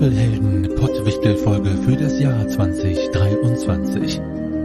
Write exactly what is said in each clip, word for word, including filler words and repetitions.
Schwafelhelden Pottwichtel-Folge für das Jahr zwanzig dreiundzwanzig.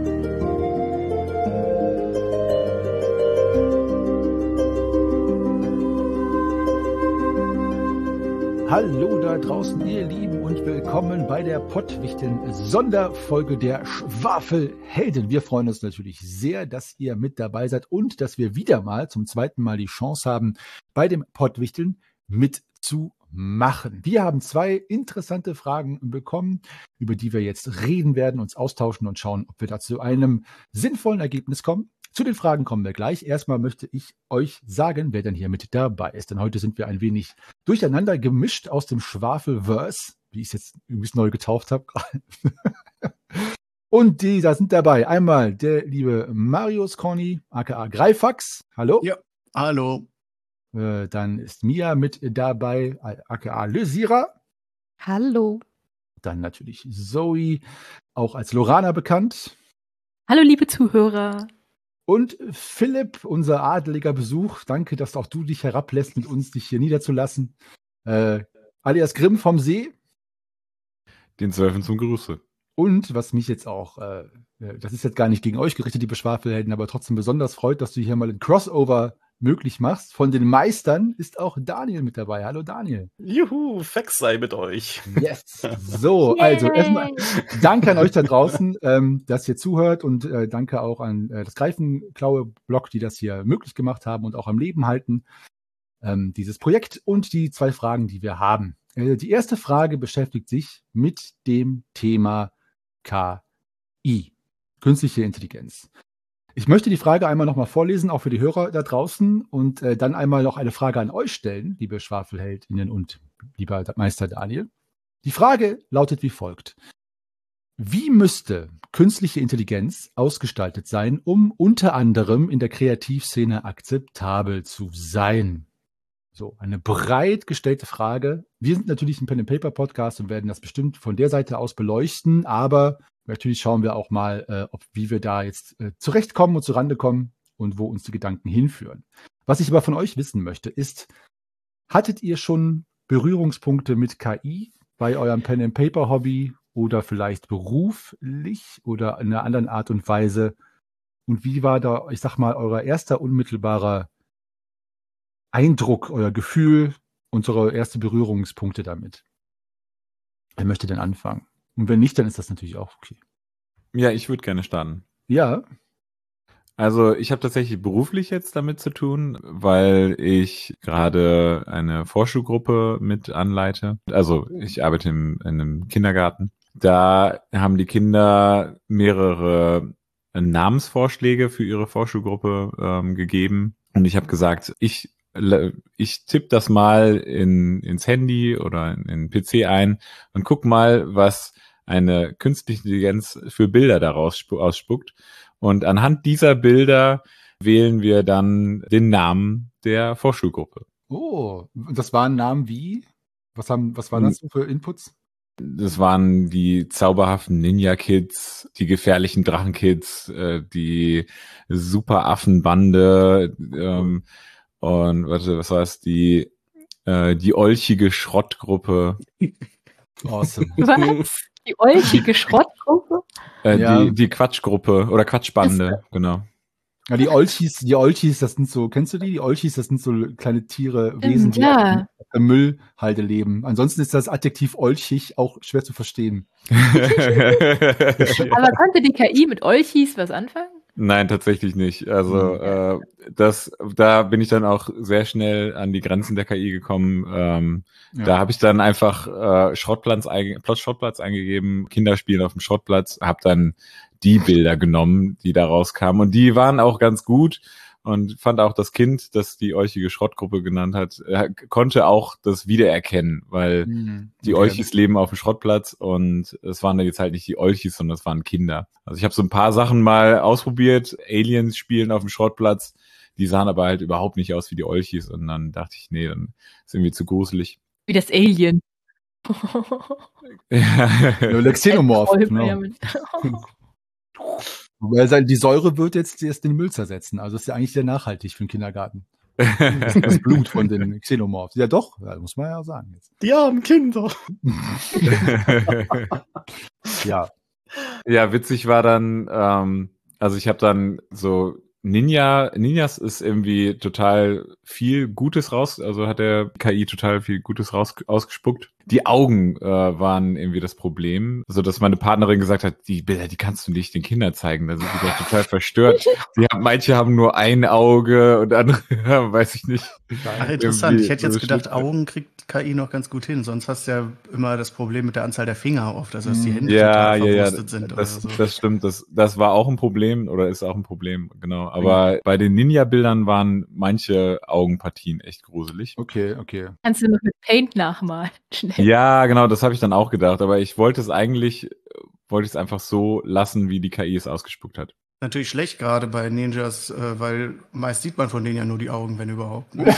Hallo da draußen, ihr Lieben, und willkommen bei der Pottwichteln-Sonderfolge der Schwafelhelden. Wir freuen uns natürlich sehr, dass ihr mit dabei seid und dass wir wieder mal zum zweiten Mal die Chance haben, bei dem Pottwichteln mitzumachen. Wir haben zwei interessante Fragen bekommen, über die wir jetzt reden werden, uns austauschen und schauen, ob wir da zu einem sinnvollen Ergebnis kommen. Zu den Fragen kommen wir gleich. Erstmal möchte ich euch sagen, wer denn hier mit dabei ist. Denn heute sind wir ein wenig durcheinander gemischt aus dem Schwafelverse, wie ich es jetzt ein bisschen neu getauft habe. Und die, da sind dabei einmal der liebe Marius Corny, aka Greifax. Hallo. Ja, hallo. Äh, dann ist Mia mit dabei, aka Lysira. Hallo. Dann natürlich Zoe, auch als Lorana bekannt. Hallo, liebe Zuhörer. Und Philipp, unser adeliger Besuch. Danke, dass auch du dich herablässt, mit uns dich hier niederzulassen. Äh, alias Grimm vom See. Den Zwölfen zum Gruße. Und was mich jetzt auch, äh, das ist jetzt gar nicht gegen euch gerichtet, liebe Schwafelhelden, aber trotzdem besonders freut, dass du hier mal ein Crossover möglich machst. Von den Meistern ist auch Daniel mit dabei. Hallo Daniel. Juhu, Fex sei mit euch. Yes. So, Yay. also erstmal danke an euch da draußen, ähm, dass ihr zuhört, und äh, danke auch an äh, das Greifenklaue-Blog, die das hier möglich gemacht haben und auch am Leben halten, ähm, dieses Projekt. Und die zwei Fragen, die wir haben. Äh, die erste Frage beschäftigt sich mit dem Thema K I, künstliche Intelligenz. Ich möchte die Frage einmal nochmal vorlesen, auch für die Hörer da draußen, und äh, dann einmal noch eine Frage an euch stellen, liebe Schwafelheldinnen und lieber Meister Daniel. Die Frage lautet wie folgt. Wie müsste künstliche Intelligenz ausgestaltet sein, um unter anderem in der Kreativszene akzeptabel zu sein? So, eine breit gestellte Frage. Wir sind natürlich ein Pen-and-Paper-Podcast und werden das bestimmt von der Seite aus beleuchten, aber natürlich schauen wir auch mal, äh, ob, wie wir da jetzt äh, zurechtkommen und zurande kommen und wo uns die Gedanken hinführen. Was ich aber von euch wissen möchte, ist, hattet ihr schon Berührungspunkte mit K I bei eurem Pen-and-Paper-Hobby oder vielleicht beruflich oder in einer anderen Art und Weise? Und wie war da, ich sag mal, euer erster unmittelbarer Eindruck, euer Gefühl und eure erste Berührungspunkte damit? Wer möchte denn anfangen? Und wenn nicht, dann ist das natürlich auch okay. Ja, ich würde gerne starten. Ja. Also ich habe tatsächlich beruflich jetzt damit zu tun, weil ich gerade eine Vorschulgruppe mit anleite. Also ich arbeite in, in einem Kindergarten. Da haben die Kinder mehrere Namensvorschläge für ihre Vorschulgruppe ähm, gegeben. Und ich habe gesagt, ich ich tippe das mal in, ins Handy oder in den P C ein und guck mal, was eine künstliche Intelligenz für Bilder daraus ausspuckt. Und anhand dieser Bilder wählen wir dann den Namen der Vorschulgruppe. Oh, das waren Namen wie? Was haben, was waren das so für Inputs? Das waren die zauberhaften Ninja-Kids, die gefährlichen Drachen-Kids, äh, die Superaffenbande, ähm, und warte, was war es? Die, äh, die olchige Schrottgruppe. Awesome. Was? Die olchige Schrottgruppe? Äh, Ja. die, die Quatschgruppe oder Quatschbande, genau. Ja, die Olchis, die Olchis, das sind so, kennst du die? Die Olchis, das sind so kleine Tiere, Stimmt, Wesen, die ja. auf der Müllhalde leben. Ansonsten ist das Adjektiv olchig auch schwer zu verstehen. Aber konnte die K I mit Olchis was anfangen? Nein, tatsächlich nicht. Also äh, das, da bin ich dann auch sehr schnell an die Grenzen der K I gekommen. Ähm, Ja. Da habe ich dann einfach äh, Schrottplatz, einge- Plot Schrottplatz eingegeben, Kinderspielen auf dem Schrottplatz, habe dann die Bilder genommen, die da rauskamen, und die waren auch ganz gut, und fand auch das Kind, das die olchige Schrottgruppe genannt hat, äh, konnte auch das wiedererkennen, weil Mhm. die Okay. Olchis leben auf dem Schrottplatz, und es waren da jetzt halt nicht die Olchis, sondern es waren Kinder. Also ich habe so ein paar Sachen mal ausprobiert, Aliens spielen auf dem Schrottplatz, die sahen aber halt überhaupt nicht aus wie die Olchis, und dann dachte ich, nee, dann ist irgendwie zu gruselig. Wie das Alien. Ja, der Xenomorph, Ein genau. Träumer, ja. Weil die Säure wird jetzt erst den Müll zersetzen. Also ist ja eigentlich sehr nachhaltig für den Kindergarten. Das, das Blut von den Xenomorphs. Ja doch, ja, muss man ja sagen. Jetzt. Die armen Kinder. Ja. Ja, witzig war dann, ähm, also ich habe dann so Ninja, Ninjas ist irgendwie total viel Gutes raus, also hat der K I total viel Gutes raus ausgespuckt. Die Augen äh, waren irgendwie das Problem, so dass meine Partnerin gesagt hat, die Bilder, die kannst du nicht den Kindern zeigen, da sind die doch total verstört. Die haben, manche haben nur ein Auge und andere haben, weiß ich nicht. Ach, interessant. Ich hätte jetzt gedacht, Augen kriegt K I noch ganz gut hin, sonst hast du ja immer das Problem mit der Anzahl der Finger oft, also dass die Hände ja, total ja, ja, verwurstet sind das, oder so. Das stimmt, das, das war auch ein Problem oder ist auch ein Problem, genau. Aber bei den Ninja-Bildern waren manche Augenpartien echt gruselig. Okay, okay. Kannst du noch mit Paint nachmalen? Schnell. Ja, genau, das habe ich dann auch gedacht, aber ich wollte es eigentlich, wollte ich es einfach so lassen, wie die K I es ausgespuckt hat. Natürlich schlecht gerade bei Ninjas, äh, weil meist sieht man von denen ja nur die Augen, wenn überhaupt. Ne?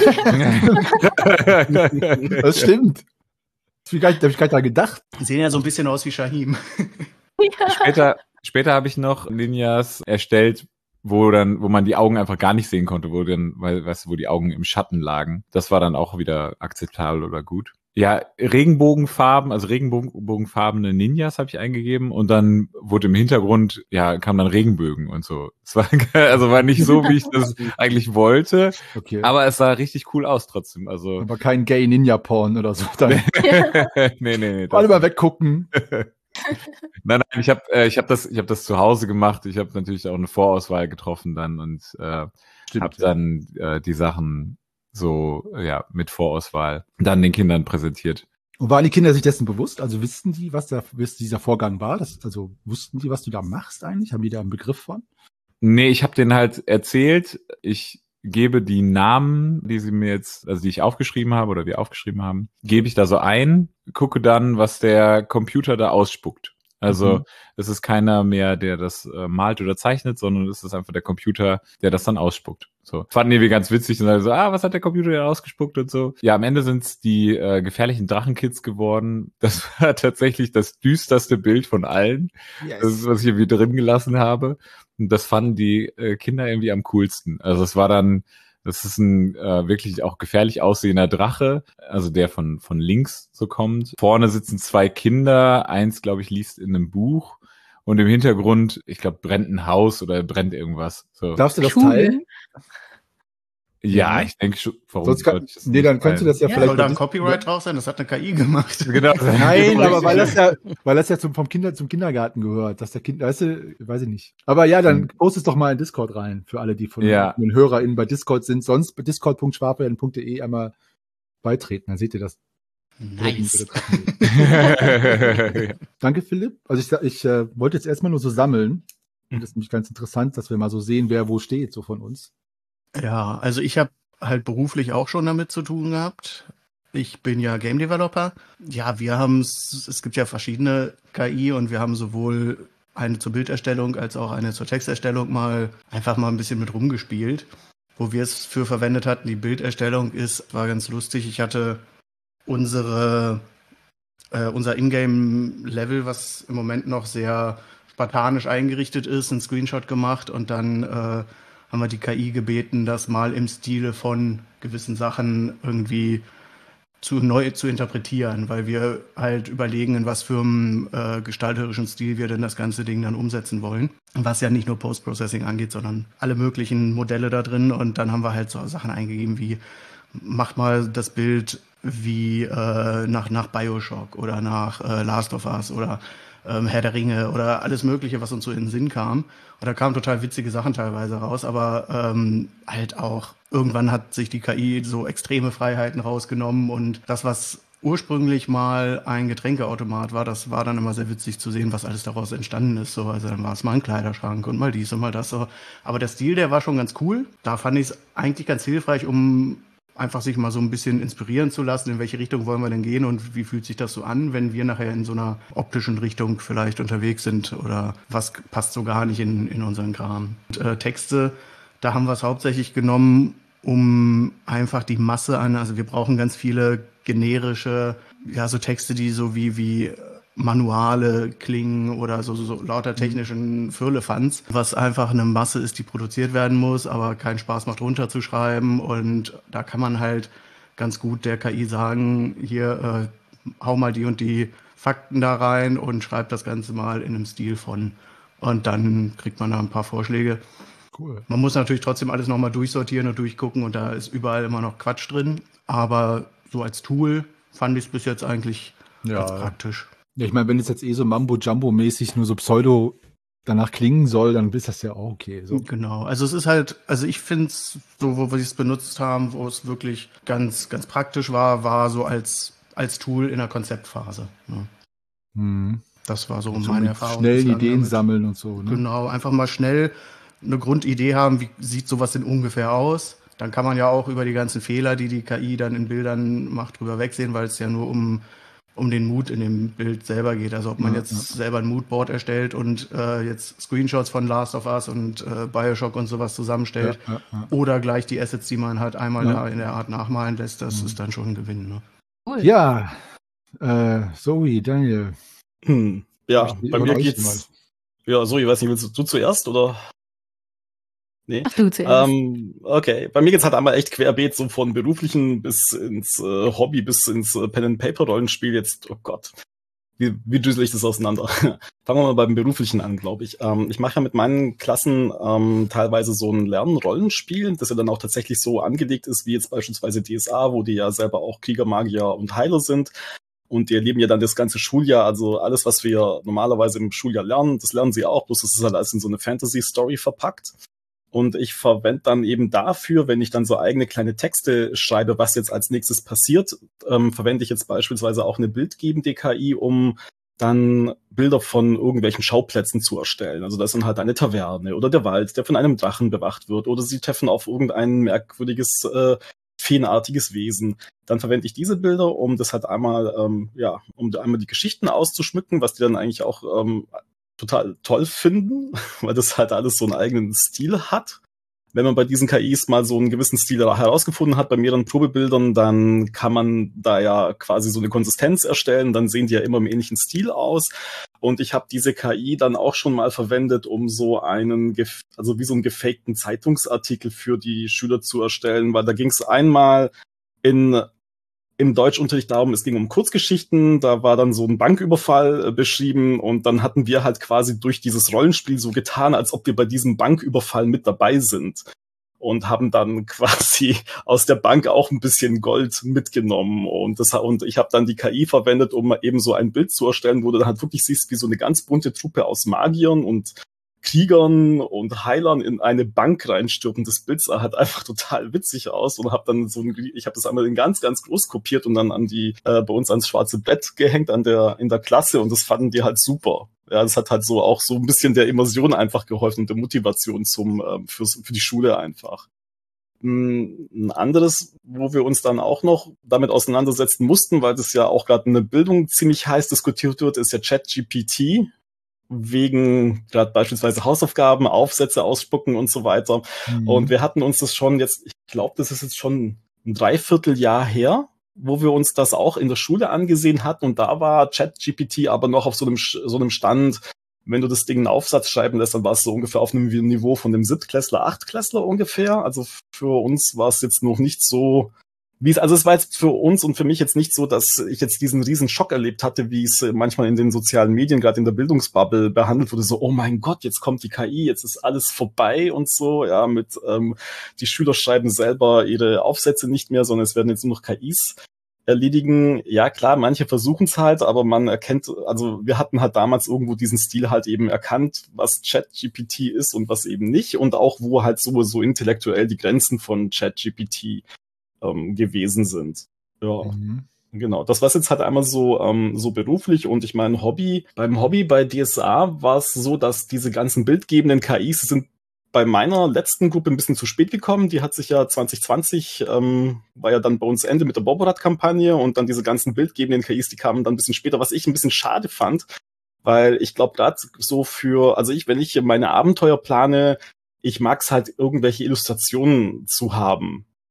Das stimmt. Das habe ich gar nicht daran gedacht. Die sehen ja so ein bisschen aus wie Shahim. Ja. Später, später habe ich noch Ninjas erstellt, wo dann, wo man die Augen einfach gar nicht sehen konnte, wo dann, weil, weißt du, wo die Augen im Schatten lagen. Das war dann auch wieder akzeptabel oder gut. Ja, Regenbogenfarben, also regenbogenfarbene Ninjas habe ich eingegeben und dann wurde im Hintergrund, ja, kamen dann Regenbögen und so. Es war, also war nicht so, wie ich das eigentlich wollte, Okay. aber es sah richtig cool aus trotzdem. Also Aber kein Gay-Ninja-Porn oder so. Dann nee, nee, nee. alle Das, mal weggucken. nein, nein, ich habe äh, ich habe das ich habe das zu Hause gemacht. Ich habe natürlich auch eine Vorauswahl getroffen dann und äh, habe dann äh, die Sachen so ja mit Vorauswahl dann den Kindern präsentiert. Und waren die Kinder sich dessen bewusst? Also wussten die, was, da, was dieser Vorgang war? Das, also wussten die, was du da machst eigentlich? Haben die da einen Begriff von? Nee, ich habe denen halt erzählt, ich gebe die Namen, die sie mir jetzt, also die ich aufgeschrieben habe oder wir aufgeschrieben haben, gebe ich da so ein, gucke dann, was der Computer da ausspuckt. Also mhm. es ist keiner mehr, der das äh, malt oder zeichnet, sondern es ist einfach der Computer, der das dann ausspuckt. So fanden wir ganz witzig und so, ah, was hat der Computer denn ausgespuckt und so. Ja, am Ende sind es die äh, gefährlichen Drachenkids geworden. Das war tatsächlich das düsterste Bild von allen, yes. Das ist, was ich irgendwie drin gelassen habe. Und das fanden die äh, Kinder irgendwie am coolsten. Also es war dann, das ist ein äh, wirklich auch gefährlich aussehender Drache, also der von von links so kommt. Vorne sitzen zwei Kinder, eins, glaube ich, liest in einem Buch und im Hintergrund, ich glaube, brennt ein Haus oder brennt irgendwas. So. Darfst du das Schule? teilen? Ja, ich denke schon. Warum Sonst kann, sollte ich das nee, dann kannst du das ja, Ja, vielleicht. soll da ein Copyright drauf sein? Das hat eine K I gemacht. Genau. Nein, aber weil das ja, weil das ja zum, vom Kinder zum Kindergarten gehört, dass der Kind, weißt du, weiß ich nicht. Aber ja, dann post es doch mal in Discord rein, für alle, die von Ja. den HörerInnen bei Discord sind. Sonst bei discord punkt schwafelhelden punkt de einmal beitreten, dann seht ihr das. Nice. Danke, Philipp. Also ich, ich äh, wollte jetzt erstmal nur so sammeln. Und das ist nämlich ganz interessant, dass wir mal so sehen, wer wo steht, so von uns. Ja, also ich habe halt beruflich auch schon damit zu tun gehabt. Ich bin ja Game Developer. Ja, wir haben es, es gibt ja verschiedene K I und wir haben sowohl eine zur Bilderstellung als auch eine zur Texterstellung mal einfach mal ein bisschen mit rumgespielt. Wo wir es für verwendet hatten, die Bilderstellung ist, war ganz lustig. Ich hatte unsere, äh, unser Ingame-Level, was im Moment noch sehr spartanisch eingerichtet ist, einen Screenshot gemacht und dann äh, haben wir die K I gebeten, das mal im Stile von gewissen Sachen irgendwie zu neu zu interpretieren, weil wir halt überlegen, in was für einem äh, gestalterischen Stil wir denn das ganze Ding dann umsetzen wollen. Was ja nicht nur Post-Processing angeht, sondern alle möglichen Modelle da drin. Und dann haben wir halt so Sachen eingegeben wie, macht mal das Bild wie äh, nach, nach Bioshock oder nach äh, Last of Us oder ähm, Herr der Ringe oder alles Mögliche, was uns so in den Sinn kam. Und da kamen total witzige Sachen teilweise raus, aber ähm, halt auch, irgendwann hat sich die K I so extreme Freiheiten rausgenommen und das, was ursprünglich mal ein Getränkeautomat war, das war dann immer sehr witzig zu sehen, was alles daraus entstanden ist. So, also dann war es mal ein Kleiderschrank und mal dies und mal das. So. Aber der Stil, der war schon ganz cool. Da fand ich es eigentlich ganz hilfreich, um einfach sich mal so ein bisschen inspirieren zu lassen, in welche Richtung wollen wir denn gehen und wie fühlt sich das so an, wenn wir nachher in so einer optischen Richtung vielleicht unterwegs sind oder was passt so gar nicht in, in unseren Kram. Und, äh, Texte, da haben wir es hauptsächlich genommen, um einfach die Masse an, also wir brauchen ganz viele generische, ja, so Texte, die so wie, wie Manuale klingen oder so, so, so lauter technischen Firlefanz, was einfach eine Masse ist, die produziert werden muss, aber keinen Spaß macht runterzuschreiben. Und da kann man halt ganz gut der K I sagen, hier äh, hau mal die und die Fakten da rein und schreib das Ganze mal in einem Stil von. Und dann kriegt man da ein paar Vorschläge. Cool. Man muss natürlich trotzdem alles nochmal durchsortieren und durchgucken und da ist überall immer noch Quatsch drin. Aber so als Tool fand ich es bis jetzt eigentlich Ja. ganz praktisch. Ja, ich meine, wenn es jetzt eh so Mambo-Jumbo-mäßig nur so Pseudo danach klingen soll, dann ist das ja auch okay. So. Genau, also es ist halt, also ich finde es, so wo wir es benutzt haben, wo es wirklich ganz, ganz praktisch war, war so als, als Tool in der Konzeptphase. Ja. Mhm. Das war so So meine mit Erfahrung. schnellen bislang Ideen damit. sammeln und so. Ne? Genau, einfach mal schnell eine Grundidee haben, wie sieht sowas denn ungefähr aus. Dann kann man ja auch über die ganzen Fehler, die die K I dann in Bildern macht, drüber wegsehen, weil es ja nur um, um den Mood in dem Bild selber geht. Also ob man Ja, jetzt ja. selber ein Moodboard erstellt und äh, jetzt Screenshots von Last of Us und äh, Bioshock und sowas zusammenstellt Ja, ja, ja. oder gleich die Assets, die man halt einmal Ja. da in der Art nachmalen lässt, das Mhm. ist dann schon ein Gewinn. Ne? Cool. Ja, äh, Zoe, Daniel. Hm. Ja, Möchte- bei oder mir euch geht's. Ja, so, ich weiß nicht, willst du zuerst oder? Nee. Ach du zuerst. Ähm, okay, bei mir geht's halt einmal echt querbeet, so von beruflichen bis ins äh, Hobby, bis ins äh, Pen-and-Paper-Rollenspiel jetzt. Oh Gott, wie, wie düsel ich das auseinander? Fangen wir mal beim Beruflichen an, glaube ich. Ähm, ich mache ja mit meinen Klassen ähm, teilweise so ein Lernen-Rollenspiel, das ja dann auch tatsächlich so angelegt ist, wie jetzt beispielsweise D S A, wo die ja selber auch Krieger, Magier und Heiler sind. Und die erleben ja dann das ganze Schuljahr, also alles, was wir normalerweise im Schuljahr lernen, das lernen sie auch, bloß das ist halt alles in so eine Fantasy-Story verpackt. Und ich verwende dann eben dafür, wenn ich dann so eigene kleine Texte schreibe, was jetzt als nächstes passiert, ähm, verwende ich jetzt beispielsweise auch eine bildgebende K I, um dann Bilder von irgendwelchen Schauplätzen zu erstellen. Also das ist dann halt eine Taverne oder der Wald, der von einem Drachen bewacht wird, oder sie treffen auf irgendein merkwürdiges, äh, feenartiges Wesen. Dann verwende ich diese Bilder, um das halt einmal, ähm, ja, um einmal die Geschichten auszuschmücken, was die dann eigentlich auch ähm, total toll finden, weil das halt alles so einen eigenen Stil hat. Wenn man bei diesen K Is mal so einen gewissen Stil herausgefunden hat, bei mehreren Probebildern, dann kann man da ja quasi so eine Konsistenz erstellen, dann sehen die ja immer im ähnlichen Stil aus. Und ich habe diese K I dann auch schon mal verwendet, um so einen, also wie so einen gefakten Zeitungsartikel für die Schüler zu erstellen, weil da ging es einmal in im Deutschunterricht darum, es ging um Kurzgeschichten, da war dann so ein Banküberfall äh, beschrieben und dann hatten wir halt quasi durch dieses Rollenspiel so getan, als ob wir bei diesem Banküberfall mit dabei sind und haben dann quasi aus der Bank auch ein bisschen Gold mitgenommen und das und ich habe dann die K I verwendet, um eben so ein Bild zu erstellen, wo du dann halt wirklich siehst, wie so eine ganz bunte Truppe aus Magiern und Kriegern und Heilern in eine Bank reinstürmen. Das Bild sah halt einfach total witzig aus und habe dann so ein, ich habe das einmal in ganz, ganz groß kopiert und dann an die, äh, bei uns ans schwarze Bett gehängt an der, in der Klasse und das fanden die halt super. Ja, das hat halt so auch so ein bisschen der Immersion einfach geholfen und der Motivation zum, ähm, fürs, für die Schule einfach. Ein anderes, wo wir uns dann auch noch damit auseinandersetzen mussten, weil das ja auch gerade in der Bildung ziemlich heiß diskutiert wird, ist ja ChatGPT. Wegen gerade beispielsweise Hausaufgaben, Aufsätze ausspucken und so weiter. Mhm. Und wir hatten uns das schon jetzt, ich glaube, das ist jetzt schon ein Dreivierteljahr her, wo wir uns das auch in der Schule angesehen hatten. Und da war ChatGPT aber noch auf so einem, so einem Stand, wenn du das Ding einen Aufsatz schreiben lässt, dann war es so ungefähr auf einem Niveau von dem Siebtklässler, Achtklässler ungefähr. Also für uns war es jetzt noch nicht so... Wie es, also es war jetzt für uns und für mich jetzt nicht so, dass ich jetzt diesen riesen Schock erlebt hatte, wie es manchmal in den sozialen Medien, gerade in der Bildungsbubble behandelt wurde, so, oh mein Gott, jetzt kommt die K I, jetzt ist alles vorbei und so, ja, mit, ähm, die Schüler schreiben selber ihre Aufsätze nicht mehr, sondern es werden jetzt nur noch K Is erledigen. Ja, klar, manche versuchen es halt, aber man erkennt, also wir hatten halt damals irgendwo diesen Stil halt eben erkannt, was ChatGPT ist und was eben nicht und auch, wo halt so, so intellektuell die Grenzen von ChatGPT gewesen sind. Ja, mhm. Genau. Das war jetzt halt einmal so ähm, so beruflich und ich meine Hobby. Beim Hobby bei D S A war es so, dass diese ganzen bildgebenden K Is sind bei meiner letzten Gruppe ein bisschen zu spät gekommen. Die hat sich ja zwanzig zwanzig, ähm, war ja dann bei uns Ende mit der Boborat-Kampagne und dann diese ganzen bildgebenden K Is, die kamen dann ein bisschen später, was ich ein bisschen schade fand, weil ich glaube gerade so für, also ich, wenn ich meine Abenteuer plane, ich mag es halt irgendwelche Illustrationen zu haben.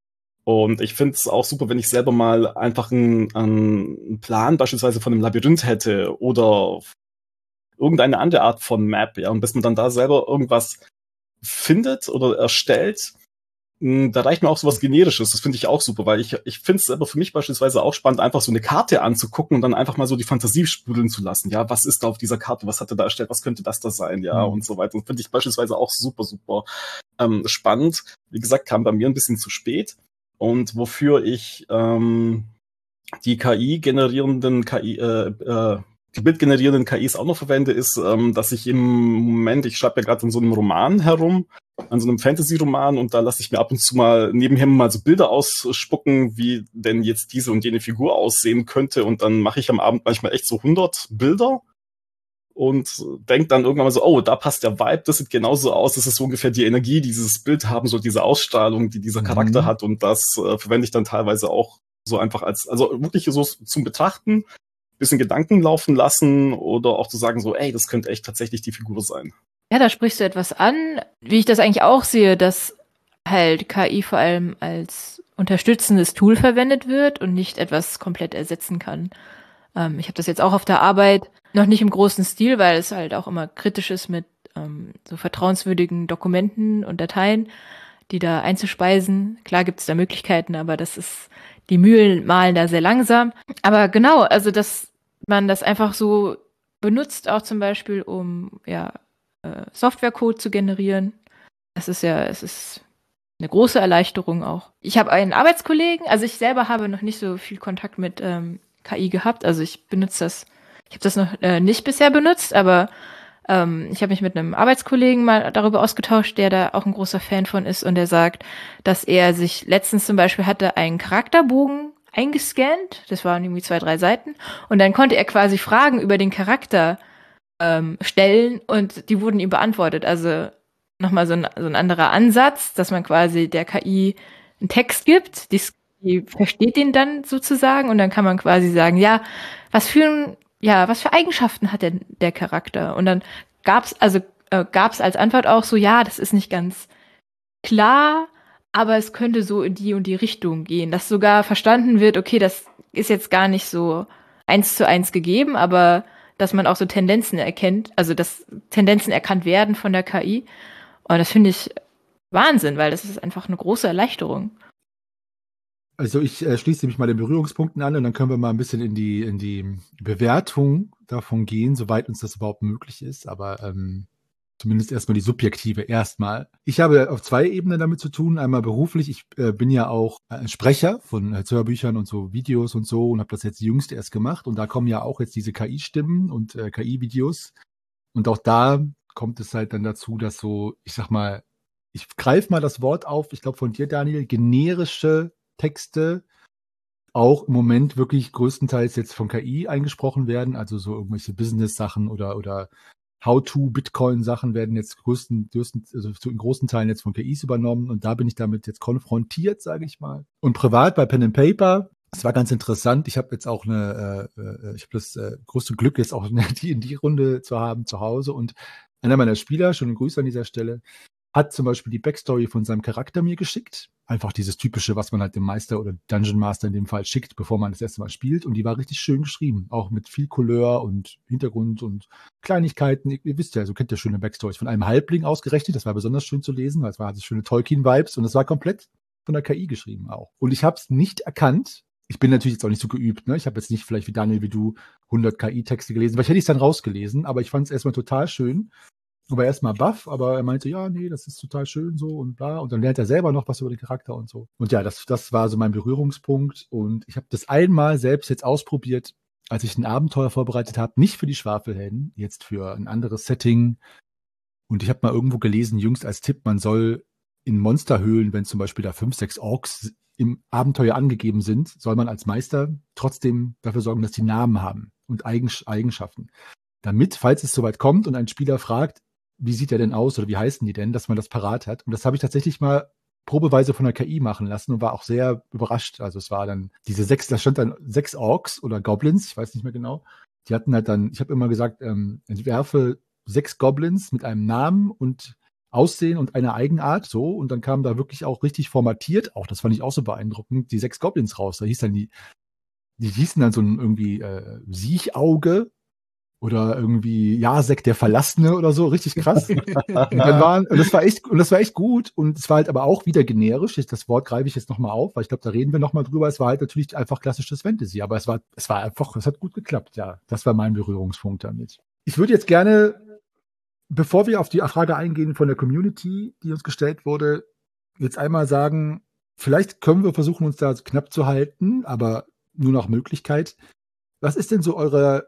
Und ich finde es auch super, wenn ich selber mal einfach einen, einen Plan beispielsweise von einem Labyrinth hätte oder irgendeine andere Art von Map, ja, und bis man dann da selber irgendwas findet oder erstellt, mh, da reicht mir auch sowas Generisches. Das finde ich auch super, weil ich, ich finde es selber für mich beispielsweise auch spannend, einfach so eine Karte anzugucken und dann einfach mal so die Fantasie sprudeln zu lassen. Ja, was ist da auf dieser Karte? Was hat er da erstellt? Was könnte das da sein? Ja, Mhm. und so weiter. Und finde ich beispielsweise auch super, super ähm, spannend. Wie gesagt, kam bei mir ein bisschen zu spät. Und wofür ich ähm, die K I-generierenden K I, äh, äh, die bildgenerierenden K Is auch noch verwende, ist, ähm, dass ich im Moment, ich schreibe ja gerade an so einem Roman herum, an so einem Fantasy-Roman, und da lasse ich mir ab und zu mal nebenher mal so Bilder ausspucken, wie denn jetzt diese und jene Figur aussehen könnte, und dann mache ich am Abend manchmal echt so hundert Bilder und denke dann irgendwann mal so, oh, da passt der Vibe, das sieht genauso aus, das ist so ungefähr die Energie, die dieses Bild haben soll, diese Ausstrahlung, die dieser Mhm. Charakter hat, und das äh, verwende ich dann teilweise auch so einfach als, also wirklich so zum Betrachten, bisschen Gedanken laufen lassen oder auch zu sagen so, ey, das könnte echt tatsächlich die Figur sein. Ja, da sprichst du etwas an, wie ich das eigentlich auch sehe, dass halt K I vor allem als unterstützendes Tool verwendet wird und nicht etwas komplett ersetzen kann. Ähm, ich habe das jetzt auch auf der Arbeit, noch nicht im großen Stil, weil es halt auch immer kritisch ist mit ähm, so vertrauenswürdigen Dokumenten und Dateien, die da einzuspeisen. Klar gibt es da Möglichkeiten, aber das ist, die Mühlen mahlen da sehr langsam. Aber genau, also dass man das einfach so benutzt, auch zum Beispiel, um ja äh, Softwarecode zu generieren. Das ist ja, es ist eine große Erleichterung auch. Ich habe einen Arbeitskollegen, also ich selber habe noch nicht so viel Kontakt mit ähm, K I gehabt, also ich benutze das, ich habe das noch äh, nicht bisher benutzt, aber ähm, ich habe mich mit einem Arbeitskollegen mal darüber ausgetauscht, der da auch ein großer Fan von ist, und der sagt, dass er sich letztens zum Beispiel hatte einen Charakterbogen eingescannt, das waren irgendwie zwei, drei Seiten, und dann konnte er quasi Fragen über den Charakter ähm, stellen und die wurden ihm beantwortet. Also nochmal so ein, so ein anderer Ansatz, dass man quasi der K I einen Text gibt, die, die versteht den dann sozusagen, und dann kann man quasi sagen, ja, was für ein, ja, was für Eigenschaften hat denn der Charakter? Und dann gab's also äh, gab's als Antwort auch so, ja, das ist nicht ganz klar, aber es könnte so in die und die Richtung gehen, dass sogar verstanden wird, okay, das ist jetzt gar nicht so eins zu eins gegeben, aber dass man auch so Tendenzen erkennt, also dass Tendenzen erkannt werden von der K I. Und das finde ich Wahnsinn, weil das ist einfach eine große Erleichterung. Also ich äh, schließe mich mal den Berührungspunkten an und dann können wir mal ein bisschen in die, in die Bewertung davon gehen, soweit uns das überhaupt möglich ist. Aber ähm, zumindest erstmal die subjektive erstmal. Ich habe auf zwei Ebenen damit zu tun. Einmal beruflich. Ich äh, bin ja auch äh, Sprecher von äh, Hörbüchern und so Videos und so und habe das jetzt jüngst erst gemacht. Und da kommen ja auch jetzt diese K I-Stimmen und äh, K I-Videos. Und auch da kommt es halt dann dazu, dass so, ich sag mal, ich greife mal das Wort auf, ich glaube von dir, Daniel, generische Texte auch im Moment wirklich größtenteils jetzt von K I eingesprochen werden, also so irgendwelche Business-Sachen oder, oder How-to-Bitcoin-Sachen werden jetzt größten, größten, also in großen Teilen jetzt von K Is übernommen, und da bin ich damit jetzt konfrontiert, sage ich mal. Und privat bei Pen and Paper, das war ganz interessant. Ich habe jetzt auch eine, äh, ich habe das äh, große Glück, jetzt auch eine die in die Runde zu haben zu Hause, und einer meiner Spieler, schon ein Grüß an dieser Stelle, hat zum Beispiel die Backstory von seinem Charakter mir geschickt. Einfach dieses typische, was man halt dem Meister oder Dungeon Master in dem Fall schickt, bevor man das erste Mal spielt. Und die war richtig schön geschrieben. Auch mit viel Couleur und Hintergrund und Kleinigkeiten. Ihr, ihr wisst ja, so kennt ihr schöne Backstories. Von einem Halbling ausgerechnet. Das war besonders schön zu lesen, weil es war hatte schöne Tolkien-Vibes, und es war komplett von der K I geschrieben auch. Und ich habe es nicht erkannt. Ich bin natürlich jetzt auch nicht so geübt. Ne? Ich habe jetzt nicht vielleicht wie Daniel, wie du, hundert K I-Texte gelesen. Vielleicht hätte ich es dann rausgelesen, aber ich fand es erstmal total schön. war erstmal baff, aber er meinte, ja, nee, das ist total schön so und bla. Und dann lernt er selber noch was über den Charakter und so. Und ja, das, das war so mein Berührungspunkt. Und ich habe das einmal selbst jetzt ausprobiert, als ich ein Abenteuer vorbereitet habe, nicht für die Schwafelhelden, jetzt für ein anderes Setting. Und ich habe mal irgendwo gelesen, jüngst als Tipp, man soll in Monsterhöhlen, wenn zum Beispiel da fünf, sechs Orks im Abenteuer angegeben sind, soll man als Meister trotzdem dafür sorgen, dass die Namen haben und Eigenschaften. Damit, falls es soweit kommt und ein Spieler fragt, wie sieht der denn aus oder wie heißen die denn, dass man das parat hat. Und das habe ich tatsächlich mal probeweise von der K I machen lassen und war auch sehr überrascht. Also es war dann diese sechs, da stand dann sechs Orks oder Goblins, ich weiß nicht mehr genau. Die hatten halt dann, ich habe immer gesagt, ähm, entwerfe sechs Goblins mit einem Namen und Aussehen und eine Eigenart, so, und dann kamen da wirklich auch richtig formatiert, auch das fand ich auch so beeindruckend, die sechs Goblins raus. Da hieß dann die, die hießen dann so ein irgendwie äh, Siechauge oder irgendwie Jasek der Verlassene oder so, richtig krass. Und dann waren, und das war echt, und das war echt gut, und es war halt aber auch wieder generisch. Das Wort greife ich jetzt nochmal auf, weil ich glaube, da reden wir nochmal drüber. Es war halt natürlich einfach klassisches Fantasy, aber es war, es war einfach, es hat gut geklappt, ja. Das war mein Berührungspunkt damit. Ich würde jetzt gerne, bevor wir auf die Frage eingehen von der Community, die uns gestellt wurde, jetzt einmal sagen, vielleicht können wir versuchen, uns da knapp zu halten, aber nur nach Möglichkeit. Was ist denn so eure,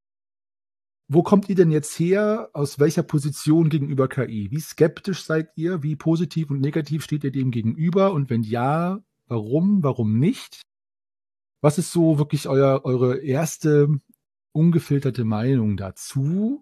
wo kommt ihr denn jetzt her? Aus welcher Position gegenüber K I? Wie skeptisch seid ihr? Wie positiv und negativ steht ihr dem gegenüber? Und wenn ja, warum? Warum nicht? Was ist so wirklich euer, eure erste ungefilterte Meinung dazu?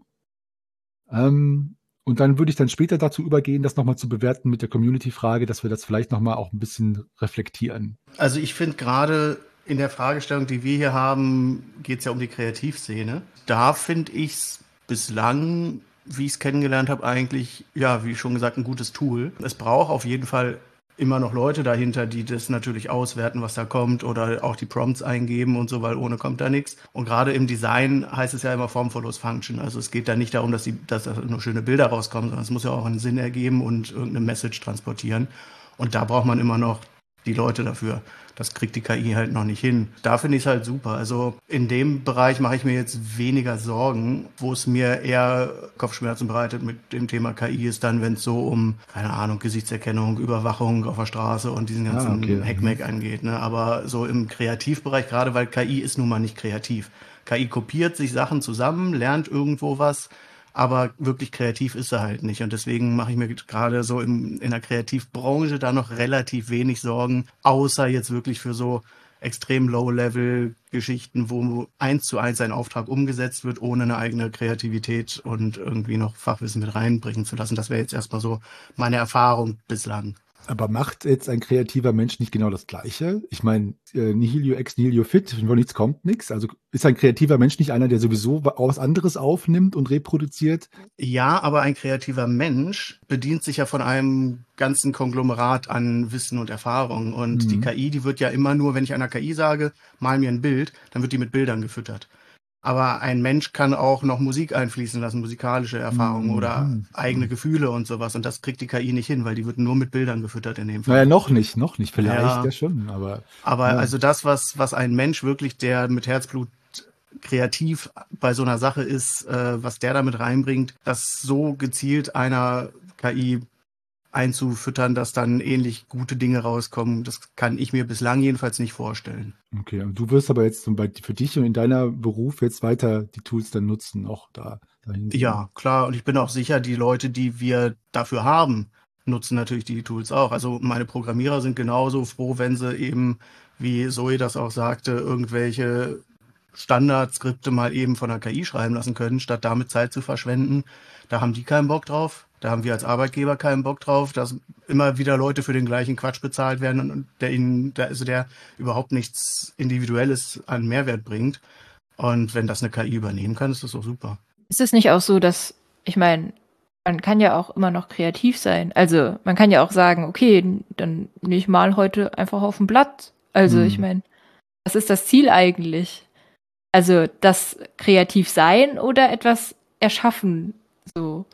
Ähm, und dann würde ich dann später dazu übergehen, das nochmal zu bewerten mit der Community-Frage, dass wir das vielleicht nochmal auch ein bisschen reflektieren. Also ich finde gerade in der Fragestellung, die wir hier haben, geht es ja um die Kreativszene. Da finde ich es bislang, wie ich es kennengelernt habe, eigentlich, ja, wie schon gesagt, ein gutes Tool. Es braucht auf jeden Fall immer noch Leute dahinter, die das natürlich auswerten, was da kommt, oder auch die Prompts eingeben und so, weil ohne kommt da nichts. Und gerade im Design heißt es ja immer Form follows Function. Also es geht da nicht darum, dass, die, dass da nur schöne Bilder rauskommen, sondern es muss ja auch einen Sinn ergeben und irgendeine Message transportieren. Und da braucht man immer noch die Leute dafür. Das kriegt die K I halt noch nicht hin. Da finde ich es halt super. Also in dem Bereich mache ich mir jetzt weniger Sorgen. Wo es mir eher Kopfschmerzen bereitet mit dem Thema K I ist dann, wenn es so um, keine Ahnung, Gesichtserkennung, Überwachung auf der Straße und diesen ganzen Ah, okay. Hackmack angeht. Ne? Aber so im Kreativbereich, gerade weil K I ist nun mal nicht kreativ. K I kopiert sich Sachen zusammen, lernt irgendwo was, aber wirklich kreativ ist er halt nicht. Und deswegen mache ich mir gerade so im, in der Kreativbranche da noch relativ wenig Sorgen, außer jetzt wirklich für so extrem Low-Level-Geschichten, wo eins zu eins ein Auftrag umgesetzt wird, ohne eine eigene Kreativität und irgendwie noch Fachwissen mit reinbringen zu lassen. Das wäre jetzt erstmal so meine Erfahrung bislang. Aber macht jetzt ein kreativer Mensch nicht genau das Gleiche? Ich meine, äh, nihilio ex nihilio fit, von nichts kommt nichts. Also ist ein kreativer Mensch nicht einer, der sowieso was anderes aufnimmt und reproduziert? Ja, aber ein kreativer Mensch bedient sich ja von einem ganzen Konglomerat an Wissen und Erfahrung. Und Mhm. die K I, die wird ja immer nur, wenn ich einer K I sage, mal mir ein Bild, dann wird die mit Bildern gefüttert. Aber ein Mensch kann auch noch Musik einfließen lassen, musikalische Erfahrungen Mhm. oder eigene Gefühle und sowas. Und das kriegt die K I nicht hin, weil die wird nur mit Bildern gefüttert in dem Fall. Naja, noch nicht, noch nicht. Vielleicht ja, Ja. schon, aber Aber ja. also das, was, was ein Mensch wirklich, der mit Herzblut kreativ bei so einer Sache ist, äh, was der damit reinbringt, das so gezielt einer K I einzufüttern, dass dann ähnlich gute Dinge rauskommen, das kann ich mir bislang jedenfalls nicht vorstellen. Okay, und du wirst aber jetzt zum Beispiel für dich und in deiner Beruf jetzt weiter die Tools dann nutzen, auch da dahin. Ja, klar. Und ich bin auch sicher, die Leute, die wir dafür haben, nutzen natürlich die Tools auch. Also meine Programmierer sind genauso froh, wenn sie eben, wie Zoe das auch sagte, irgendwelche Standardskripte mal eben von der K I schreiben lassen können, statt damit Zeit zu verschwenden. Da haben die keinen Bock drauf. Da haben wir als Arbeitgeber keinen Bock drauf, dass immer wieder Leute für den gleichen Quatsch bezahlt werden und der ihnen, der, also der überhaupt nichts Individuelles an Mehrwert bringt. Und wenn das eine K I übernehmen kann, ist das doch super. Ist es nicht auch so, dass, ich meine, man kann ja auch immer noch kreativ sein. Also man kann ja auch sagen, okay, dann nehme ich mal heute einfach auf ein Blatt. Also Hm. ich meine, was ist das Ziel eigentlich? Also das kreativ sein oder etwas erschaffen? So.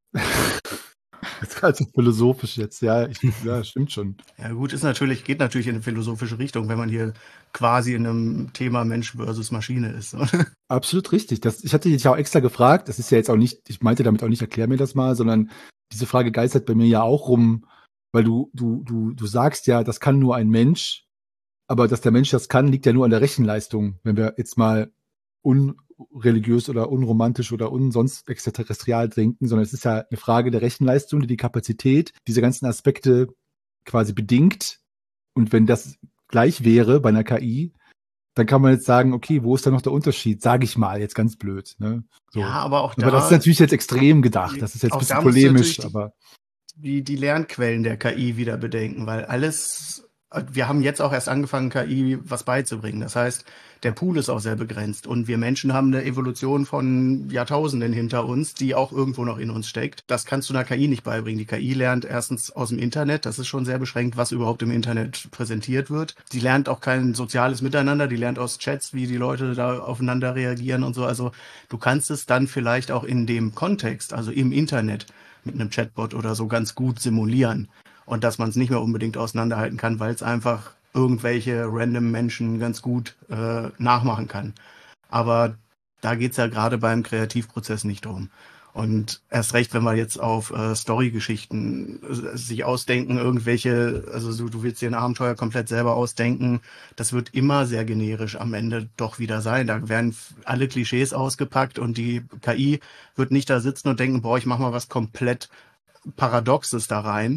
Das ist also philosophisch jetzt, ja, ich, ja, stimmt schon. Ja gut, ist natürlich, geht natürlich in eine philosophische Richtung, wenn man hier quasi in einem Thema Mensch versus Maschine ist. Absolut richtig. Das, ich hatte dich ja auch extra gefragt, das ist ja jetzt auch nicht, ich meinte damit auch nicht, erklär mir das mal, sondern diese Frage geistert bei mir ja auch rum, weil du, du, du, du sagst ja, das kann nur ein Mensch, aber dass der Mensch das kann, liegt ja nur an der Rechenleistung. Wenn wir jetzt mal unreligiös oder unromantisch oder unsonst extraterrestrial denken, sondern es ist ja eine Frage der Rechenleistung, die die Kapazität, diese ganzen Aspekte quasi bedingt. Und wenn das gleich wäre bei einer K I, dann kann man jetzt sagen, okay, wo ist da noch der Unterschied? Sage ich mal, jetzt ganz blöd. Ne? So. Ja, aber auch da. Aber das ist natürlich jetzt extrem gedacht. Das ist jetzt ein auch bisschen da musst du polemisch, natürlich aber die, die Lernquellen der K I wieder bedenken, weil alles wir haben jetzt auch erst angefangen, K I was beizubringen. Das heißt, der Pool ist auch sehr begrenzt und wir Menschen haben eine Evolution von Jahrtausenden hinter uns, die auch irgendwo noch in uns steckt. Das kannst du einer K I nicht beibringen. Die K I lernt erstens aus dem Internet, das ist schon sehr beschränkt, was überhaupt im Internet präsentiert wird. Die lernt auch kein soziales Miteinander, die lernt aus Chats, wie die Leute da aufeinander reagieren und so. Also du kannst es dann vielleicht auch in dem Kontext, also im Internet mit einem Chatbot oder so ganz gut simulieren. Und dass man es nicht mehr unbedingt auseinanderhalten kann, weil es einfach irgendwelche random Menschen ganz gut äh, nachmachen kann. Aber da geht's ja gerade beim Kreativprozess nicht drum. Und erst recht, wenn wir jetzt auf äh, Story-Geschichten äh, sich ausdenken, irgendwelche, also so, du willst dir ein Abenteuer komplett selber ausdenken, das wird immer sehr generisch am Ende doch wieder sein. Da werden alle Klischees ausgepackt und die K I wird nicht da sitzen und denken, boah, ich mach mal was komplett Paradoxes da rein.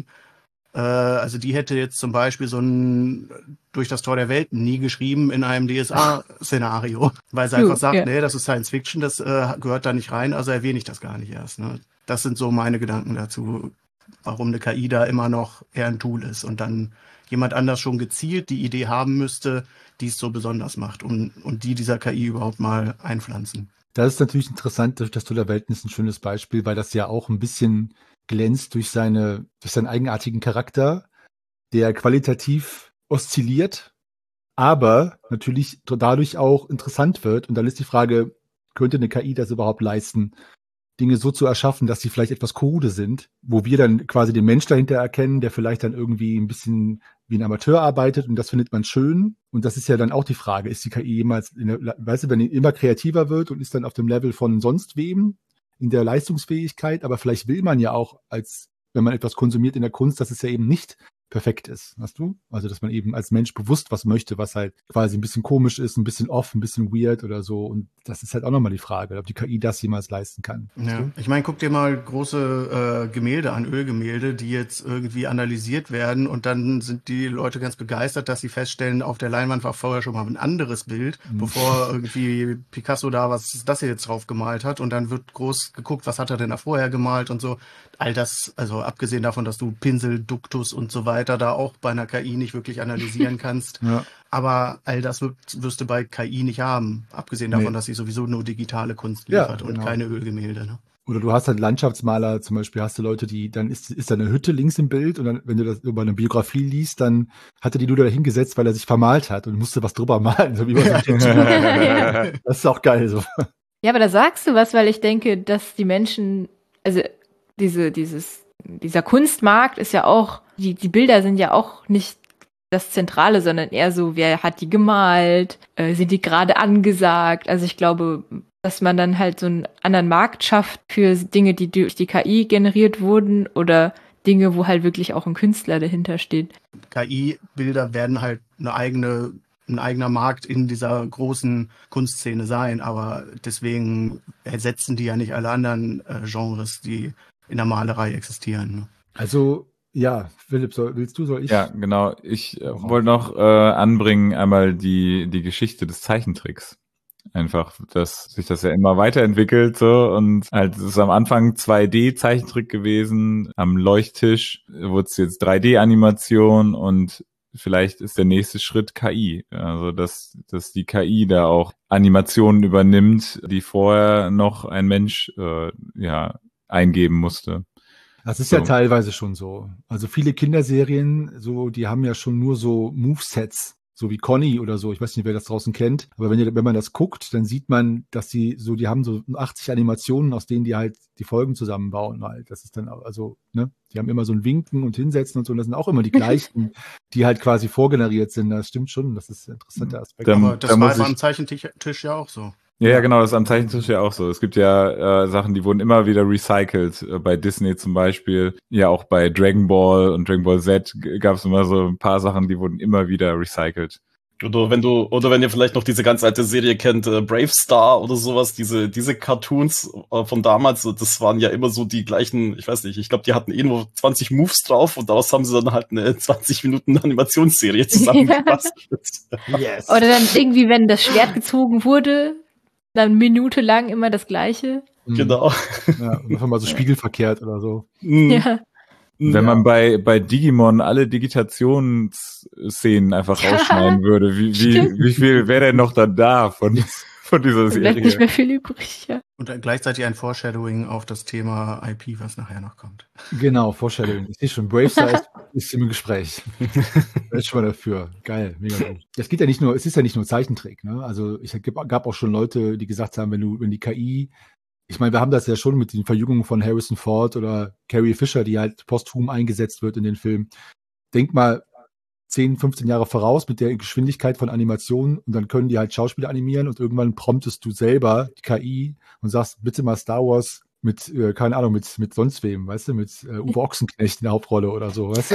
Also die hätte jetzt zum Beispiel so ein Durch das Tor der Welten nie geschrieben in einem D S A-Szenario, weil sie einfach sagt, ja. nee, das ist Science Fiction, das äh, gehört da nicht rein, also erwähne ich das gar nicht erst. Ne? Das sind so meine Gedanken dazu, warum eine K I da immer noch eher ein Tool ist und dann jemand anders schon gezielt die Idee haben müsste, die es so besonders macht und, und die dieser K I überhaupt mal einpflanzen. Das ist natürlich interessant, durch das Tor der Welten ist ein schönes Beispiel, weil das ja auch ein bisschen glänzt durch seine, durch seinen eigenartigen Charakter, der qualitativ oszilliert, aber natürlich dadurch auch interessant wird. Und dann ist die Frage, könnte eine K I das überhaupt leisten, Dinge so zu erschaffen, dass sie vielleicht etwas krude sind, wo wir dann quasi den Mensch dahinter erkennen, der vielleicht dann irgendwie ein bisschen wie ein Amateur arbeitet und das findet man schön. Und das ist ja dann auch die Frage, ist die K I jemals, in der, weißt du, wenn die immer kreativer wird und ist dann auf dem Level von sonst wem, in der Leistungsfähigkeit, aber vielleicht will man ja auch, als wenn man etwas konsumiert in der Kunst, dass es ja eben nicht perfekt ist, weißt du? Also, dass man eben als Mensch bewusst was möchte, was halt quasi ein bisschen komisch ist, ein bisschen off, ein bisschen weird oder so. Und das ist halt auch nochmal die Frage, ob die K I das jemals leisten kann. Ja, du? Ich meine, guck dir mal große äh, Gemälde an, Ölgemälde, die jetzt irgendwie analysiert werden und dann sind die Leute ganz begeistert, dass sie feststellen, auf der Leinwand war vorher schon mal ein anderes Bild, mhm. bevor irgendwie Picasso da was das hier jetzt drauf gemalt hat und dann wird groß geguckt, was hat er denn da vorher gemalt und so. All das, also abgesehen davon, dass du Pinsel, Duktus und so weiter da auch bei einer K I nicht wirklich analysieren kannst. Ja. Aber all das wirst du bei K I nicht haben. Abgesehen davon, nee. dass sie sowieso nur digitale Kunst liefert ja, genau. und keine Ölgemälde. Ne? Oder du hast halt Landschaftsmaler, zum Beispiel hast du Leute, die, dann ist, ist da eine Hütte links im Bild und dann, wenn du das über eine Biografie liest, dann hat er die nur da hingesetzt, weil er sich vermalt hat und musste was drüber malen. So wie man ja. Das ist auch geil so. Ja, aber da sagst du was, weil ich denke, dass die Menschen, also diese, dieses, dieser Kunstmarkt ist ja auch, die, die Bilder sind ja auch nicht das Zentrale, sondern eher so, wer hat die gemalt, äh, sind die gerade angesagt. Also ich glaube, dass man dann halt so einen anderen Markt schafft für Dinge, die durch die K I generiert wurden oder Dinge, wo halt wirklich auch ein Künstler dahinter steht. K I-Bilder werden halt eine eigene, ein eigener Markt in dieser großen Kunstszene sein, aber deswegen ersetzen die ja nicht alle anderen äh, Genres, die in der Malerei existieren. Also ja, Philipp, soll, willst du, soll ich? Ja, genau. Ich äh, wollte noch äh, anbringen einmal die die Geschichte des Zeichentricks. Einfach, dass sich das ja immer weiterentwickelt so und halt es ist am Anfang zwei D-Zeichentrick gewesen, am Leuchttisch wurde es jetzt drei D-Animation und vielleicht ist der nächste Schritt K I. Also dass dass die K I da auch Animationen übernimmt, die vorher noch ein Mensch äh, ja eingeben musste. Das ist so. Ja teilweise schon so. Also viele Kinderserien, so, die haben ja schon nur so Movesets, so wie Conny oder so. Ich weiß nicht, wer das draußen kennt. Aber wenn, ihr, wenn man das guckt, dann sieht man, dass die so, die haben so achtzig Animationen, aus denen die halt die Folgen zusammenbauen halt. Das ist dann also, ne, die haben immer so ein Winken und Hinsetzen und so. Und das sind auch immer die gleichen, die halt quasi vorgeneriert sind. Das stimmt schon. Das ist ein interessanter Aspekt. Dann, aber das war einfach am Zeichentisch ja auch so. Ja, ja, genau, das ist am Zeichentisch ja auch so. Es gibt ja äh, Sachen, die wurden immer wieder recycelt. Äh, bei Disney zum Beispiel, ja auch bei Dragon Ball und Dragon Ball Z g- gab es immer so ein paar Sachen, die wurden immer wieder recycelt. Oder wenn du, oder wenn ihr vielleicht noch diese ganz alte Serie kennt, äh, Brave Star oder sowas, diese, diese Cartoons äh, von damals, das waren ja immer so die gleichen, ich weiß nicht, ich glaube, die hatten eh nur zwanzig Moves drauf und daraus haben sie dann halt eine zwanzig Minuten Animationsserie zusammengepasst. Yes. Oder dann irgendwie, wenn das Schwert gezogen wurde, dann eine Minute lang immer das Gleiche. Genau. Ja, und einfach mal so spiegelverkehrt oder so. Ja. Wenn man bei, bei Digimon alle Digitationsszenen einfach rausschneiden würde, wie, wie, wie viel wäre denn noch dann da von, von dieser Serie? Bleibt nicht mehr viel übrig, ja. Und dann gleichzeitig ein Foreshadowing auf das Thema I P, was nachher noch kommt. Genau, Foreshadowing. Ich sehe schon, Bravestar ist, ist im Gespräch. Da ist schon mal dafür. Geil, mega gut. Das geht ja nicht nur, es ist ja nicht nur Zeichentrick, ne? Also ich gab, gab auch schon Leute, die gesagt haben, wenn du, wenn die K I, ich meine, wir haben das ja schon mit den Verjüngungen von Harrison Ford oder Carrie Fisher, die halt posthum eingesetzt wird in den Film. Denk mal zehn, fünfzehn Jahre voraus mit der Geschwindigkeit von Animationen und dann können die halt Schauspieler animieren und irgendwann promptest du selber die K I und sagst, bitte mal Star Wars mit, äh, keine Ahnung, mit, mit sonst wem, weißt du, mit äh, Uwe Ochsenknecht in der Hauptrolle oder so, weißt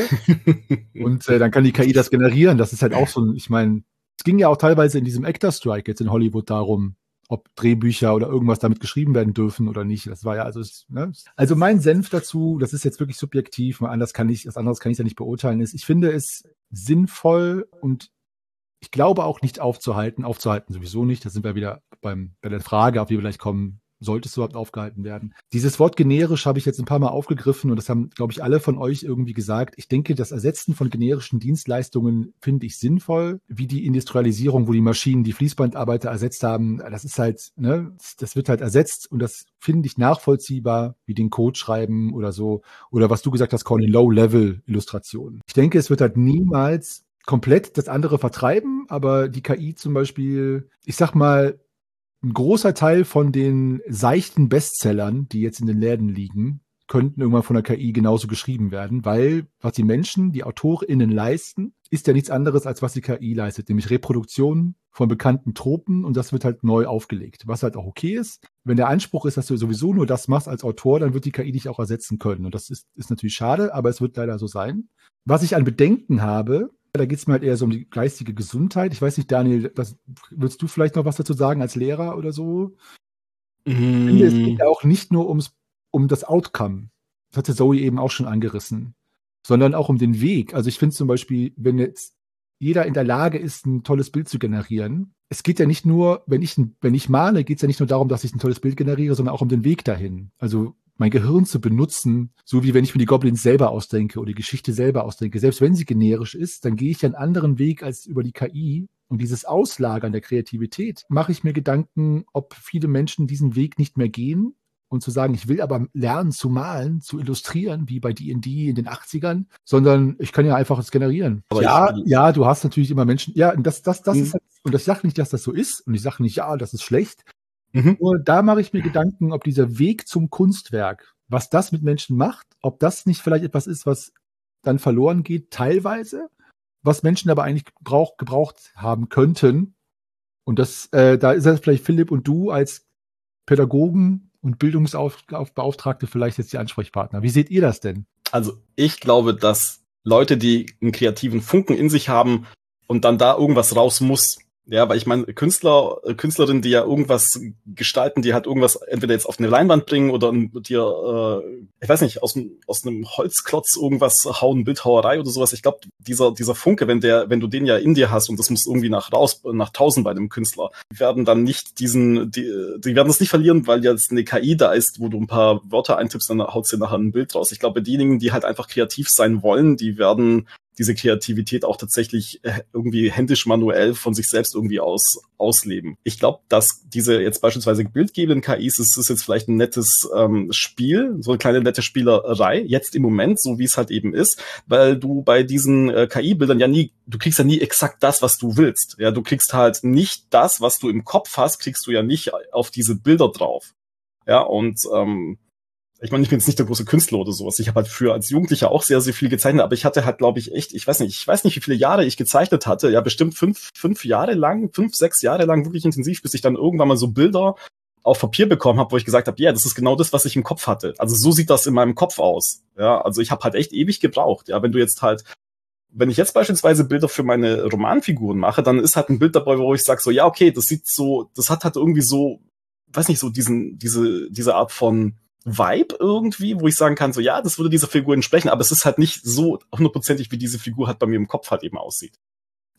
du? Und äh, dann kann die K I das generieren. Das ist halt auch so ein, ich meine, es ging ja auch teilweise in diesem Actor Strike jetzt in Hollywood darum, ob Drehbücher oder irgendwas damit geschrieben werden dürfen oder nicht. Das war ja also, ne? Also mein Senf dazu, das ist jetzt wirklich subjektiv, mal anders kann ich, was anderes kann ich ja nicht beurteilen, ist, ich finde es sinnvoll und ich glaube auch nicht aufzuhalten, aufzuhalten sowieso nicht, da sind wir wieder beim, bei der Frage, auf die wir gleich kommen, sollte es überhaupt aufgehalten werden. Dieses Wort generisch habe ich jetzt ein paar Mal aufgegriffen und das haben, glaube ich, alle von euch irgendwie gesagt. Ich denke, das Ersetzen von generischen Dienstleistungen finde ich sinnvoll, wie die Industrialisierung, wo die Maschinen die Fließbandarbeiter ersetzt haben. Das ist halt, ne, das wird halt ersetzt und das finde ich nachvollziehbar, wie den Code schreiben oder so. Oder was du gesagt hast, Conny, Low-Level-Illustrationen. Ich denke, es wird halt niemals komplett das andere vertreiben, aber die K I zum Beispiel, ich sag mal, ein großer Teil von den seichten Bestsellern, die jetzt in den Läden liegen, könnten irgendwann von der K I genauso geschrieben werden, weil was die Menschen, die AutorInnen leisten, ist ja nichts anderes, als was die K I leistet, nämlich Reproduktionen von bekannten Tropen und das wird halt neu aufgelegt, was halt auch okay ist. Wenn der Anspruch ist, dass du sowieso nur das machst als Autor, dann wird die K I dich auch ersetzen können und das ist, ist natürlich schade, aber es wird leider so sein. Was ich an Bedenken habe, da geht es mir halt eher so um die geistige Gesundheit. Ich weiß nicht, Daniel, was, würdest du vielleicht noch was dazu sagen als Lehrer oder so? Mm. Ich finde, es geht ja auch nicht nur ums, um das Outcome. Das hatte Zoe eben auch schon angerissen. Sondern auch um den Weg. Also ich finde zum Beispiel, wenn jetzt jeder in der Lage ist, ein tolles Bild zu generieren. Es geht ja nicht nur, wenn ich, wenn ich male, geht es ja nicht nur darum, dass ich ein tolles Bild generiere, sondern auch um den Weg dahin. Also mein Gehirn zu benutzen, so wie wenn ich mir die Goblins selber ausdenke oder die Geschichte selber ausdenke. Selbst wenn sie generisch ist, dann gehe ich einen anderen Weg als über die K I. Und dieses Auslagern der Kreativität mache ich mir Gedanken, ob viele Menschen diesen Weg nicht mehr gehen und zu sagen, ich will aber lernen zu malen, zu illustrieren, wie bei D und D in den achtzigern, sondern ich kann ja einfach es generieren. Aber ja, ich, ja, du hast natürlich immer Menschen, ja, und das, das, das mhm. ist halt, und ich sage nicht, dass das so ist und ich sage nicht, ja, das ist schlecht. Mhm. Nur da mache ich mir Gedanken, ob dieser Weg zum Kunstwerk, was das mit Menschen macht, ob das nicht vielleicht etwas ist, was dann verloren geht, teilweise, was Menschen aber eigentlich gebrauch, gebraucht haben könnten. Und das, äh, da ist das vielleicht Philipp und du als Pädagogen und Bildungsbeauftragte vielleicht jetzt die Ansprechpartner. Wie seht ihr das denn? Also ich glaube, dass Leute, die einen kreativen Funken in sich haben und dann da irgendwas raus muss, ja, weil ich meine, Künstler, Künstlerinnen, die ja irgendwas gestalten, die halt irgendwas entweder jetzt auf eine Leinwand bringen oder dir, äh, ich weiß nicht, aus, aus einem Holzklotz irgendwas hauen, Bildhauerei oder sowas. Ich glaube, dieser dieser Funke, wenn der, wenn du den ja in dir hast und das muss irgendwie nach raus, nach tausend bei dem Künstler, die werden dann nicht diesen, die, die werden das nicht verlieren, weil jetzt eine K I da ist, wo du ein paar Wörter eintippst, dann haut dir nachher ein Bild raus. Ich glaube, diejenigen, die halt einfach kreativ sein wollen, die werden diese Kreativität auch tatsächlich irgendwie händisch manuell von sich selbst irgendwie aus ausleben. Ich glaube, dass diese jetzt beispielsweise bildgebenden K Is, es ist jetzt vielleicht ein nettes ähm, Spiel, so eine kleine nette Spielerei, jetzt im Moment, so wie es halt eben ist, weil du bei diesen äh, K I-Bildern ja nie, du kriegst ja nie exakt das, was du willst. Ja, du kriegst halt nicht das, was du im Kopf hast, kriegst du ja nicht auf diese Bilder drauf. Ja, und ähm, ich meine, ich bin jetzt nicht der große Künstler oder sowas. Ich habe halt früher als Jugendlicher auch sehr, sehr viel gezeichnet, aber ich hatte halt, glaube ich, echt, ich weiß nicht, ich weiß nicht, wie viele Jahre ich gezeichnet hatte. Ja, bestimmt fünf, fünf Jahre lang, fünf, sechs Jahre lang wirklich intensiv, bis ich dann irgendwann mal so Bilder auf Papier bekommen habe, wo ich gesagt habe, ja, yeah, das ist genau das, was ich im Kopf hatte. Also so sieht das in meinem Kopf aus. Ja, also ich habe halt echt ewig gebraucht. Ja, wenn du jetzt halt, wenn ich jetzt beispielsweise Bilder für meine Romanfiguren mache, dann ist halt ein Bild dabei, wo ich sage so, ja, okay, das sieht so, das hat halt irgendwie so, weiß nicht, so diesen, diese, diese Art von Vibe irgendwie, wo ich sagen kann, so ja, das würde dieser Figur entsprechen, aber es ist halt nicht so hundertprozentig, wie diese Figur halt bei mir im Kopf halt eben aussieht.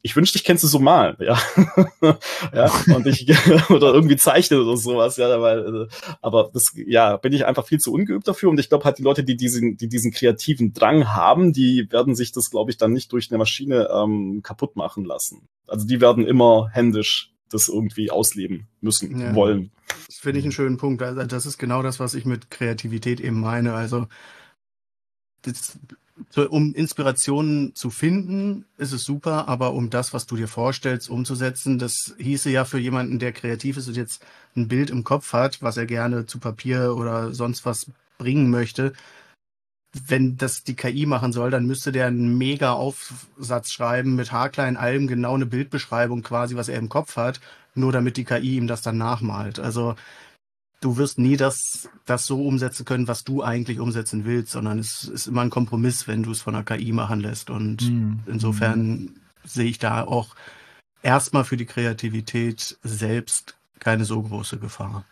ich wünschte, ich kennst du so malen, ja. ja, und ich, oder irgendwie zeichnen oder sowas, ja, weil, aber das, ja, bin ich einfach viel zu ungeübt dafür und ich glaube halt die Leute, die diesen, die diesen kreativen Drang haben, die werden sich das, glaube ich, dann nicht durch eine Maschine ähm, kaputt machen lassen. Also die werden immer händisch das irgendwie ausleben müssen, Ja. wollen. Das finde ich einen schönen Punkt. Also das ist genau das, was ich mit Kreativität eben meine. Also das, um Inspirationen zu finden, ist es super, aber um das, was du dir vorstellst, umzusetzen, das hieße ja für jemanden, der kreativ ist und jetzt ein Bild im Kopf hat, was er gerne zu Papier oder sonst was bringen möchte, wenn das die K I machen soll, dann müsste der einen mega Aufsatz schreiben, mit haarkleinen allem genau eine Bildbeschreibung quasi, was er im Kopf hat, nur damit die K I ihm das dann nachmalt. Also du wirst nie das, das so umsetzen können, was du eigentlich umsetzen willst, sondern es ist immer ein Kompromiss, wenn du es von der K I machen lässt. Und Mhm. insofern sehe ich da auch erstmal für die Kreativität selbst keine so große Gefahr.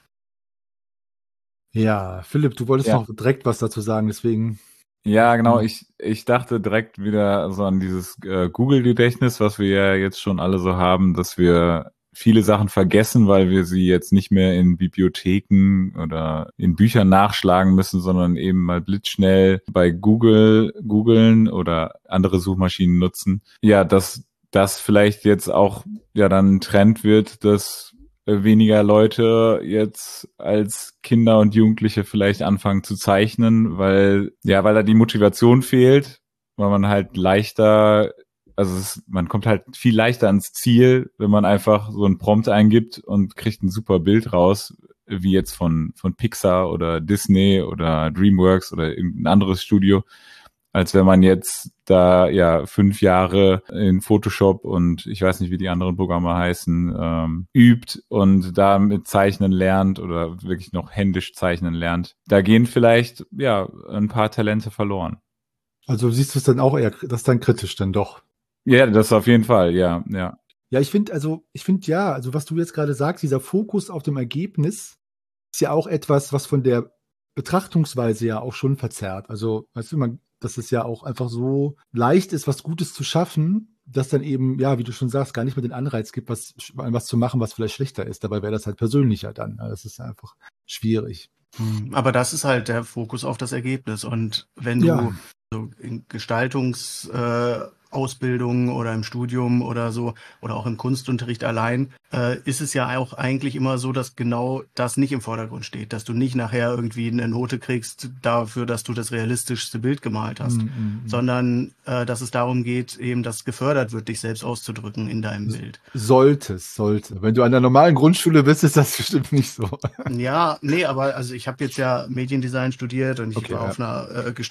Ja, Philipp, du wolltest Ja. noch direkt was dazu sagen, deswegen. Ja, genau. Mhm. Ich, ich dachte direkt wieder so an dieses äh, Google-Gedächtnis, was wir ja jetzt schon alle so haben, dass wir viele Sachen vergessen, weil wir sie jetzt nicht mehr in Bibliotheken oder in Büchern nachschlagen müssen, sondern eben mal blitzschnell bei Google googeln oder andere Suchmaschinen nutzen. Ja, dass das vielleicht jetzt auch ja dann ein Trend wird, dass äh, weniger Leute jetzt als Kinder und Jugendliche vielleicht anfangen zu zeichnen, weil ja, weil da die Motivation fehlt, weil man halt leichter Also es ist, man kommt halt viel leichter ans Ziel, wenn man einfach so einen Prompt eingibt und kriegt ein super Bild raus, wie jetzt von von Pixar oder Disney oder DreamWorks oder irgendein anderes Studio, als wenn man jetzt da ja fünf Jahre in Photoshop und ich weiß nicht, wie die anderen Programme heißen, ähm, übt und da mit Zeichnen lernt oder wirklich noch händisch zeichnen lernt. Da gehen vielleicht ja ein paar Talente verloren. Also siehst du es dann auch eher, das ist dann kritisch dann doch. Ja, das auf jeden Fall, ja, ja. Ja, ich finde, also, ich finde ja, also was du jetzt gerade sagst, dieser Fokus auf dem Ergebnis ist ja auch etwas, was von der Betrachtungsweise ja auch schon verzerrt. Also, weißt du, man, dass es ja auch einfach so leicht ist, was Gutes zu schaffen, dass dann eben, ja, wie du schon sagst, gar nicht mehr den Anreiz gibt, was, was zu machen, was vielleicht schlechter ist. Dabei wäre das halt persönlicher dann. Ja, das ist einfach schwierig. Aber das ist halt der Fokus auf das Ergebnis. Und wenn du Ja. so in Gestaltungsausbildung äh, Ausbildung oder im Studium oder so oder auch im Kunstunterricht allein, äh, ist es ja auch eigentlich immer so, dass genau das nicht im Vordergrund steht, dass du nicht nachher irgendwie eine Note kriegst dafür, dass du das realistischste Bild gemalt hast, Mm, mm, mm. sondern äh, dass es darum geht, eben, dass gefördert wird, dich selbst auszudrücken in deinem Bild. Sollte, es, sollte. Wenn du an der normalen Grundschule bist, ist das bestimmt nicht so. Ja, nee, aber also ich habe jetzt ja Mediendesign studiert und ich Okay, war ja. auf einer äh,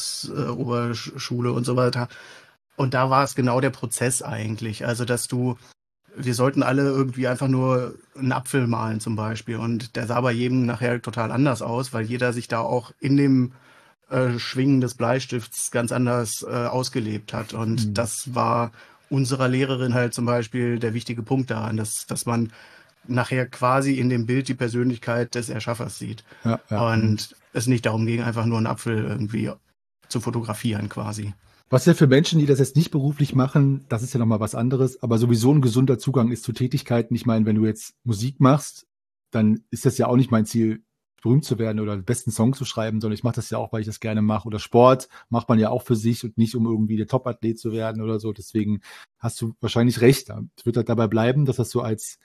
Gestaltungsoberschule und so weiter. Und da war es genau der Prozess eigentlich. Also, dass du, wir sollten alle irgendwie einfach nur einen Apfel malen zum Beispiel. Und der sah bei jedem nachher total anders aus, weil jeder sich da auch in dem äh, Schwingen des Bleistifts ganz anders äh, ausgelebt hat. Und Mhm. das war unserer Lehrerin halt zum Beispiel der wichtige Punkt daran, dass, dass man nachher quasi in dem Bild die Persönlichkeit des Erschaffers sieht. Ja, ja. Und es nicht darum ging, einfach nur einen Apfel irgendwie zu fotografieren quasi. Was ja für Menschen, die das jetzt nicht beruflich machen, das ist ja nochmal was anderes, aber sowieso ein gesunder Zugang ist zu Tätigkeiten. Ich meine, wenn du jetzt Musik machst, dann ist das ja auch nicht mein Ziel, berühmt zu werden oder den besten Song zu schreiben, sondern ich mache das ja auch, weil ich das gerne mache. Oder Sport macht man ja auch für sich und nicht, um irgendwie der Top-Athlet zu werden oder so. Deswegen hast du wahrscheinlich recht. Es wird halt dabei bleiben, dass das so als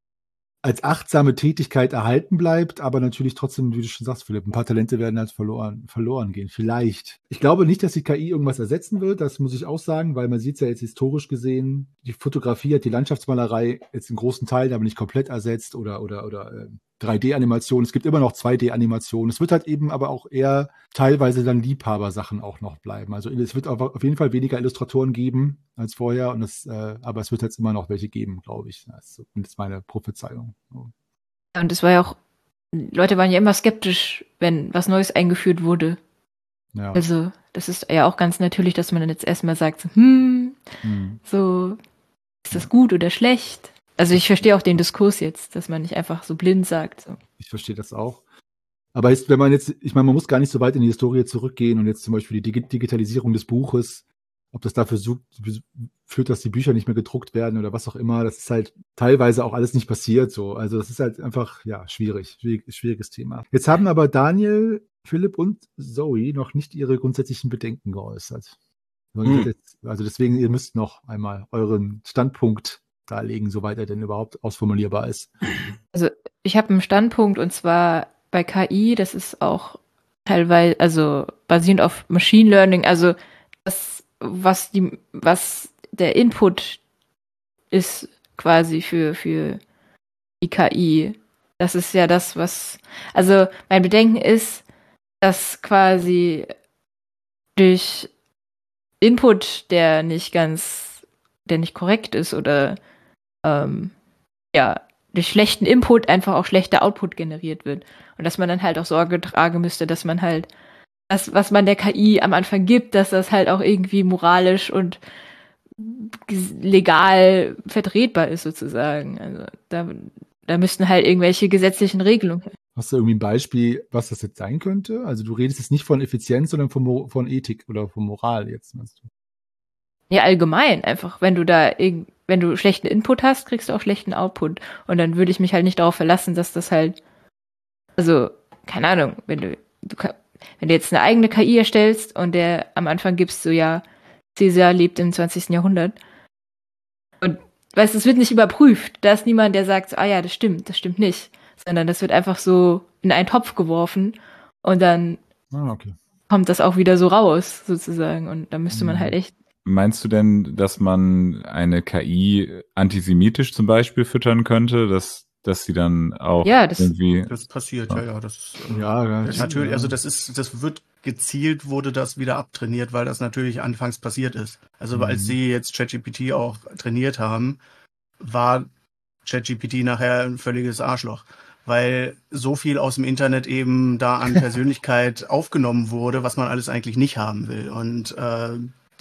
als achtsame Tätigkeit erhalten bleibt, aber natürlich trotzdem, wie du schon sagst, Philipp, ein paar Talente werden halt verloren, verloren gehen. Vielleicht. Ich glaube nicht, dass die K I irgendwas ersetzen wird, das muss ich auch sagen, weil man sieht es ja jetzt historisch gesehen, die Fotografie hat die Landschaftsmalerei jetzt in großen Teilen, aber nicht komplett ersetzt oder, oder, oder äh, drei D-Animationen. Es gibt immer noch zwei D-Animationen. Es wird halt eben aber auch eher teilweise dann Liebhabersachen auch noch bleiben. Also es wird auf jeden Fall weniger Illustratoren geben als vorher, und es, äh, aber es wird jetzt immer noch welche geben, glaube ich. Das ist zumindest meine Prophezeiung. Und es war ja auch, Leute waren ja immer skeptisch, wenn was Neues eingeführt wurde. Ja. Also das ist ja auch ganz natürlich, dass man dann jetzt erstmal sagt, so, hm, Hm. so, ist das gut oder schlecht? Also ich verstehe auch den Diskurs jetzt, dass man nicht einfach so blind sagt. So. Ich verstehe das auch. Aber jetzt, wenn man jetzt, ich meine, man muss gar nicht so weit in die Historie zurückgehen und jetzt zum Beispiel die Dig- Digitalisierung des Buches ob das dafür sucht, führt, dass die Bücher nicht mehr gedruckt werden oder was auch immer. Das ist halt teilweise auch alles nicht passiert so. Also das ist halt einfach, ja, schwierig, schwierig schwieriges Thema. Jetzt haben aber Daniel, Philipp und Zoe noch nicht ihre grundsätzlichen Bedenken geäußert. Hm. Also deswegen, ihr müsst noch einmal euren Standpunkt darlegen, soweit er denn überhaupt ausformulierbar ist. Also ich habe einen Standpunkt und zwar bei K I, das ist auch teilweise, also basierend auf Machine Learning, also das, was die, was der Input ist quasi für, für die K I. Das ist ja das, was, also mein Bedenken ist, dass quasi durch Input, der nicht ganz, der nicht korrekt ist oder ähm, ja, durch schlechten Input einfach auch schlechter Output generiert wird. Und dass man dann halt auch Sorge tragen müsste, dass man halt das, was man der K I am Anfang gibt, dass das halt auch irgendwie moralisch und legal vertretbar ist sozusagen. Also da, da müssten halt irgendwelche gesetzlichen Regelungen. Hast du irgendwie ein Beispiel, was das jetzt sein könnte? Also du redest jetzt nicht von Effizienz, sondern von, von Ethik oder von Moral jetzt, meinst du? Ja, allgemein einfach. Wenn du da irg- wenn du schlechten Input hast, kriegst du auch schlechten Output. Und dann würde ich mich halt nicht darauf verlassen, dass das halt, also, keine Ahnung, wenn du, du wenn du jetzt eine eigene K I erstellst und der am Anfang gibst du ja, Caesar lebt im zwanzigsten Jahrhundert. Und weißt du, es wird nicht überprüft. Da ist niemand, der sagt, so, ah ja, das stimmt, das stimmt nicht. Sondern das wird einfach so in einen Topf geworfen und dann ah, okay. kommt das auch wieder so raus, sozusagen. Und da müsste man halt echt. Meinst du denn, dass man eine K I antisemitisch zum Beispiel füttern könnte, dass, dass sie dann auch ja, das, irgendwie... Das passiert, ja, ja. Das, ja, ja, das natürlich, also das ist, das wird gezielt, wurde das wieder abtrainiert, weil das natürlich anfangs passiert ist. Also mhm. als sie jetzt ChatGPT auch trainiert haben, war ChatGPT nachher ein völliges Arschloch. Weil so viel aus dem Internet eben da an Persönlichkeit aufgenommen wurde, was man alles eigentlich nicht haben will. Und äh,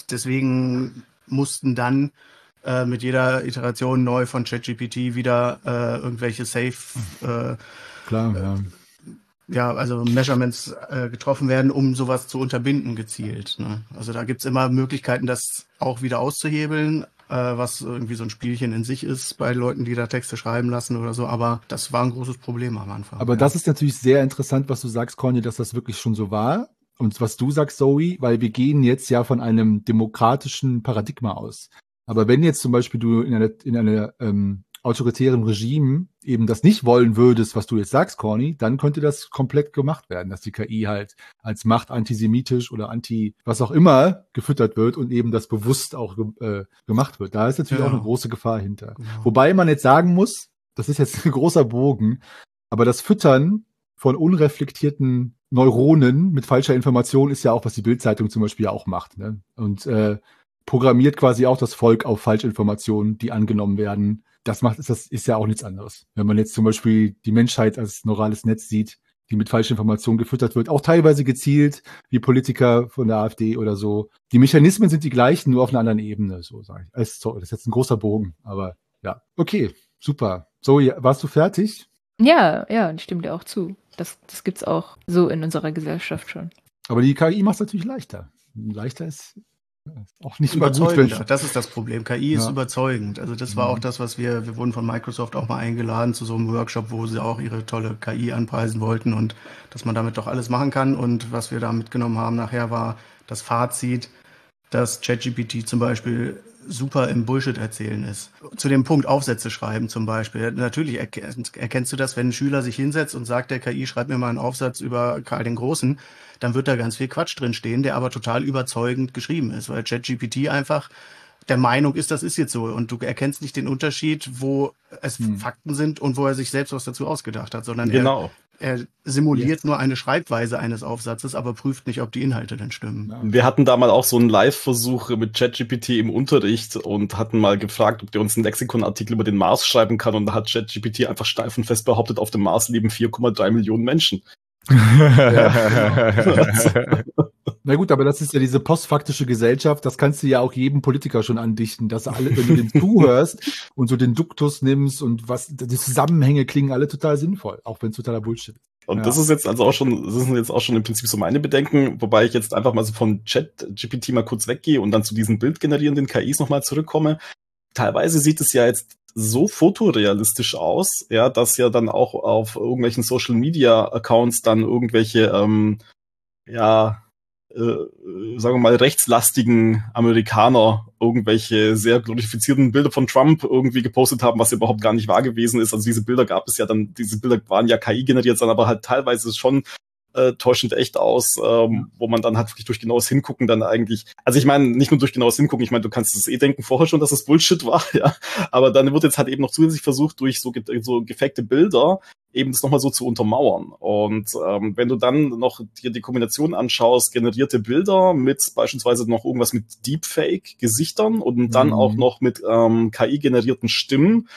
deswegen mussten dann äh, mit jeder Iteration neu von ChatGPT wieder äh, irgendwelche Safe äh, Klar, ja. Äh, ja, also Measurements äh, getroffen werden, um sowas zu unterbinden gezielt. Ne? Also da gibt's immer Möglichkeiten, das auch wieder auszuhebeln, äh, was irgendwie so ein Spielchen in sich ist bei Leuten, die da Texte schreiben lassen oder so. Aber das war ein großes Problem am Anfang. Aber ja. das ist natürlich sehr interessant, was du sagst, Conny, dass das wirklich schon so war. Und was du sagst, Zoe, weil wir gehen jetzt ja von einem demokratischen Paradigma aus. Aber wenn jetzt zum Beispiel du in einer, in einer ähm, autoritären Regime eben das nicht wollen würdest, was du jetzt sagst, Corny, dann könnte das komplett gemacht werden, dass die K I halt als Macht antisemitisch oder anti was auch immer gefüttert wird und eben das bewusst auch äh, gemacht wird. Da ist natürlich ja auch eine große Gefahr hinter. Genau. Wobei man jetzt sagen muss, das ist jetzt ein großer Bogen, aber das Füttern von unreflektierten Neuronen mit falscher Information ist ja auch, was die Bild-Zeitung zum Beispiel ja auch macht. Ne? Und äh, programmiert quasi auch das Volk auf Falschinformationen, die angenommen werden. Das macht, ist, das ist ja auch nichts anderes. Wenn man jetzt zum Beispiel die Menschheit als neurales Netz sieht, die mit falschen Informationen gefüttert wird, auch teilweise gezielt, wie Politiker von der AfD oder so. Die Mechanismen sind die gleichen, nur auf einer anderen Ebene, so sage ich. Also, sorry, das ist jetzt ein großer Bogen, aber ja. Okay, super. Zoe, warst du fertig? Ja, ja, ich stimme dir auch zu. Das, das gibt's auch so in unserer Gesellschaft schon. Aber die K I macht es natürlich leichter. Leichter ist auch nicht überzeugender. Das ist das Problem. K I ist ja. überzeugend. Also das war mhm. auch das, was wir, wir wurden von Microsoft auch mal eingeladen zu so einem Workshop, wo sie auch ihre tolle K I anpreisen wollten und dass man damit doch alles machen kann. Und was wir da mitgenommen haben nachher war das Fazit, dass ChatGPT zum Beispiel super im Bullshit erzählen ist. Zu dem Punkt Aufsätze schreiben zum Beispiel. Natürlich erkennst du das, wenn ein Schüler sich hinsetzt und sagt, der K I schreibt mir mal einen Aufsatz über Karl den Großen, dann wird da ganz viel Quatsch drin stehen, der aber total überzeugend geschrieben ist, weil ChatGPT einfach der Meinung ist, das ist jetzt so und du erkennst nicht den Unterschied, wo es hm. Fakten sind und wo er sich selbst was dazu ausgedacht hat, sondern genau. er, er simuliert yes. nur eine Schreibweise eines Aufsatzes, aber prüft nicht, ob die Inhalte denn stimmen. Ja. Wir hatten da mal auch so einen Live-Versuch mit ChatGPT im Unterricht und hatten mal gefragt, ob der uns einen Lexikonartikel über den Mars schreiben kann und da hat ChatGPT einfach steif und fest behauptet, auf dem Mars leben vier Komma drei Millionen Menschen. Ja, genau. Na gut, aber das ist ja diese postfaktische Gesellschaft, das kannst du ja auch jedem Politiker schon andichten, dass alle, wenn du den zuhörst und so den Duktus nimmst und was, die Zusammenhänge klingen alle total sinnvoll, auch wenn es totaler Bullshit ist. Und Ja. das ist jetzt also auch schon, das sind jetzt auch schon im Prinzip so meine Bedenken, wobei ich jetzt einfach mal so von Chat-G P T mal kurz weggehe und dann zu diesen bildgenerierenden K Is nochmal zurückkomme. Teilweise sieht es ja jetzt so fotorealistisch aus, ja, dass ja dann auch auf irgendwelchen Social-Media-Accounts dann irgendwelche, ähm, ja, äh, sagen wir mal, rechtslastigen Amerikaner irgendwelche sehr glorifizierten Bilder von Trump irgendwie gepostet haben, was überhaupt gar nicht wahr gewesen ist. Also diese Bilder gab es ja dann, diese Bilder waren ja K I generiert, sondern aber halt teilweise schon äh, täuschend echt aus, ähm, wo man dann halt wirklich durch genaues Hingucken dann eigentlich, also ich meine, nicht nur durch genaues Hingucken, ich meine, du kannst es eh denken vorher schon, dass es Bullshit war, ja, aber dann wird jetzt halt eben noch zusätzlich versucht, durch so, ge- so gefakte Bilder eben das nochmal so zu untermauern. Und ähm, wenn du dann noch dir die Kombination anschaust, generierte Bilder mit beispielsweise noch irgendwas mit Deepfake-Gesichtern und dann Mhm. auch noch mit ähm, K I-generierten Stimmen,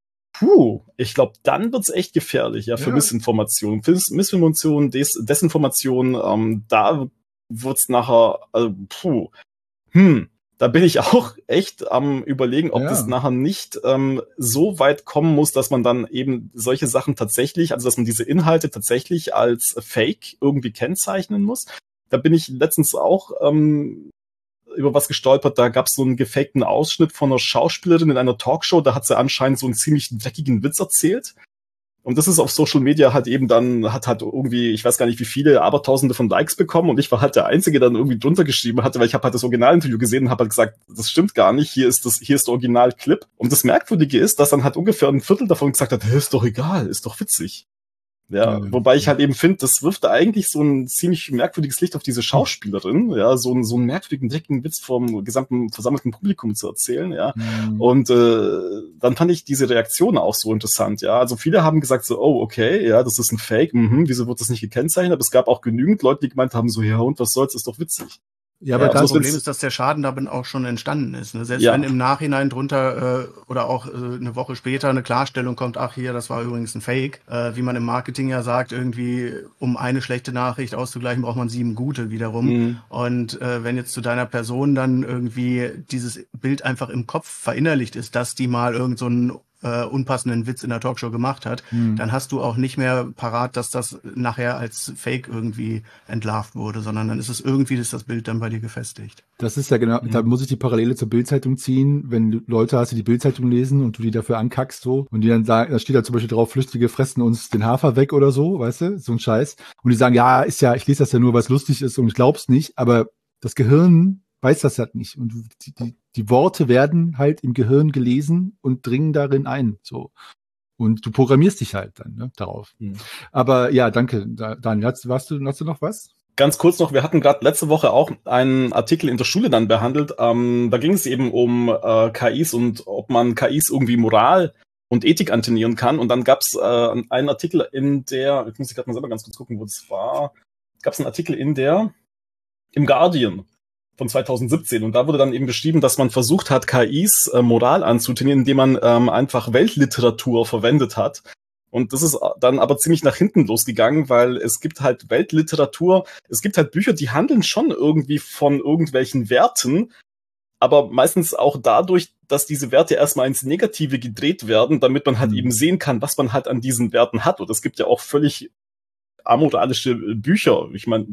puh, ich glaube, dann wird's echt gefährlich, ja, für Ja. Missinformation. Für Missinformation, Des Desinformation, ähm, da wird's nachher, also, puh, hm, da bin ich auch echt am Überlegen, ob Ja. das nachher nicht ähm, so weit kommen muss, dass man dann eben solche Sachen tatsächlich, also dass man diese Inhalte tatsächlich als Fake irgendwie kennzeichnen muss. Da bin ich letztens auch ähm, über was gestolpert, da gab es so einen gefakten Ausschnitt von einer Schauspielerin in einer Talkshow, da hat sie anscheinend so einen ziemlich dreckigen Witz erzählt. Und das ist auf Social Media halt eben dann, hat halt irgendwie, ich weiß gar nicht wie viele, aber tausende von Likes bekommen und ich war halt der Einzige, der dann irgendwie drunter geschrieben hatte, weil ich habe halt das Originalinterview gesehen und habe halt gesagt, das stimmt gar nicht, hier ist das, hier ist der Originalclip. Und das Merkwürdige ist, dass dann halt ungefähr ein Viertel davon gesagt hat, hey, ist doch egal, ist doch witzig. Ja, Ja. wobei ich halt eben finde, das wirft da eigentlich so ein ziemlich merkwürdiges Licht auf diese Schauspielerin, ja, so, ein, so einen merkwürdigen, dreckigen Witz vom gesamten versammelten Publikum zu erzählen, ja. Mhm. Und äh, dann fand ich diese Reaktion auch so interessant, ja. Also viele haben gesagt so, oh, okay, ja, das ist ein Fake, mhm, wieso wird das nicht gekennzeichnet? Aber es gab auch genügend Leute, die gemeint haben so, ja, und was soll's, ist doch witzig. Ja, aber Ja, das, Das also Problem wenn's- ist, dass der Schaden damit auch schon entstanden ist. Ne? Selbst Ja. wenn im Nachhinein drunter äh, oder auch äh, eine Woche später eine Klarstellung kommt, ach hier, das war übrigens ein Fake, äh, wie man im Marketing ja sagt, irgendwie um eine schlechte Nachricht auszugleichen, braucht man sieben gute wiederum. Mhm. Und äh, wenn jetzt zu deiner Person dann irgendwie dieses Bild einfach im Kopf verinnerlicht ist, dass die mal irgend so einen äh, unpassenden Witz in der Talkshow gemacht hat, Mhm. dann hast du auch nicht mehr parat, dass das nachher als Fake irgendwie entlarvt wurde, sondern dann ist es irgendwie, ist das Bild dann bei dir gefestigt. Das ist ja genau, Mhm. da muss ich die Parallele zur Bildzeitung ziehen, wenn du Leute hast, die die Bildzeitung lesen und du die dafür ankackst so und die dann sagen, da steht da zum Beispiel drauf, Flüchtige fressen uns den Hafer weg oder so, weißt du, so ein Scheiß. Und die sagen, ja, ist ja, ich lese das ja nur, weil es lustig ist und ich glaub's nicht, aber das Gehirn weiß das halt nicht. Und du- die, die, die Worte werden halt im Gehirn gelesen und dringen darin ein, so. Und du programmierst dich halt dann ne, darauf. Mhm. Aber ja, danke, Da- Daniel. Hast, warst du, hast du noch was? Ganz kurz noch, wir hatten gerade letzte Woche auch einen Artikel in der Schule dann behandelt. Ähm, da ging es eben um äh, K Is und ob man K Is irgendwie Moral und Ethik antrainieren kann. Und dann gab es äh, einen Artikel in der, jetzt muss ich gerade mal selber ganz kurz gucken, wo das war, gab es einen Artikel in der, im Guardian von zwanzig siebzehn. Und da wurde dann eben beschrieben, dass man versucht hat, K Is äh, Moral anzutrainieren, indem man ähm, einfach Weltliteratur verwendet hat. Und das ist dann aber ziemlich nach hinten losgegangen, weil es gibt halt Weltliteratur, es gibt halt Bücher, die handeln schon irgendwie von irgendwelchen Werten, aber meistens auch dadurch, dass diese Werte erstmal ins Negative gedreht werden, damit man halt Mhm. eben sehen kann, was man halt an diesen Werten hat. Und es gibt ja auch völlig amoralische Bücher. Ich meine,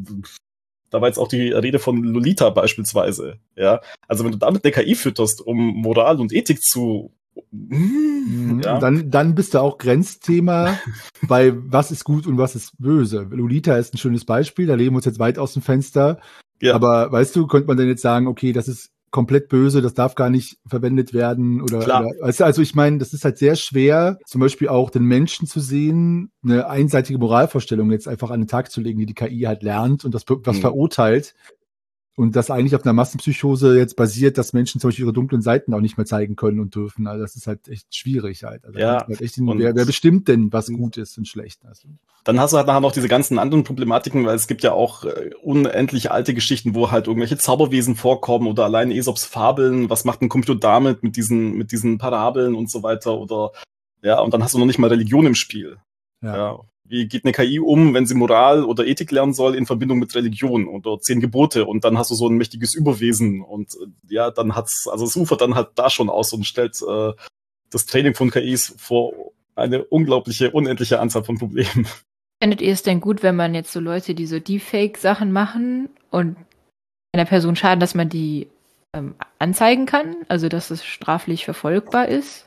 da war jetzt auch die Rede von Lolita beispielsweise. Ja, also wenn du damit eine K I fütterst, um Moral und Ethik zu Mhm. ja. Und dann, dann bist du auch Grenzthema bei was ist gut und was ist böse. Lolita ist ein schönes Beispiel, da legen wir uns jetzt weit aus dem Fenster. Ja. Aber weißt du, könnte man dann jetzt sagen, okay, das ist komplett böse, das darf gar nicht verwendet werden oder, Klar. oder weißt du, also ich meine, das ist halt sehr schwer, zum Beispiel auch den Menschen zu sehen, eine einseitige Moralvorstellung jetzt einfach an den Tag zu legen, die die K I halt lernt und das was Mhm. verurteilt. Und das eigentlich auf einer Massenpsychose jetzt basiert, dass Menschen zum Beispiel ihre dunklen Seiten auch nicht mehr zeigen können und dürfen. Also das ist halt echt schwierig halt. Also Ja, da halt echt in, und- wer, wer bestimmt denn, was gut ist und schlecht? Also, Dann hast du halt nachher noch diese ganzen anderen Problematiken, weil es gibt ja auch äh, unendlich alte Geschichten, wo halt irgendwelche Zauberwesen vorkommen oder allein Aesops Fabeln, was macht ein Computer damit, mit diesen, mit diesen Parabeln und so weiter oder, ja, und dann hast du noch nicht mal Religion im Spiel. ja. Ja. Wie geht eine K I um, wenn sie Moral oder Ethik lernen soll in Verbindung mit Religion oder zehn Gebote und dann hast du so ein mächtiges Überwesen und äh, ja, dann hat's, also es ufert dann halt da schon aus und stellt äh, das Training von K Is vor eine unglaubliche, unendliche Anzahl von Problemen. Findet ihr es denn gut, wenn man jetzt so Leute, die so Deepfake-Sachen machen und einer Person schaden, dass man die ähm, anzeigen kann? Also, dass es straflich verfolgbar ist?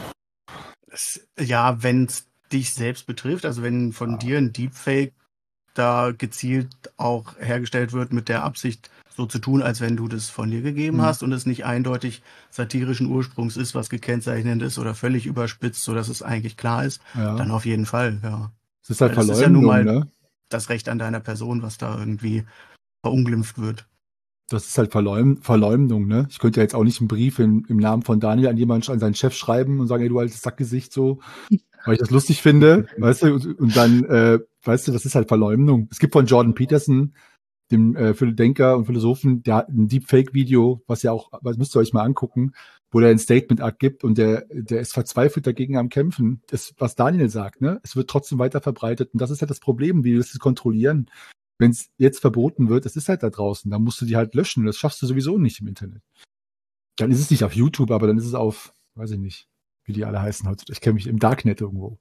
Es, ja, wenn es dich selbst betrifft, also wenn von Ja. dir ein Deepfake da gezielt auch hergestellt wird mit der Absicht, so zu tun, als wenn du das von dir gegeben Mhm. hast und es nicht eindeutig satirischen Ursprungs ist, was gekennzeichnet ist oder völlig überspitzt, sodass es eigentlich klar ist, Ja. dann auf jeden Fall, ja. Es ist halt Weil das ist ja nun Verleumdung, mal ne? das Recht an deiner Person, was da irgendwie verunglimpft wird. Das ist halt Verleum Verleumdung, ne? Ich könnte ja jetzt auch nicht einen Brief in, im Namen von Daniel an jemanden, an seinen Chef schreiben und sagen, ey, du altes Sackgesicht, so, weil ich das lustig finde, weißt du, und, und dann, äh, weißt du, das ist halt Verleumdung. Es gibt von Jordan Peterson, dem äh, Denker und Philosophen, der hat ein Deepfake-Video, was ja auch, was müsst ihr euch mal angucken, wo der ein Statement abgibt und der, der ist verzweifelt dagegen am Kämpfen. Das, was Daniel sagt, ne? Es wird trotzdem weiter verbreitet und das ist halt das Problem, wie wir das kontrollieren. Wenn es jetzt verboten wird, es ist halt da draußen, dann musst du die halt löschen. Das schaffst du sowieso nicht im Internet. Dann ist es nicht auf YouTube, aber dann ist es auf, weiß ich nicht, wie die alle heißen heute. Ich kenne mich im Darknet irgendwo.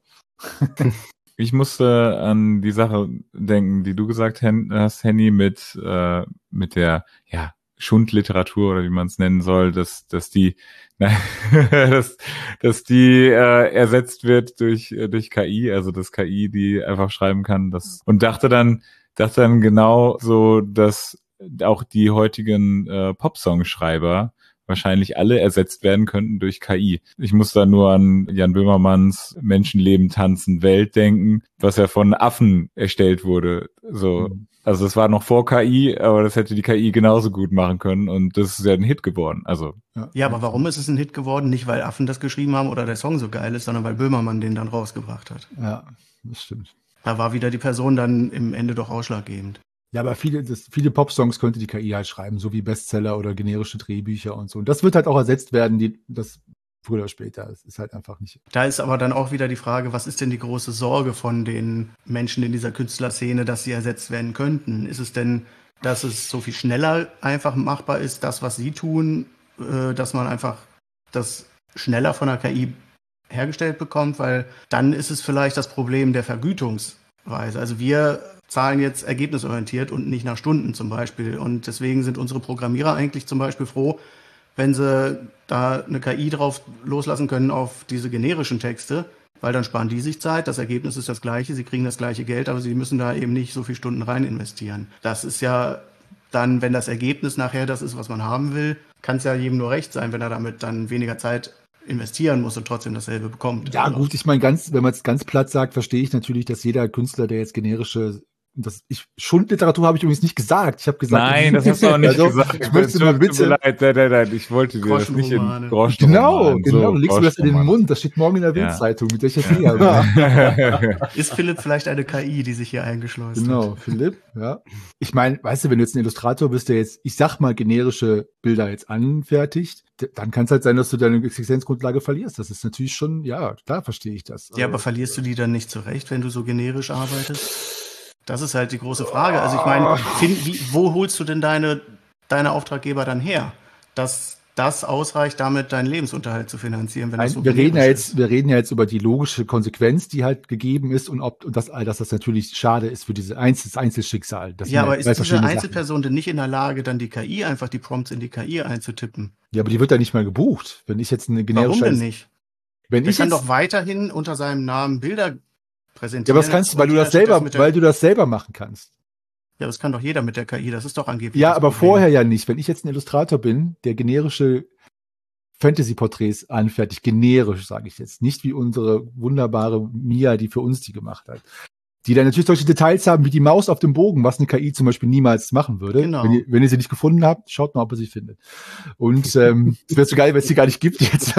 Ich musste an die Sache denken, die du gesagt hast, Henny, mit, äh, mit der, ja, Schundliteratur oder wie man es nennen soll, dass, dass die, nein, dass, dass die äh, ersetzt wird durch, äh, durch K I, also dass K I die einfach schreiben kann, das, und dachte dann, dachte dann genau so, dass auch die heutigen äh, Popsongschreiber wahrscheinlich alle ersetzt werden könnten durch K I. Ich muss da nur an Jan Böhmermanns Menschenleben, Tanzen, Welt denken, was ja von Affen erstellt wurde. So, Mhm. also das war noch vor K I, aber das hätte die K I genauso gut machen können und das ist ja ein Hit geworden. Also Ja, aber warum ist es ein Hit geworden? Nicht, weil Affen das geschrieben haben oder der Song so geil ist, sondern weil Böhmermann den dann rausgebracht hat. Ja, das stimmt. Da war wieder die Person dann im Ende doch ausschlaggebend. Ja, aber viele, das, viele Popsongs könnte die K I halt schreiben, so wie Bestseller oder generische Drehbücher und so. Und das wird halt auch ersetzt werden, die, das früher oder später. Es ist halt einfach nicht. Da ist aber dann auch wieder die Frage, was ist denn die große Sorge von den Menschen in dieser Künstlerszene, dass sie ersetzt werden könnten? Ist es denn, dass es so viel schneller einfach machbar ist, das, was sie tun, äh, dass man einfach das schneller von der K I hergestellt bekommt? Weil dann ist es vielleicht das Problem der Vergütungsweise. Also wir zahlen jetzt ergebnisorientiert und nicht nach Stunden zum Beispiel. Und deswegen sind unsere Programmierer eigentlich zum Beispiel froh, wenn sie da eine K I drauf loslassen können auf diese generischen Texte, weil dann sparen die sich Zeit, das Ergebnis ist das gleiche, sie kriegen das gleiche Geld, aber sie müssen da eben nicht so viele Stunden rein investieren. Das ist ja dann, wenn das Ergebnis nachher das ist, was man haben will, kann es ja jedem nur recht sein, wenn er damit dann weniger Zeit investieren muss und trotzdem dasselbe bekommt. Ja, gut, ich meine, ganz, wenn man es ganz platt sagt, verstehe ich natürlich, dass jeder Künstler, der jetzt generische Das, ich, Schundliteratur habe ich übrigens nicht gesagt. Ich habe gesagt, nein, das hast du auch nicht also, gesagt. Ich möchte nur bitte. Leid, nein, nein, nein, ich wollte dir das nicht in Groschenroman. Genau, genau, so, du legst mir das in den Mund. Das steht morgen in der Bildzeitung, mit welcher ja. Finger. Ist Philipp vielleicht eine K I, die sich hier eingeschleust genau, hat? Genau, Philipp, ja. Ich meine, weißt du, wenn du jetzt ein Illustrator bist, der jetzt, ich sag mal, generische Bilder jetzt anfertigt, dann kann es halt sein, dass du deine Existenzgrundlage verlierst. Das ist natürlich schon, ja, klar verstehe ich das. Ja, aber verlierst du die dann nicht zurecht, wenn du so generisch arbeitest? Das ist halt die große Frage. Also ich meine, find, wie, wo holst du denn deine, deine Auftraggeber dann her, dass das ausreicht, damit deinen Lebensunterhalt zu finanzieren? Wenn Nein, das so wir reden ja jetzt, ist? wir reden ja jetzt über die logische Konsequenz, die halt gegeben ist und ob und das, dass das natürlich schade ist für diese Einzel das Einzelschicksal. Das ja, aber ist diese Einzelperson denn nicht in der Lage, dann die K I einfach die Prompts in die K I einzutippen? Ja, aber die wird ja nicht mal gebucht, wenn ich jetzt eine generische. Warum denn nicht? Wenn ich ich kann jetzt, doch weiterhin unter seinem Namen Bilder präsentieren. Ja, aber das kannst du, weil du das selber, weil du das selber machen kannst. Ja, das kann doch jeder mit der K I, das ist doch angeblich. Ja, aber Problem. Vorher ja nicht. Wenn ich jetzt ein Illustrator bin, der generische Fantasy-Porträts anfertigt, generisch, sage ich jetzt, nicht wie unsere wunderbare Mia, die für uns die gemacht hat, die dann natürlich solche Details haben wie die Maus auf dem Bogen, was eine K I zum Beispiel niemals machen würde. Genau. Wenn ihr, wenn ihr sie nicht gefunden habt, schaut mal, ob ihr sie findet. Und ähm, es wäre so geil, wenn es sie gar nicht gibt jetzt.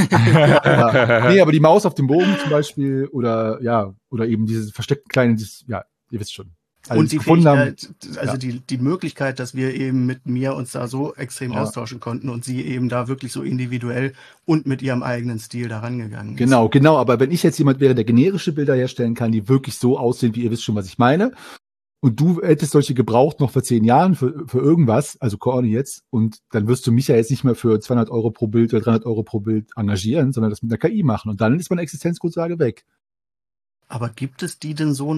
ja. Nee, aber die Maus auf dem Bogen zum Beispiel oder ja, oder eben diese versteckten kleinen, dieses, ja, ihr wisst schon. Also und die Fähigkeit, haben, also ja. die, die Möglichkeit, dass wir eben mit Mia uns da so extrem ja. austauschen konnten und sie eben da wirklich so individuell und mit ihrem eigenen Stil da rangegangen ist. Genau, genau. Aber wenn ich jetzt jemand wäre, der generische Bilder herstellen kann, die wirklich so aussehen, wie ihr wisst schon, was ich meine, und du hättest solche gebraucht noch vor zehn Jahren für, für irgendwas, also Corny jetzt, und dann wirst du mich ja jetzt nicht mehr für zweihundert Euro pro Bild oder dreihundert Euro pro Bild engagieren, sondern das mit einer K I machen. Und dann ist meine Existenzgrundlage weg. Aber gibt es die denn so noch?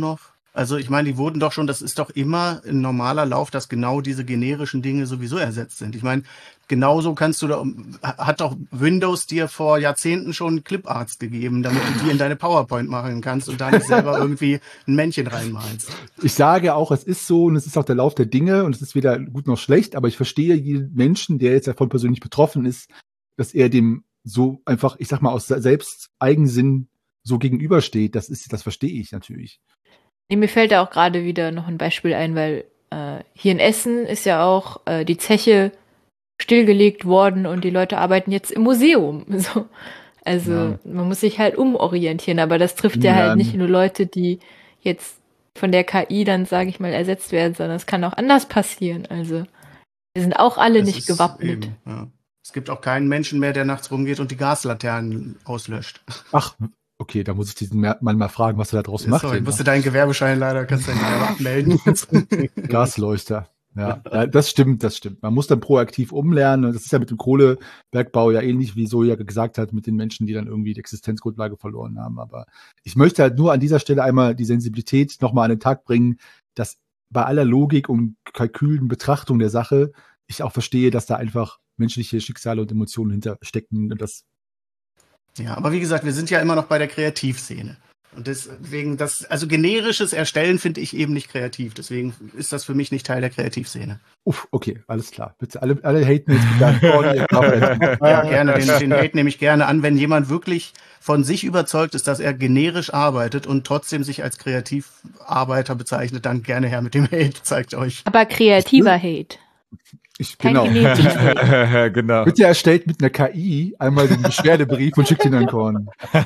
Also ich meine, die wurden doch schon, das ist doch immer ein normaler Lauf, dass genau diese generischen Dinge sowieso ersetzt sind. Ich meine, genauso kannst du da, hat doch Windows dir vor Jahrzehnten schon Cliparts gegeben, damit du die in deine PowerPoint machen kannst und da nicht selber irgendwie ein Männchen reinmalst. Ich sage auch, es ist so und es ist auch der Lauf der Dinge und es ist weder gut noch schlecht, aber ich verstehe jeden Menschen, der jetzt davon persönlich betroffen ist, dass er dem so einfach, ich sag mal, aus selbst Eigensinn so gegenübersteht. Das ist, das verstehe ich natürlich. Nee, mir fällt da auch gerade wieder noch ein Beispiel ein, weil äh, hier in Essen ist ja auch äh, die Zeche stillgelegt worden und die Leute arbeiten jetzt im Museum. So. Also Ja. man muss sich halt umorientieren, aber das trifft ja, Ja. halt nicht nur Leute, die jetzt von der K I dann, sage ich mal, ersetzt werden, sondern es kann auch anders passieren. Also wir sind auch alle Das nicht ist gewappnet. eben, ja. Es gibt auch keinen Menschen mehr, der nachts rumgeht und die Gaslaternen auslöscht. Ach, okay, da muss ich diesen Mann mal fragen, was er da draus macht. Sorry, ich denn musste deinen Gewerbeschein leider, kannst du nicht mehr abmelden. noch? Gasleuchter. Ja, ja, das stimmt, das stimmt. Man muss dann proaktiv umlernen. Und das ist ja mit dem Kohlebergbau ja ähnlich, wie Soja gesagt hat, mit den Menschen, die dann irgendwie die Existenzgrundlage verloren haben. Aber ich möchte halt nur an dieser Stelle einmal die Sensibilität nochmal an den Tag bringen, dass bei aller Logik und kalkülen Betrachtung der Sache ich auch verstehe, dass da einfach menschliche Schicksale und Emotionen hinterstecken. Und das Ja, aber wie gesagt, wir sind ja immer noch bei der Kreativszene. Und deswegen, das, also generisches Erstellen finde ich eben nicht kreativ. Deswegen ist das für mich nicht Teil der Kreativszene. Uff, okay, alles klar. Bitte alle, alle haten jetzt bitte an Corny, ihr braucht jetzt- Ja, gerne, den, den Hate nehme ich gerne an, wenn jemand wirklich von sich überzeugt ist, dass er generisch arbeitet und trotzdem sich als Kreativarbeiter bezeichnet, dann gerne her mit dem Hate, zeigt euch. Aber kreativer Hate. Ich, Kein genau. genetisches Hate. Genau. Bitte erstellt mit einer K I einmal den Beschwerdebrief und schickt ihn an Korn.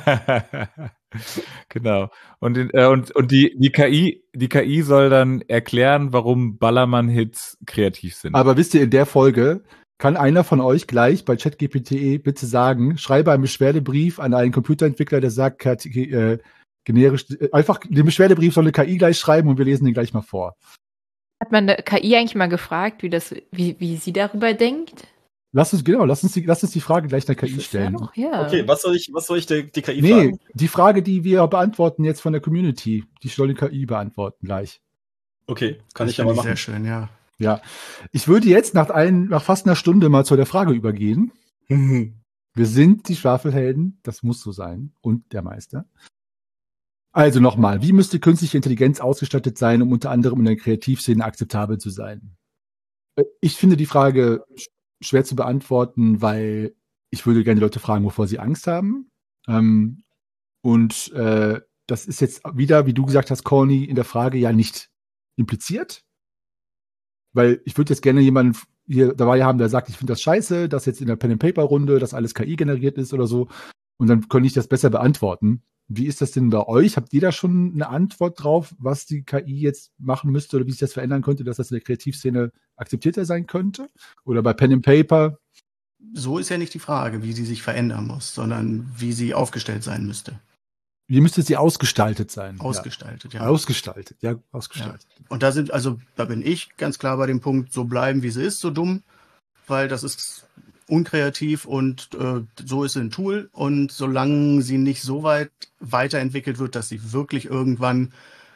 Genau. Und, in, äh, und, und die, die K I, die K I soll dann erklären, warum Ballermann-Hits kreativ sind. Aber wisst ihr, in der Folge kann einer von euch gleich bei ChatGPT bitte sagen, schreibe einen Beschwerdebrief an einen Computerentwickler, der sagt, K- äh, generisch, äh, einfach den Beschwerdebrief soll eine K I gleich schreiben und wir lesen den gleich mal vor. Hat man der K I eigentlich mal gefragt, wie das, wie, wie sie darüber denkt? Lass uns, genau, lass uns die, lass uns die Frage gleich der K I Das ist stellen. Ja, auch, ja. Okay, was soll ich, was soll ich der, die K I Nee, fragen? die Frage, die wir beantworten jetzt von der Community, die soll die K I beantworten gleich. Okay, kann Das ich ja mal finde machen. Sehr schön, ja. Ja, ich würde jetzt nach, ein, nach fast einer Stunde mal zu der Frage übergehen. Wir sind die Schwafelhelden, das muss so sein, und der Meister. Also nochmal, wie müsste künstliche Intelligenz ausgestattet sein, um unter anderem in der Kreativszene akzeptabel zu sein? Äh, Ich finde die Frage sch- schwer zu beantworten, weil ich würde gerne die Leute fragen, wovor sie Angst haben. Ähm, und äh, das ist jetzt wieder, wie du gesagt hast, Corny, in der Frage ja nicht impliziert. Weil ich würde jetzt gerne jemanden hier dabei haben, der sagt, ich finde das scheiße, dass jetzt in der Pen-and-Paper-Runde das alles K I generiert ist oder so. Und dann könnte ich das besser beantworten. Wie ist das denn bei euch? Habt ihr da schon eine Antwort drauf, was die K I jetzt machen müsste oder wie sich das verändern könnte, dass das in der Kreativszene akzeptierter sein könnte? Oder bei Pen and Paper? So ist ja nicht die Frage, wie sie sich verändern muss, sondern wie sie aufgestellt sein müsste. Wie müsste sie ausgestaltet sein? Ausgestaltet, ja. ja. Ausgestaltet, ja, ausgestaltet. Und da sind, also da bin ich ganz klar bei dem Punkt, so bleiben, wie sie ist, so dumm, weil das ist unkreativ und äh, so ist sie ein Tool. Und solange sie nicht so weit weiterentwickelt wird, dass sie wirklich irgendwann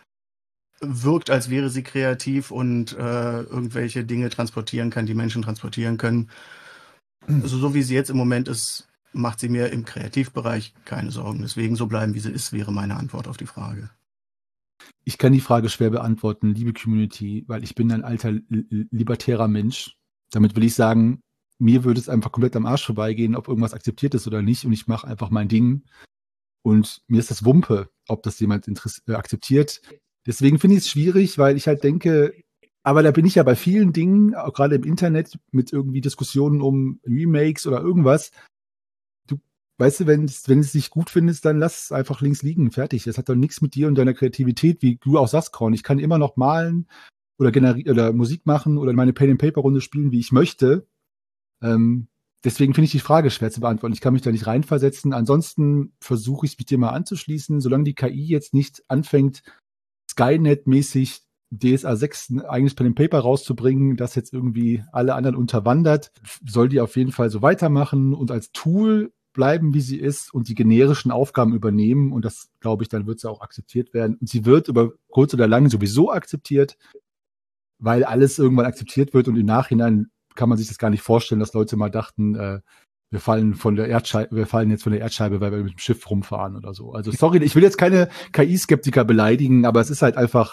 wirkt, als wäre sie kreativ und äh, irgendwelche Dinge transportieren kann, die Menschen transportieren können. Also so wie sie jetzt im Moment ist, macht sie mir im Kreativbereich keine Sorgen. Deswegen so bleiben, wie sie ist, wäre meine Antwort auf die Frage. Ich kann die Frage schwer beantworten, liebe Community, weil ich bin ein alter li- libertärer Mensch. Damit will ich sagen, mir würde es einfach komplett am Arsch vorbeigehen, ob irgendwas akzeptiert ist oder nicht. Und ich mache einfach mein Ding. Und mir ist das Wumpe, ob das jemand interess- äh, akzeptiert. Deswegen finde ich es schwierig, weil ich halt denke, aber da bin ich ja bei vielen Dingen, auch gerade im Internet, mit irgendwie Diskussionen um Remakes oder irgendwas. Du, weißt du, wenn es wenn es nicht gut findest, dann lass es einfach links liegen, fertig. Das hat doch nichts mit dir und deiner Kreativität, wie du auch sagst, Korn. Ich kann immer noch malen oder, generi- oder Musik machen oder meine Pen-and-Paper-Runde spielen, wie ich möchte. Ähm, deswegen finde ich die Frage schwer zu beantworten. Ich kann mich da nicht reinversetzen. Ansonsten versuche ich es mit dir mal anzuschließen. Solange die K I jetzt nicht anfängt, Skynet-mäßig D S A sechs ein eigenes Pen and Paper rauszubringen, das jetzt irgendwie alle anderen unterwandert, soll die auf jeden Fall so weitermachen. Und als Tool bleiben, wie sie ist und die generischen Aufgaben übernehmen. Und das, glaube ich, dann wird sie auch akzeptiert werden. Und sie wird über kurz oder lang sowieso akzeptiert, weil alles irgendwann akzeptiert wird. Und im Nachhinein kann man sich das gar nicht vorstellen, dass Leute mal dachten, äh, wir fallen von der Erdscheibe, wir fallen jetzt von der Erdscheibe, weil wir mit dem Schiff rumfahren oder so. Also sorry, ich will jetzt keine K I-Skeptiker beleidigen, aber es ist halt einfach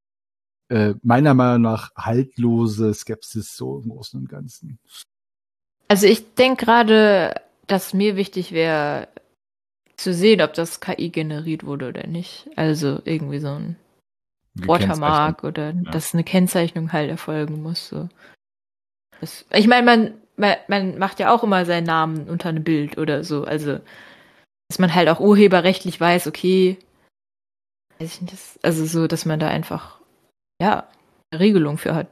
äh, meiner Meinung nach haltlose Skepsis so im Großen und Ganzen. Also ich denke gerade, dass mir wichtig wäre, zu sehen, ob das K I generiert wurde oder nicht. Also irgendwie so ein Watermark oder ja. dass eine Kennzeichnung halt erfolgen muss. So. Das, ich meine, man, man, man macht ja auch immer seinen Namen unter einem Bild oder so. Also, dass man halt auch urheberrechtlich weiß, okay, weiß ich nicht, das, also so, dass man da einfach, ja, eine Regelung für hat.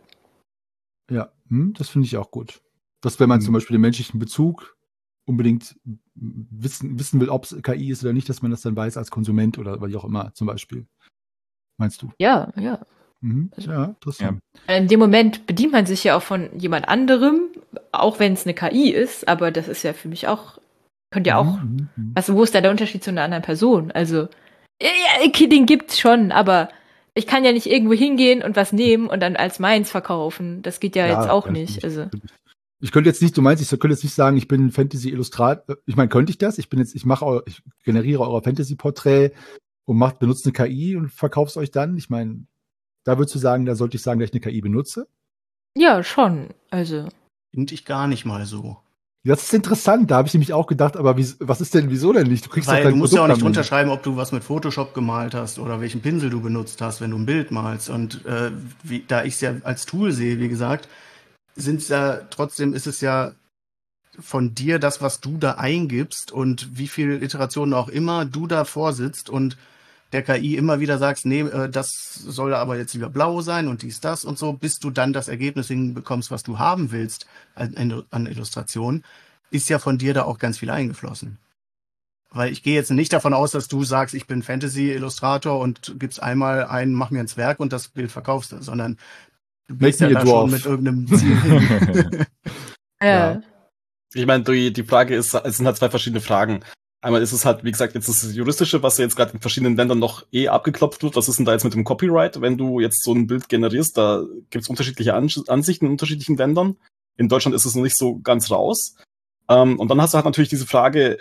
Ja, hm, das finde ich auch gut. Dass, wenn man hm. zum Beispiel den menschlichen Bezug unbedingt wissen, wissen will, ob es K I ist oder nicht, dass man das dann weiß als Konsument oder wie auch immer zum Beispiel. Meinst du? Ja, ja. Mhm. Also, ja, interessant. Ja. In dem Moment bedient man sich ja auch von jemand anderem, auch wenn es eine K I ist, aber das ist ja für mich auch, könnte ja auch, mhm, mhm. also wo ist da der Unterschied zu einer anderen Person? Also, ja, den gibt's schon, aber ich kann ja nicht irgendwo hingehen und was nehmen und dann als meins verkaufen. Das geht ja, ja jetzt auch ja, nicht. Also. Ich könnte jetzt nicht, du meinst, ich könnte jetzt nicht sagen, ich bin Fantasy-Illustrator. Ich meine, könnte ich das? Ich bin jetzt, ich mache, ich generiere euer Fantasy-Porträt und macht, benutzt eine K I und verkaufe es euch dann. Ich meine, da würdest du sagen, da sollte ich sagen, dass ich eine K I benutze? Ja, schon. Also. Finde ich gar nicht mal so. Das ist interessant, da habe ich nämlich auch gedacht, aber wie, was ist denn, wieso denn nicht? Du kriegst Weil doch du musst Produkt ja auch nicht damit. unterschreiben, ob du was mit Photoshop gemalt hast oder welchen Pinsel du benutzt hast, wenn du ein Bild malst. Und äh, wie, da ich es ja als Tool sehe, wie gesagt, sind es ja trotzdem ist es ja von dir das, was du da eingibst und wie viele Iterationen auch immer du da vorsitzt und der K I immer wieder sagst, nee, äh, das soll aber jetzt lieber blau sein und dies, das und so, bis du dann das Ergebnis hinbekommst, was du haben willst an, an Illustration, ist ja von dir da auch ganz viel eingeflossen. Weil ich gehe jetzt nicht davon aus, dass du sagst, ich bin Fantasy-Illustrator und gibst einmal ein, mach mir ein Zwerg und das Bild verkaufst du, sondern du gehst ja da schon mit irgendeinem Ziel hin. Ja. Ich meine, die, die Frage ist, es sind halt zwei verschiedene Fragen. Einmal ist es halt, wie gesagt, jetzt das Juristische, was ja jetzt gerade in verschiedenen Ländern noch eh abgeklopft wird. Was ist denn da jetzt mit dem Copyright? Wenn du jetzt so ein Bild generierst, da gibt es unterschiedliche Ansichten in unterschiedlichen Ländern. In Deutschland ist es noch nicht so ganz raus. Ähm, und dann hast du halt natürlich diese Frage,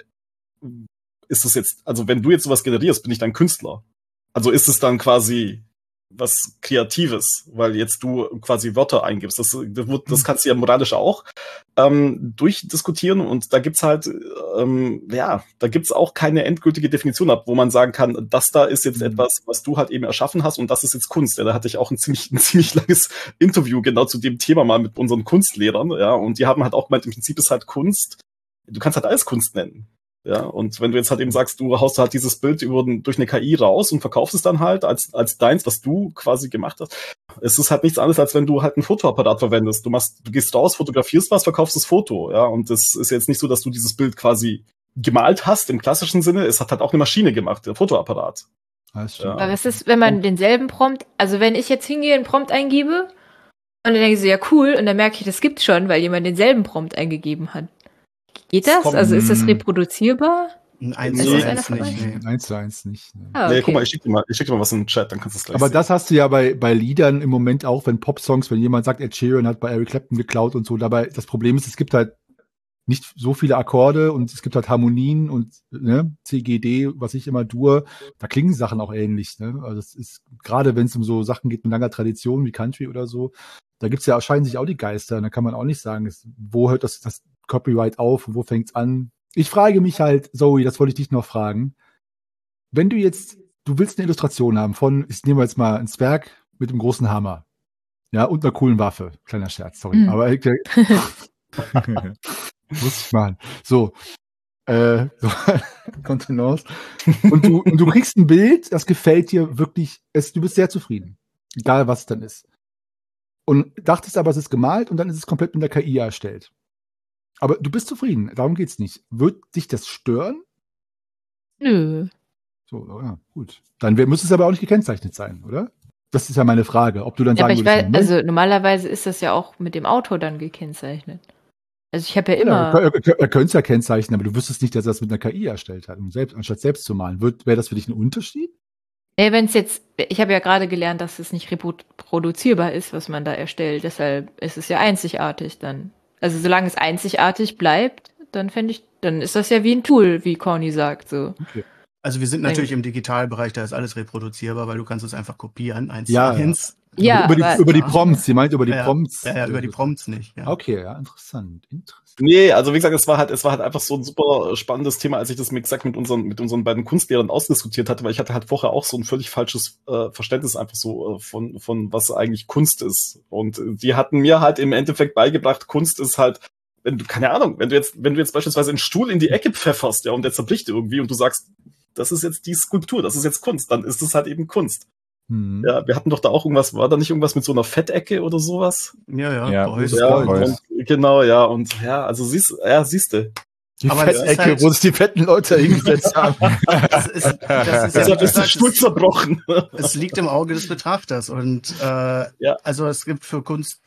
ist es jetzt, also wenn du jetzt sowas generierst, bin ich dann Künstler? Also ist es dann quasi was Kreatives, weil jetzt du quasi Wörter eingibst. Das, das kannst du ja moralisch auch ähm, durchdiskutieren und da gibt's halt, ähm, ja, da gibt's auch keine endgültige Definition ab, wo man sagen kann, das da ist jetzt mhm. etwas, was du halt eben erschaffen hast und das ist jetzt Kunst. Ja, da hatte ich auch ein ziemlich, ein ziemlich langes Interview genau zu dem Thema mal mit unseren Kunstlehrern, ja, und die haben halt auch gemeint, im Prinzip ist halt Kunst, du kannst halt alles Kunst nennen. Ja, und wenn du jetzt halt eben sagst, du haust halt dieses Bild über, durch eine K I raus und verkaufst es dann halt als, als deins, was du quasi gemacht hast. Es ist halt nichts anderes, als wenn du halt einen Fotoapparat verwendest. Du machst, du gehst raus, fotografierst was, verkaufst das Foto, ja. Und das ist jetzt nicht so, dass du dieses Bild quasi gemalt hast, im klassischen Sinne. Es hat halt auch eine Maschine gemacht, der Fotoapparat. Ja. Aber was ist, wenn man denselben Prompt, also wenn ich jetzt hingehe, einen Prompt eingebe und dann denke ich so, ja cool, und dann merke ich, das gibt's schon, weil jemand denselben Prompt eingegeben hat. Geht das? Also ist das reproduzierbar? Eins zu eins nicht. Nee. Eins zu eins nicht. Nee. Ah, okay. Nee, guck mal, ich schicke dir mal, ich schick dir mal was in den Chat, dann kannst du es gleich Aber sehen. das hast du ja bei, bei Liedern im Moment auch, wenn Popsongs, wenn jemand sagt, Ed Sheeran hat bei Eric Clapton geklaut und so. Dabei, das Problem ist, es gibt halt nicht so viele Akkorde und es gibt halt Harmonien und ne, C, G, D, was ich immer Dur, da klingen Sachen auch ähnlich. Ne? Also es ist, gerade wenn es um so Sachen geht mit langer Tradition wie Country oder so, da gibt's ja, erscheinen sich auch die Geister. Da kann man auch nicht sagen, es, wo hört das, das Copyright auf und wo fängt's an? Ich frage mich halt, Zoe, das wollte ich dich noch fragen. Wenn du jetzt, du willst eine Illustration haben von, ich nehme jetzt mal einen Zwerg mit einem großen Hammer. Ja, und einer coolen Waffe. Kleiner Scherz, sorry. Mhm. Aber okay. Muss ich machen. So. Äh, so. Kontenance. Und du, und du kriegst ein Bild, das gefällt dir wirklich, es, du bist sehr zufrieden. Egal, was es dann ist. Und dachtest aber, es ist gemalt und dann ist es komplett mit der K I erstellt. Aber du bist zufrieden, darum geht's nicht. Wird dich das stören? Nö. So, ja, gut. Dann muss es aber auch nicht gekennzeichnet sein, oder? Das ist ja meine Frage, ob du dann Ja, aber sagen ich würdest, weiß, also normalerweise ist das ja auch mit dem Auto dann gekennzeichnet. Also ich habe ja Ja, immer. er, er, er könnte es ja kennzeichnen, aber du wüsstest nicht, dass er es mit einer K I erstellt hat, um selbst, anstatt selbst zu malen. Wäre das für dich ein Unterschied? Nee, wenn es jetzt, ich habe ja gerade gelernt, dass es nicht reproduzierbar ist, was man da erstellt. Deshalb ist es ja einzigartig dann. Also solange es einzigartig bleibt, dann fände ich, dann ist das ja wie ein Tool, wie Corny sagt. So. Okay. Also wir sind natürlich im Digitalbereich, da ist alles reproduzierbar, weil du kannst es einfach kopieren, eins Ja, zu eins. Ja, über, die, aber- über die Prompts, sie meint über die Ja, Prompts. Ja, ja, über die Prompts nicht. Ja. Okay, ja, interessant. interessant. Nee, also wie gesagt, es war halt, es war halt einfach so ein super spannendes Thema, als ich das, wie gesagt, mit unseren, mit unseren beiden Kunstlehrern ausdiskutiert hatte, weil ich hatte halt vorher auch so ein völlig falsches äh, Verständnis einfach so äh, von, von was eigentlich Kunst ist. Und äh, die hatten mir halt im Endeffekt beigebracht, Kunst ist halt, wenn du, keine Ahnung, wenn du jetzt, wenn du jetzt beispielsweise einen Stuhl in die Ecke pfefferst, ja, und der zerbricht irgendwie und du sagst, das ist jetzt die Skulptur, das ist jetzt Kunst, dann ist es halt eben Kunst. Hm. Ja, wir hatten doch da auch irgendwas, war da nicht irgendwas mit so einer Fettecke oder sowas? Ja, ja, Ja, Beuys. das Ja, ist Beuys. und, genau, ja, und ja, also siehst, ja, siehste. Die Aber das ist Fettecke, halt- wo sich die fetten Leute hingesetzt haben. Das ist, das ist ja, Deshalb wie ist der gesagt, Stuhl es, zerbrochen. es liegt im Auge des Betrachters. Und äh, Ja. also es gibt für Kunst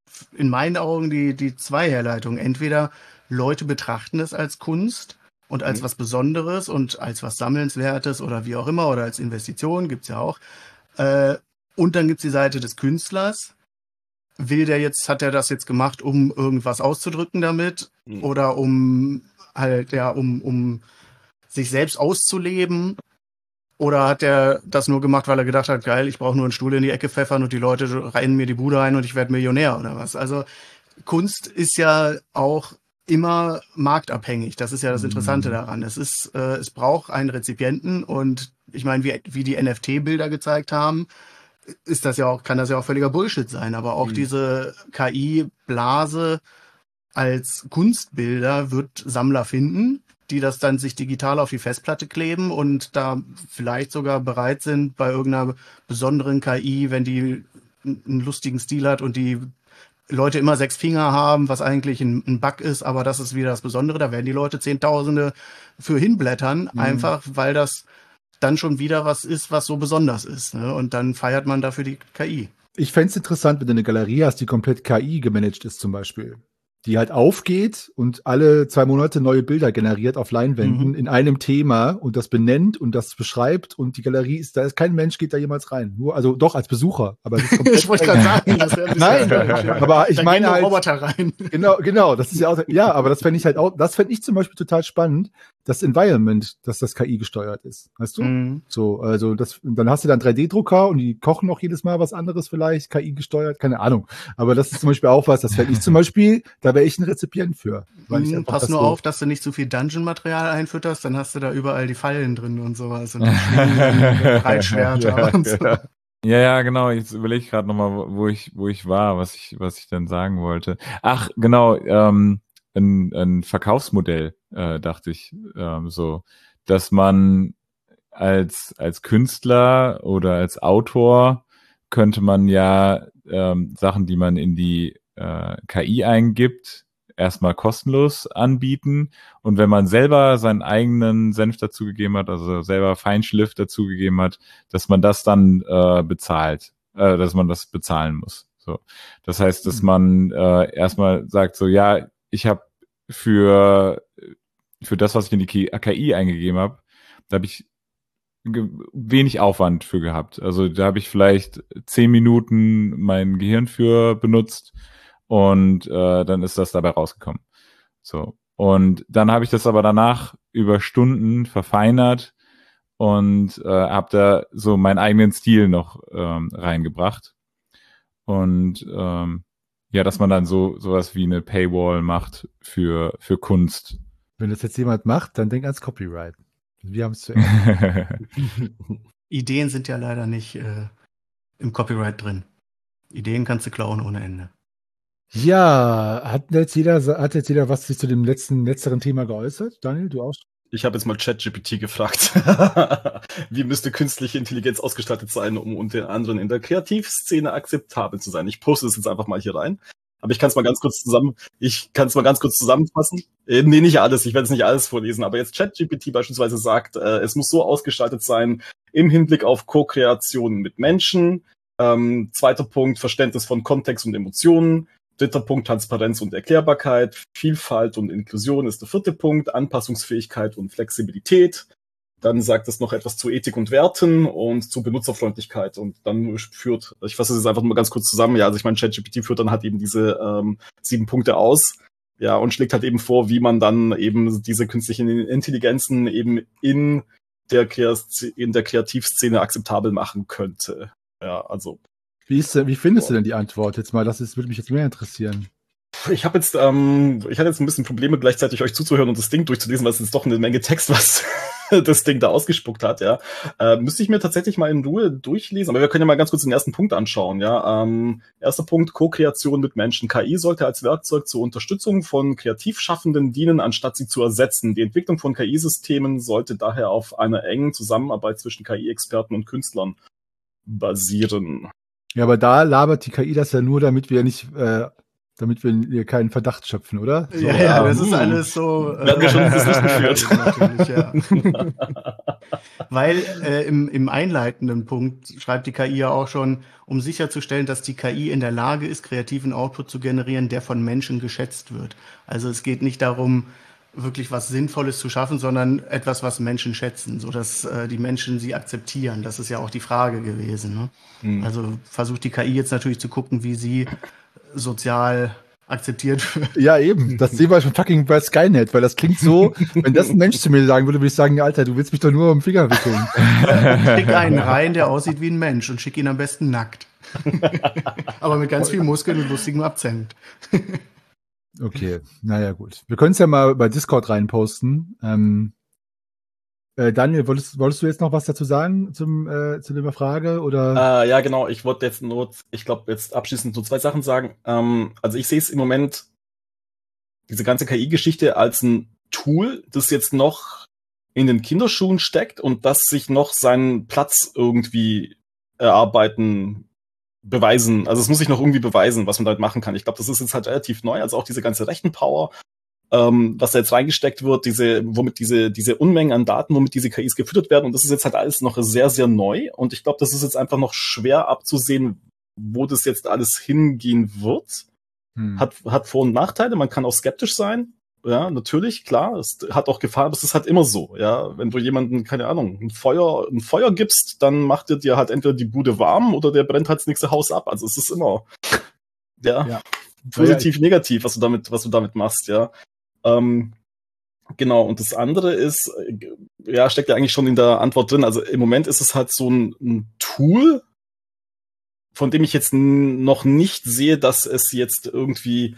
in meinen Augen die, die zwei Herleitungen. Entweder Leute betrachten es als Kunst und als Mhm. was Besonderes und als was Sammelnswertes oder wie auch immer oder als Investition, gibt's ja auch. Äh, und dann gibt's die Seite des Künstlers. Will der jetzt, hat er das jetzt gemacht, um irgendwas auszudrücken damit Mhm. oder um halt, ja, um, um sich selbst auszuleben? Oder hat er das nur gemacht, weil er gedacht hat, geil, ich brauche nur einen Stuhl in die Ecke pfeffern und die Leute rennen mir die Bude ein und ich werde Millionär oder was? Also Kunst ist ja auch immer marktabhängig. Das ist ja das Interessante daran. Es ist, äh, es braucht einen Rezipienten und ich meine, wie, wie die N F T-Bilder gezeigt haben, ist das ja auch, kann das ja auch völliger Bullshit sein. Aber auch Mhm. diese K I-Blase als Kunstbilder wird Sammler finden, die das dann sich digital auf die Festplatte kleben und da vielleicht sogar bereit sind, bei irgendeiner besonderen K I, wenn die einen lustigen Stil hat und die Leute immer sechs Finger haben, was eigentlich ein, ein Bug ist, aber das ist wieder das Besondere, da werden die Leute Zehntausende für hinblättern, Mhm. einfach weil das dann schon wieder was ist, was so besonders ist. Ne? Und dann feiert man dafür die K I. Ich fände es interessant, wenn du eine Galerie hast, die komplett K I gemanagt ist zum Beispiel. Die halt aufgeht und alle zwei Monate neue Bilder generiert auf Leinwänden Mhm. in einem Thema und das benennt und das beschreibt und die Galerie ist, da ist kein Mensch geht da jemals rein. Nur, also doch als Besucher, aber es ist komplett Ich wollte gerade sagen, das wäre ein Nein, bisschen aber ich da meine gehen nur halt- Roboter rein. Genau, genau, das ist ja auch, ja, aber das fände ich halt auch, das fände ich zum Beispiel total spannend, das Environment, dass das K I gesteuert ist, weißt du? Mhm. So, also das, dann hast du dann drei D Drucker und die kochen auch jedes Mal was anderes vielleicht, K I gesteuert, keine Ahnung. Aber das ist zum Beispiel auch was, das fände ich zum Beispiel, da wäre ich ein Rezipient für. Weil ich Mhm, einfach Pass das nur so- auf, dass du nicht zu viel Dungeon-Material einfütterst, dann hast du da überall die Fallen drin und sowas und die Schwingen, Breitschwerter und so. Ja. Ja, ja, genau. Jetzt überlege ich gerade nochmal, wo ich, wo ich war, was ich, was ich dann sagen wollte. Ach, genau, ähm, ein, ein Verkaufsmodell, äh, dachte ich, ähm, so, dass man als, als Künstler oder als Autor könnte man ja ähm, Sachen, die man in die äh, K I eingibt, erstmal kostenlos anbieten. Und wenn man selber seinen eigenen Senf dazugegeben hat, also selber Feinschliff dazugegeben hat, dass man das dann äh, bezahlt, äh, dass man das bezahlen muss. So, das heißt, dass man äh, erstmal sagt, so ja, ich habe für für das, was ich in die K I eingegeben habe, da habe ich ge- wenig Aufwand für gehabt. Also da habe ich vielleicht zehn Minuten mein Gehirn für benutzt und äh, dann ist das dabei rausgekommen. So. Und dann habe ich das aber danach über Stunden verfeinert und äh, habe da so meinen eigenen Stil noch ähm, reingebracht. Und ähm, ja, dass man dann so sowas wie eine Paywall macht für für Kunst. Wenn das jetzt jemand macht, dann denk ans Copyright. Wir haben es zuerst. Ideen sind ja leider nicht äh, im Copyright drin. Ideen kannst du klauen ohne Ende. Ja, hat jetzt jeder, hat jetzt jeder was sich zu dem letzten, letzteren Thema geäußert? Daniel, du auch? Ich habe jetzt mal ChatGPT gefragt. Wie müsste künstliche Intelligenz ausgestattet sein, um unter anderen in der Kreativszene akzeptabel zu sein? Ich poste es jetzt einfach mal hier rein. Aber ich kann es mal ganz kurz zusammen, ich kann es mal ganz kurz zusammenfassen. Äh, nee, nicht alles, ich werde es nicht alles vorlesen, aber jetzt ChatGPT beispielsweise sagt, äh, es muss so ausgestaltet sein im Hinblick auf Co-Kreation mit Menschen. Ähm, zweiter Punkt, Verständnis von Kontext und Emotionen. Dritter Punkt, Transparenz und Erklärbarkeit. Vielfalt und Inklusion ist der vierte Punkt. Anpassungsfähigkeit und Flexibilität. Dann sagt es noch etwas zu Ethik und Werten und zu Benutzerfreundlichkeit. Und dann führt, ich fasse das jetzt einfach mal ganz kurz zusammen, ja, also ich meine, ChatGPT führt dann halt eben diese ähm, sieben Punkte aus, ja, und schlägt halt eben vor, wie man dann eben diese künstlichen Intelligenzen eben in der, Kreat- in der Kreativszene akzeptabel machen könnte. Ja, also. Wie, ist, wie findest du denn die Antwort jetzt mal? Das ist, würde mich jetzt mehr interessieren. Ich habe jetzt, ähm, ich hatte jetzt ein bisschen Probleme, gleichzeitig euch zuzuhören und das Ding durchzulesen, weil es ist doch eine Menge Text, was das Ding da ausgespuckt hat, ja. Äh, müsste ich mir tatsächlich mal in Ruhe durchlesen, aber wir können ja mal ganz kurz den ersten Punkt anschauen, ja. Ähm, erster Punkt, Co-Kreation mit Menschen. K I sollte als Werkzeug zur Unterstützung von Kreativschaffenden dienen, anstatt sie zu ersetzen. Die Entwicklung von K I-Systemen sollte daher auf einer engen Zusammenarbeit zwischen K I-Experten und Künstlern basieren. Ja, aber da labert die K I das ja nur, damit wir nicht, äh, damit wir keinen Verdacht schöpfen, oder? So, ja, ja, das ist alles so. Äh, wir haben ja schon das Licht geführt. Natürlich, ja. Weil äh, im, im einleitenden Punkt schreibt die K I ja auch schon, um sicherzustellen, dass die K I in der Lage ist, kreativen Output zu generieren, der von Menschen geschätzt wird. Also es geht nicht darum, wirklich was Sinnvolles zu schaffen, sondern etwas, was Menschen schätzen, sodass äh, die Menschen sie akzeptieren. Das ist ja auch die Frage gewesen. Ne? Mhm. Also versucht die K I jetzt natürlich zu gucken, wie sie sozial akzeptiert wird. Ja, eben. Das sehen wir schon fucking bei Skynet, weil das klingt so, wenn das ein Mensch zu mir sagen würde, würde ich sagen, Alter, du willst mich doch nur um den Finger wickeln. Schick einen rein, der aussieht wie ein Mensch und schick ihn am besten nackt. Aber mit ganz viel Muskeln und lustigem Akzent. Okay, naja, gut. Wir können es ja mal bei Discord reinposten. Ähm, äh, Daniel, wolltest, wolltest du jetzt noch was dazu sagen zum, äh, zu der Frage? Oder? Äh, ja, genau. Ich wollte jetzt nur, ich glaube, jetzt abschließend so zwei Sachen sagen. Ähm, also ich sehe es im Moment, diese ganze K I-Geschichte als ein Tool, das jetzt noch in den Kinderschuhen steckt und das sich noch seinen Platz irgendwie erarbeiten beweisen, also es muss sich noch irgendwie beweisen, was man damit machen kann. Ich glaube, das ist jetzt halt relativ neu, also auch diese ganze Rechenpower, ähm, was da jetzt reingesteckt wird, diese, womit diese, diese Unmengen an Daten, womit diese K Is gefüttert werden, und das ist jetzt halt alles noch sehr, sehr neu, und ich glaube, das ist jetzt einfach noch schwer abzusehen, wo das jetzt alles hingehen wird. Hm. Hat, hat Vor- und Nachteile, man kann auch skeptisch sein. Ja, natürlich, klar, es hat auch Gefahr, aber es ist halt immer so, ja. Wenn du jemanden, keine Ahnung, ein Feuer, ein Feuer gibst, dann macht er dir halt entweder die Bude warm oder der brennt halt das nächste Haus ab. Also es ist immer, ja, ja. positiv, ja, negativ, was du damit, was du damit machst, ja. Ähm, genau, und das andere ist, ja, steckt ja eigentlich schon in der Antwort drin. Also im Moment ist es halt so ein, ein Tool, von dem ich jetzt n- noch nicht sehe, dass es jetzt irgendwie,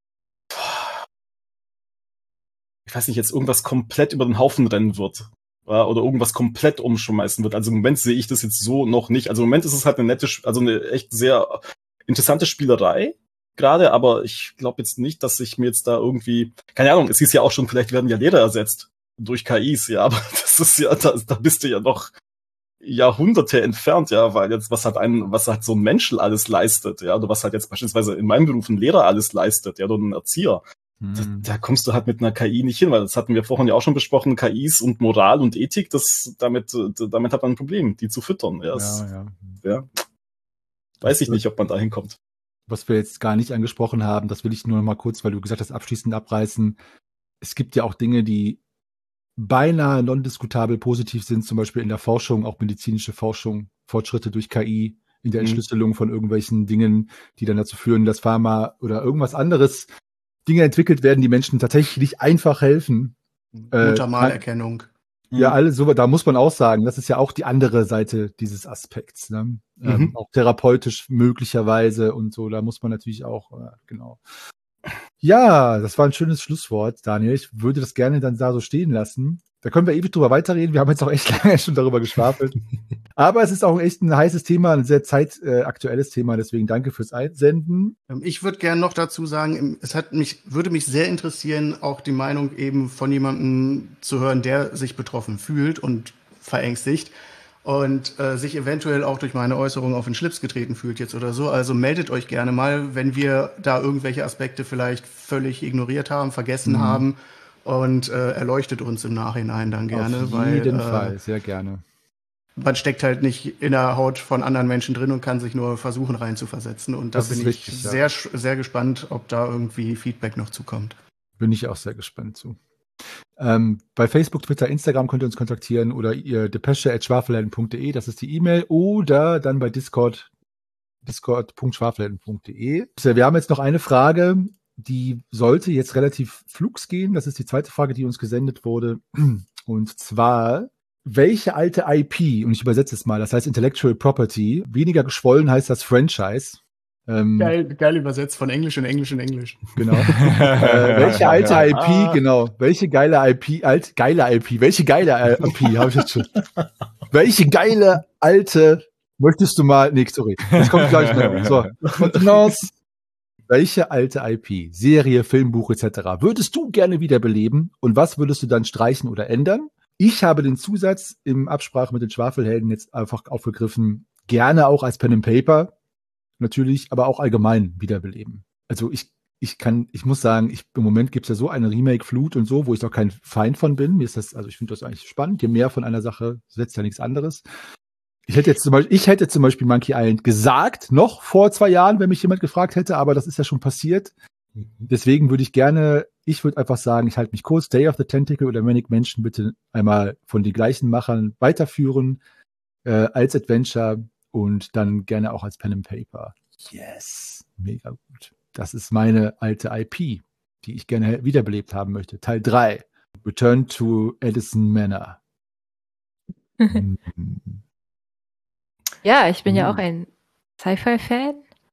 ich weiß nicht, jetzt irgendwas komplett über den Haufen rennen wird. Oder irgendwas komplett umschmeißen wird. Also im Moment sehe ich das jetzt so noch nicht. Also im Moment ist es halt eine nette, also eine echt sehr interessante Spielerei gerade, aber ich glaube jetzt nicht, dass ich mir jetzt da irgendwie, keine Ahnung, es hieß ja auch schon, vielleicht werden ja Lehrer ersetzt durch K Is, ja, aber das ist ja, da, da bist du ja noch Jahrhunderte entfernt, ja, weil jetzt, was hat ein, was hat so ein Mensch alles leistet, ja, oder was halt jetzt beispielsweise in meinem Beruf ein Lehrer alles leistet, ja, oder ein Erzieher. Da, da kommst du halt mit einer K I nicht hin, weil das hatten wir vorhin ja auch schon besprochen, K Is und Moral und Ethik, das, damit, damit hat man ein Problem, die zu füttern. Ja, das, ja, ja. ja. Weiß ich nicht, ob man da hinkommt. Was wir jetzt gar nicht angesprochen haben, das will ich nur noch mal kurz, weil du gesagt hast, abschließend abreißen. Es gibt ja auch Dinge, die beinahe non-diskutabel positiv sind, zum Beispiel in der Forschung, auch medizinische Forschung, Fortschritte durch K I, in der Entschlüsselung von irgendwelchen Dingen, die dann dazu führen, dass Pharma oder irgendwas anderes Dinge entwickelt werden, die Menschen tatsächlich einfach helfen. Muttermalerkennung. Äh, ja, alles so, da muss man auch sagen, das ist ja auch die andere Seite dieses Aspekts, ne? Mhm. Ähm, auch therapeutisch möglicherweise und so, da muss man natürlich auch, äh, genau. Ja, das war ein schönes Schlusswort, Daniel. Ich würde das gerne dann da so stehen lassen. Da können wir ewig drüber weiterreden. Wir haben jetzt auch echt lange schon darüber geschwafelt. Aber es ist auch echt ein heißes Thema, ein sehr zeitaktuelles Thema. Deswegen danke fürs Einsenden. Ich würde gerne noch dazu sagen, es hat mich, würde mich sehr interessieren, auch die Meinung eben von jemandem zu hören, der sich betroffen fühlt und verängstigt und äh, sich eventuell auch durch meine Äußerung auf den Schlips getreten fühlt jetzt oder so. Also meldet euch gerne mal, wenn wir da irgendwelche Aspekte vielleicht völlig ignoriert haben, vergessen mhm. haben. Und äh, erleuchtet uns im Nachhinein dann gerne. Auf jeden weil, Fall, äh, sehr gerne. man steckt halt nicht in der Haut von anderen Menschen drin und kann sich nur versuchen reinzuversetzen. Und da Das bin ist ich richtig, ja. sehr, sehr gespannt, ob da irgendwie Feedback noch zukommt. Bin ich auch sehr gespannt zu. Ähm, bei Facebook, Twitter, Instagram könnt ihr uns kontaktieren oder ihr depesche at schwafelhelden punkt de, das ist die E-Mail, oder dann bei Discord, discord punkt schwafelhelden punkt de. Wir haben jetzt noch eine Frage, die sollte jetzt relativ flugs gehen. Das ist die zweite Frage, die uns gesendet wurde. Und zwar, welche alte I P, und ich übersetze es mal, das heißt Intellectual Property, weniger geschwollen heißt das Franchise. Ähm, Geil, geil übersetzt von Englisch in Englisch in Englisch. Genau. äh, welche alte I P, genau. Welche geile I P, alt, geile I P, welche geile I P, habe ich jetzt schon. Welche geile alte, möchtest du mal, nee, sorry, das kommt gleich noch. So, Kontenance. Welche alte I P, Serie, Filmbuch et cetera würdest du gerne wiederbeleben und was würdest du dann streichen oder ändern? Ich habe den Zusatz im Absprache mit den Schwafelhelden jetzt einfach aufgegriffen, gerne auch als Pen and Paper, natürlich, aber auch allgemein wiederbeleben. Also ich, ich kann, ich muss sagen, ich, im Moment gibt es ja so eine Remake-Flut und so, wo ich doch kein Feind von bin. Mir ist das, also ich finde das eigentlich spannend. Je mehr von einer Sache setzt ja nichts anderes. Ich hätte jetzt zum Beispiel, ich hätte zum Beispiel Monkey Island gesagt, noch vor zwei Jahren, wenn mich jemand gefragt hätte, aber das ist ja schon passiert. Deswegen würde ich gerne, ich würde einfach sagen, ich halte mich kurz, Day of the Tentacle oder Manic Mansion bitte einmal von den gleichen Machern weiterführen, äh, als Adventure und dann gerne auch als Pen and Paper. Yes, mega gut. Das ist meine alte I P, die ich gerne wiederbelebt haben möchte. Teil drei, Return to Edison Manor. hm. Ja, ich bin Mhm. ja auch ein Sci-Fi-Fan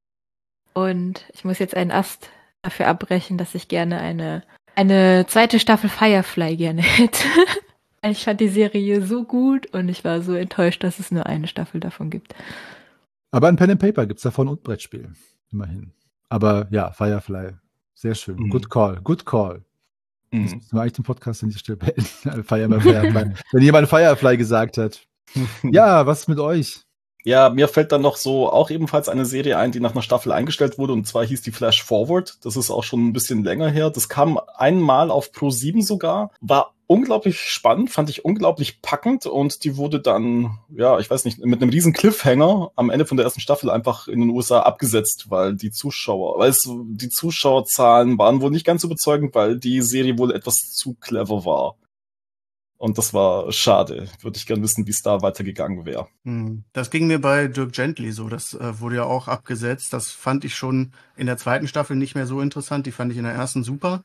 und ich muss jetzt einen Ast dafür abbrechen, dass ich gerne eine, eine zweite Staffel Firefly gerne hätte. Ich fand die Serie so gut und ich war so enttäuscht, dass es nur eine Staffel davon gibt. Aber ein Pen and Paper gibt's davon und Brettspiel, immerhin. Aber ja, Firefly, sehr schön. Mhm. Good call, good call. Jetzt Mhm. müssen wir eigentlich den Podcast an dieser Stelle beenden. Firefly, Firefly. Wenn jemand Firefly gesagt hat. Ja, was mit euch? Ja, mir fällt dann noch so auch ebenfalls eine Serie ein, die nach einer Staffel eingestellt wurde, und zwar hieß die Flash Forward. Das ist auch schon ein bisschen länger her. Das kam einmal auf Pro sieben sogar. War unglaublich spannend, fand ich unglaublich packend, und die wurde dann, ja, ich weiß nicht, mit einem riesen Cliffhanger am Ende von der ersten Staffel einfach in den U S A abgesetzt, weil die Zuschauer, weil es, die Zuschauerzahlen waren wohl nicht ganz so überzeugend, weil die Serie wohl etwas zu clever war. Und das war schade. Würde ich gern wissen, wie es da weitergegangen wäre. Hm. Das ging mir bei Dirk Gently so. Das äh, wurde ja auch abgesetzt. Das fand ich schon in der zweiten Staffel nicht mehr so interessant. Die fand ich in der ersten super.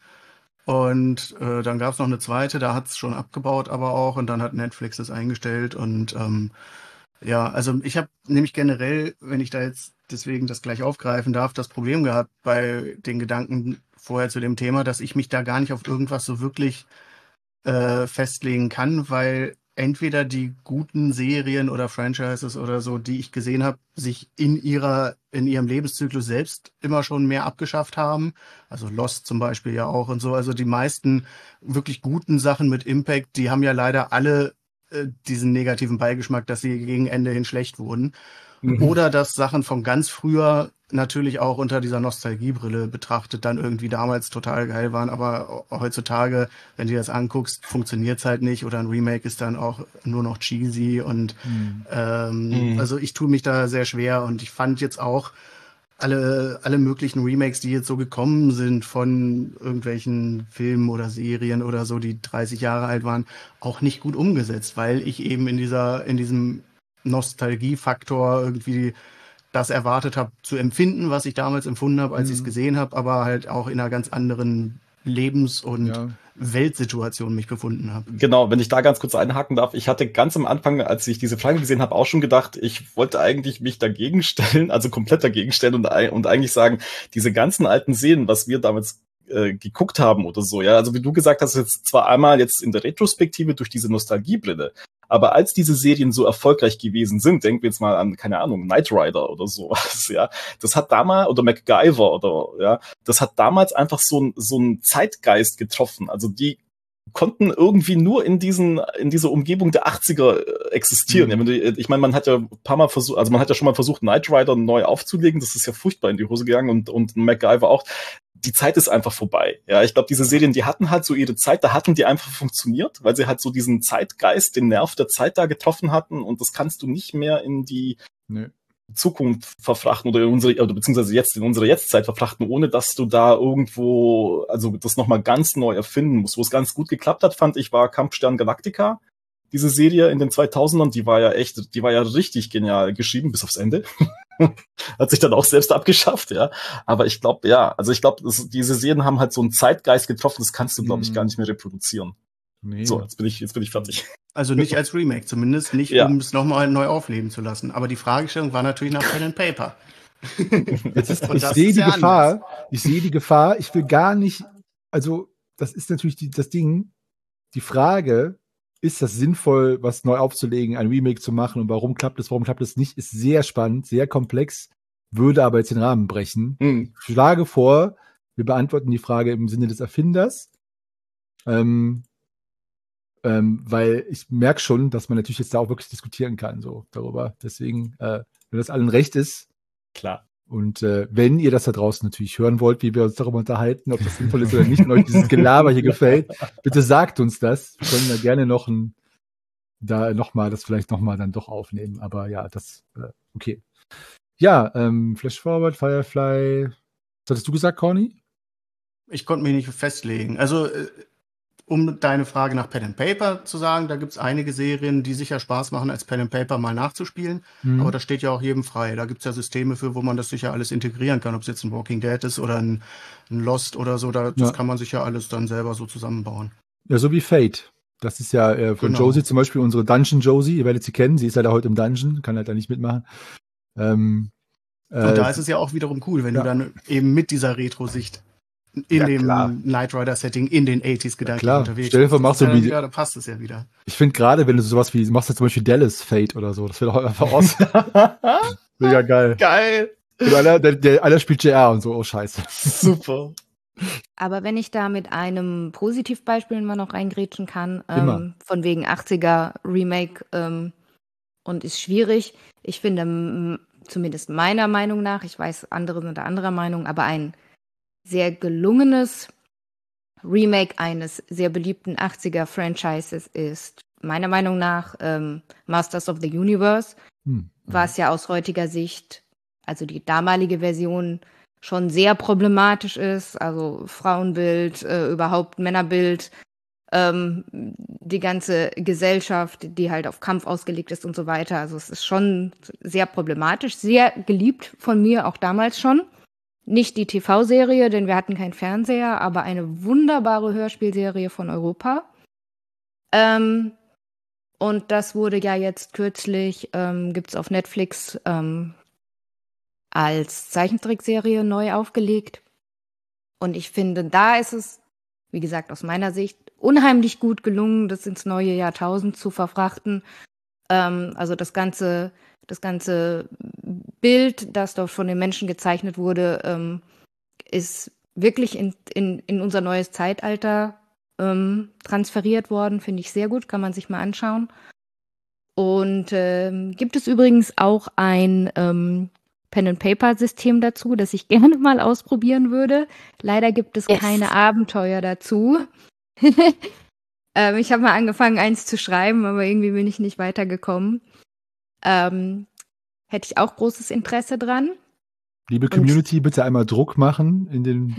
Und äh, dann gab es noch eine zweite, da hat es schon abgebaut, aber auch. Und dann hat Netflix das eingestellt. Und ähm, ja, also ich habe nämlich generell, wenn ich da jetzt deswegen das gleich aufgreifen darf, das Problem gehabt bei den Gedanken vorher zu dem Thema, dass ich mich da gar nicht auf irgendwas so wirklich äh, festlegen kann, weil entweder die guten Serien oder Franchises oder so, die ich gesehen habe, sich in ihrer in ihrem Lebenszyklus selbst immer schon mehr abgeschafft haben. Also Lost zum Beispiel ja auch und so. Also die meisten wirklich guten Sachen mit Impact, die haben ja leider alle äh, diesen negativen Beigeschmack, dass sie gegen Ende hin schlecht wurden. Mhm. Oder dass Sachen von ganz früher natürlich auch unter dieser Nostalgiebrille betrachtet dann irgendwie damals total geil waren, aber heutzutage, wenn du dir das anguckst, funktioniert's halt nicht, oder ein Remake ist dann auch nur noch cheesy und mhm. ähm, mhm. also ich tue mich da sehr schwer, und ich fand jetzt auch alle alle möglichen Remakes, die jetzt so gekommen sind von irgendwelchen Filmen oder Serien oder so, die dreißig Jahre alt waren, auch nicht gut umgesetzt, weil ich eben in dieser in diesem Nostalgiefaktor irgendwie das erwartet habe zu empfinden, was ich damals empfunden habe, als mhm. ich es gesehen habe, aber halt auch in einer ganz anderen Lebens- und ja. Weltsituation mich befunden habe. Genau, wenn ich da ganz kurz einhaken darf. Ich hatte ganz am Anfang, als ich diese Frage gesehen habe, auch schon gedacht, ich wollte eigentlich mich dagegen stellen, also komplett dagegen stellen und, und eigentlich sagen, diese ganzen alten Serien, was wir damals äh, geguckt haben oder so, ja, also wie du gesagt hast, jetzt zwar einmal jetzt in der Retrospektive durch diese Nostalgiebrille, aber als diese Serien so erfolgreich gewesen sind, denken wir jetzt mal an, keine Ahnung, Knight Rider oder sowas, ja, das hat damals, oder MacGyver oder, ja, das hat damals einfach so ein, so ein Zeitgeist getroffen. Also die konnten irgendwie nur in diesen, in dieser Umgebung der achtziger existieren. Mhm. Ich meine, man hat ja ein paar Mal versucht, also man hat ja schon mal versucht, Knight Rider neu aufzulegen. Das ist ja furchtbar in die Hose gegangen, und, und MacGyver auch. die Zeit ist einfach vorbei. Ja, ich glaube, diese Serien, die hatten halt so ihre Zeit, da hatten die einfach funktioniert, weil sie halt so diesen Zeitgeist, den Nerv der Zeit da getroffen hatten und das kannst du nicht mehr in die Nee. Zukunft verfrachten oder in unsere, oder beziehungsweise jetzt in unsere Jetztzeit verfrachten, ohne dass du da irgendwo, also das nochmal ganz neu erfinden musst. Wo es ganz gut geklappt hat, fand ich, war Kampfstern Galactica. Diese Serie in den zweitausendern, die war ja echt, die war ja richtig genial geschrieben, bis aufs Ende. Hat sich dann auch selbst abgeschafft, ja. Aber ich glaube, ja, also ich glaube, diese Serien haben halt so einen Zeitgeist getroffen, das kannst du, glaube ich, gar nicht mehr reproduzieren. Nee. So, jetzt bin ich, jetzt bin ich fertig. Also nicht als Remake, zumindest nicht, Ja. um es nochmal neu aufleben zu lassen. Aber die Fragestellung war natürlich nach Pen and Paper. Jetzt ist, Und ich das sehe ist die ja Gefahr, anders. ich sehe die Gefahr, ich will gar nicht, also das ist natürlich die, das Ding, die Frage, ist das sinnvoll, was neu aufzulegen, ein Remake zu machen und warum klappt es, warum klappt es nicht, ist sehr spannend, sehr komplex, würde aber jetzt den Rahmen brechen. Hm. Ich schlage vor, wir beantworten die Frage im Sinne des Erfinders, ähm, ähm, weil ich merke schon, dass man natürlich jetzt da auch wirklich diskutieren kann, so darüber. Deswegen, äh, wenn das allen recht ist, Klar. und äh, wenn ihr das da draußen natürlich hören wollt, wie wir uns darüber unterhalten, ob das sinnvoll ist oder nicht, und euch dieses Gelaber hier gefällt, bitte sagt uns das. Wir können da gerne noch ein, da noch mal, das vielleicht noch mal dann doch aufnehmen. Aber ja, das, äh, okay. Ja, ähm, Flash Forward, Firefly. Was hattest du gesagt, Corny? Ich konnte mich nicht festlegen. Also, äh, um deine Frage nach Pen and Paper zu sagen, da gibt es einige Serien, die sicher Spaß machen, als Pen and Paper mal nachzuspielen. Mhm. Aber das steht ja auch jedem frei. Da gibt es ja Systeme für, wo man das sicher alles integrieren kann, ob es jetzt ein Walking Dead ist oder ein, ein Lost oder so. Da, das Ja. kann man sich ja alles dann selber so zusammenbauen. Ja, so wie Fate. Das ist ja äh, von Genau. Josie zum Beispiel unsere Dungeon Josie. Ihr werdet sie kennen. Sie ist leider heute im Dungeon, kann halt da nicht mitmachen. Ähm, äh, Und da ist es ja auch wiederum cool, wenn ja. du dann eben mit dieser Retro-Sicht in Ja, dem klar. Knight Rider-Setting in den achtziger gedanklich klar. unterwegs Stell dir vor, bist. machst Das ist du ja wie- wieder, da passt es ja wieder. Ich finde gerade, wenn du sowas wie, machst du zum Beispiel Dallas Fate oder so, das wäre doch einfach awesome. Mega geil. Geil. Und einer, der, der, einer spielt J R und so, oh scheiße. Super. Aber wenn ich da mit einem Positivbeispiel mal noch reingrätschen kann, Immer. ähm, von wegen achtziger Remake ähm, und ist schwierig. Ich finde, m- zumindest meiner Meinung nach, ich weiß, andere sind da anderer Meinung, aber ein sehr gelungenes Remake eines sehr beliebten achtziger Franchises ist meiner Meinung nach ähm, Masters of the Universe, Hm. was ja aus heutiger Sicht, also die damalige Version, schon sehr problematisch ist. Also Frauenbild, äh, überhaupt Männerbild, ähm, die ganze Gesellschaft, die halt auf Kampf ausgelegt ist und so weiter. Also es ist schon sehr problematisch, sehr geliebt von mir, auch damals schon. Nicht die T V-Serie, denn wir hatten keinen Fernseher, aber eine wunderbare Hörspielserie von Europa. Ähm, und das wurde ja jetzt kürzlich, ähm, gibt's auf Netflix ähm, als Zeichentrickserie neu aufgelegt. Und ich finde, da ist es, wie gesagt, aus meiner Sicht unheimlich gut gelungen, das ins neue Jahrtausend zu verfrachten. Ähm, also das ganze, das ganze Bild, das dort von den Menschen gezeichnet wurde, ähm, ist wirklich in, in, in unser neues Zeitalter ähm, transferiert worden. Finde ich sehr gut, kann man sich mal anschauen. Und ähm, gibt es übrigens auch ein ähm, Pen-and-Paper-System dazu, das ich gerne mal ausprobieren würde. Leider gibt es Yes. keine Abenteuer dazu. ähm, ich habe mal angefangen, eins zu schreiben, aber irgendwie bin ich nicht weitergekommen. Ähm, hätte ich auch großes Interesse dran. Liebe Community, bitte einmal Druck machen in den,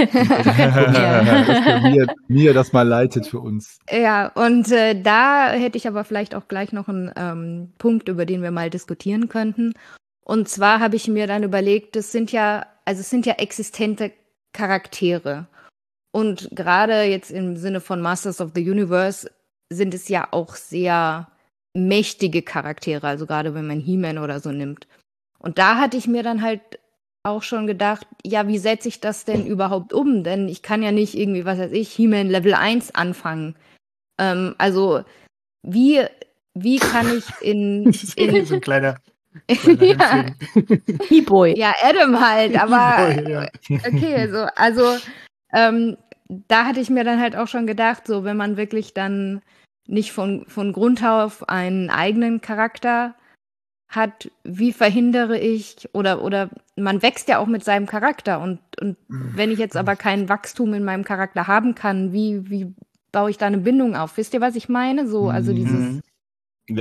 Ja. dass der Mia, Mia das mal leitet für uns. Ja, und äh, da hätte ich aber vielleicht auch gleich noch einen ähm, Punkt, über den wir mal diskutieren könnten. Und zwar habe ich mir dann überlegt, das sind ja, also es sind ja existente Charaktere. Und gerade jetzt im Sinne von Masters of the Universe sind es ja auch sehr mächtige Charaktere, also gerade wenn man He-Man oder so nimmt. Und da hatte ich mir dann halt auch schon gedacht, ja, wie setze ich das denn überhaupt um? Denn ich kann ja nicht irgendwie, was weiß ich, He-Man Level eins anfangen. Ähm, also, wie, wie kann ich in... in so ein kleiner, ja, kleiner E-Boy. ja, Adam halt, aber Boy, ja. okay, so, also ähm, da hatte ich mir dann halt auch schon gedacht, so wenn man wirklich dann nicht von, von Grund auf einen eigenen Charakter hat, wie verhindere ich, oder, oder man wächst ja auch mit seinem Charakter und, und wenn ich jetzt aber kein Wachstum in meinem Charakter haben kann, wie, wie baue ich da eine Bindung auf? Wisst ihr, was ich meine? So, also dieses. Mhm. Ja.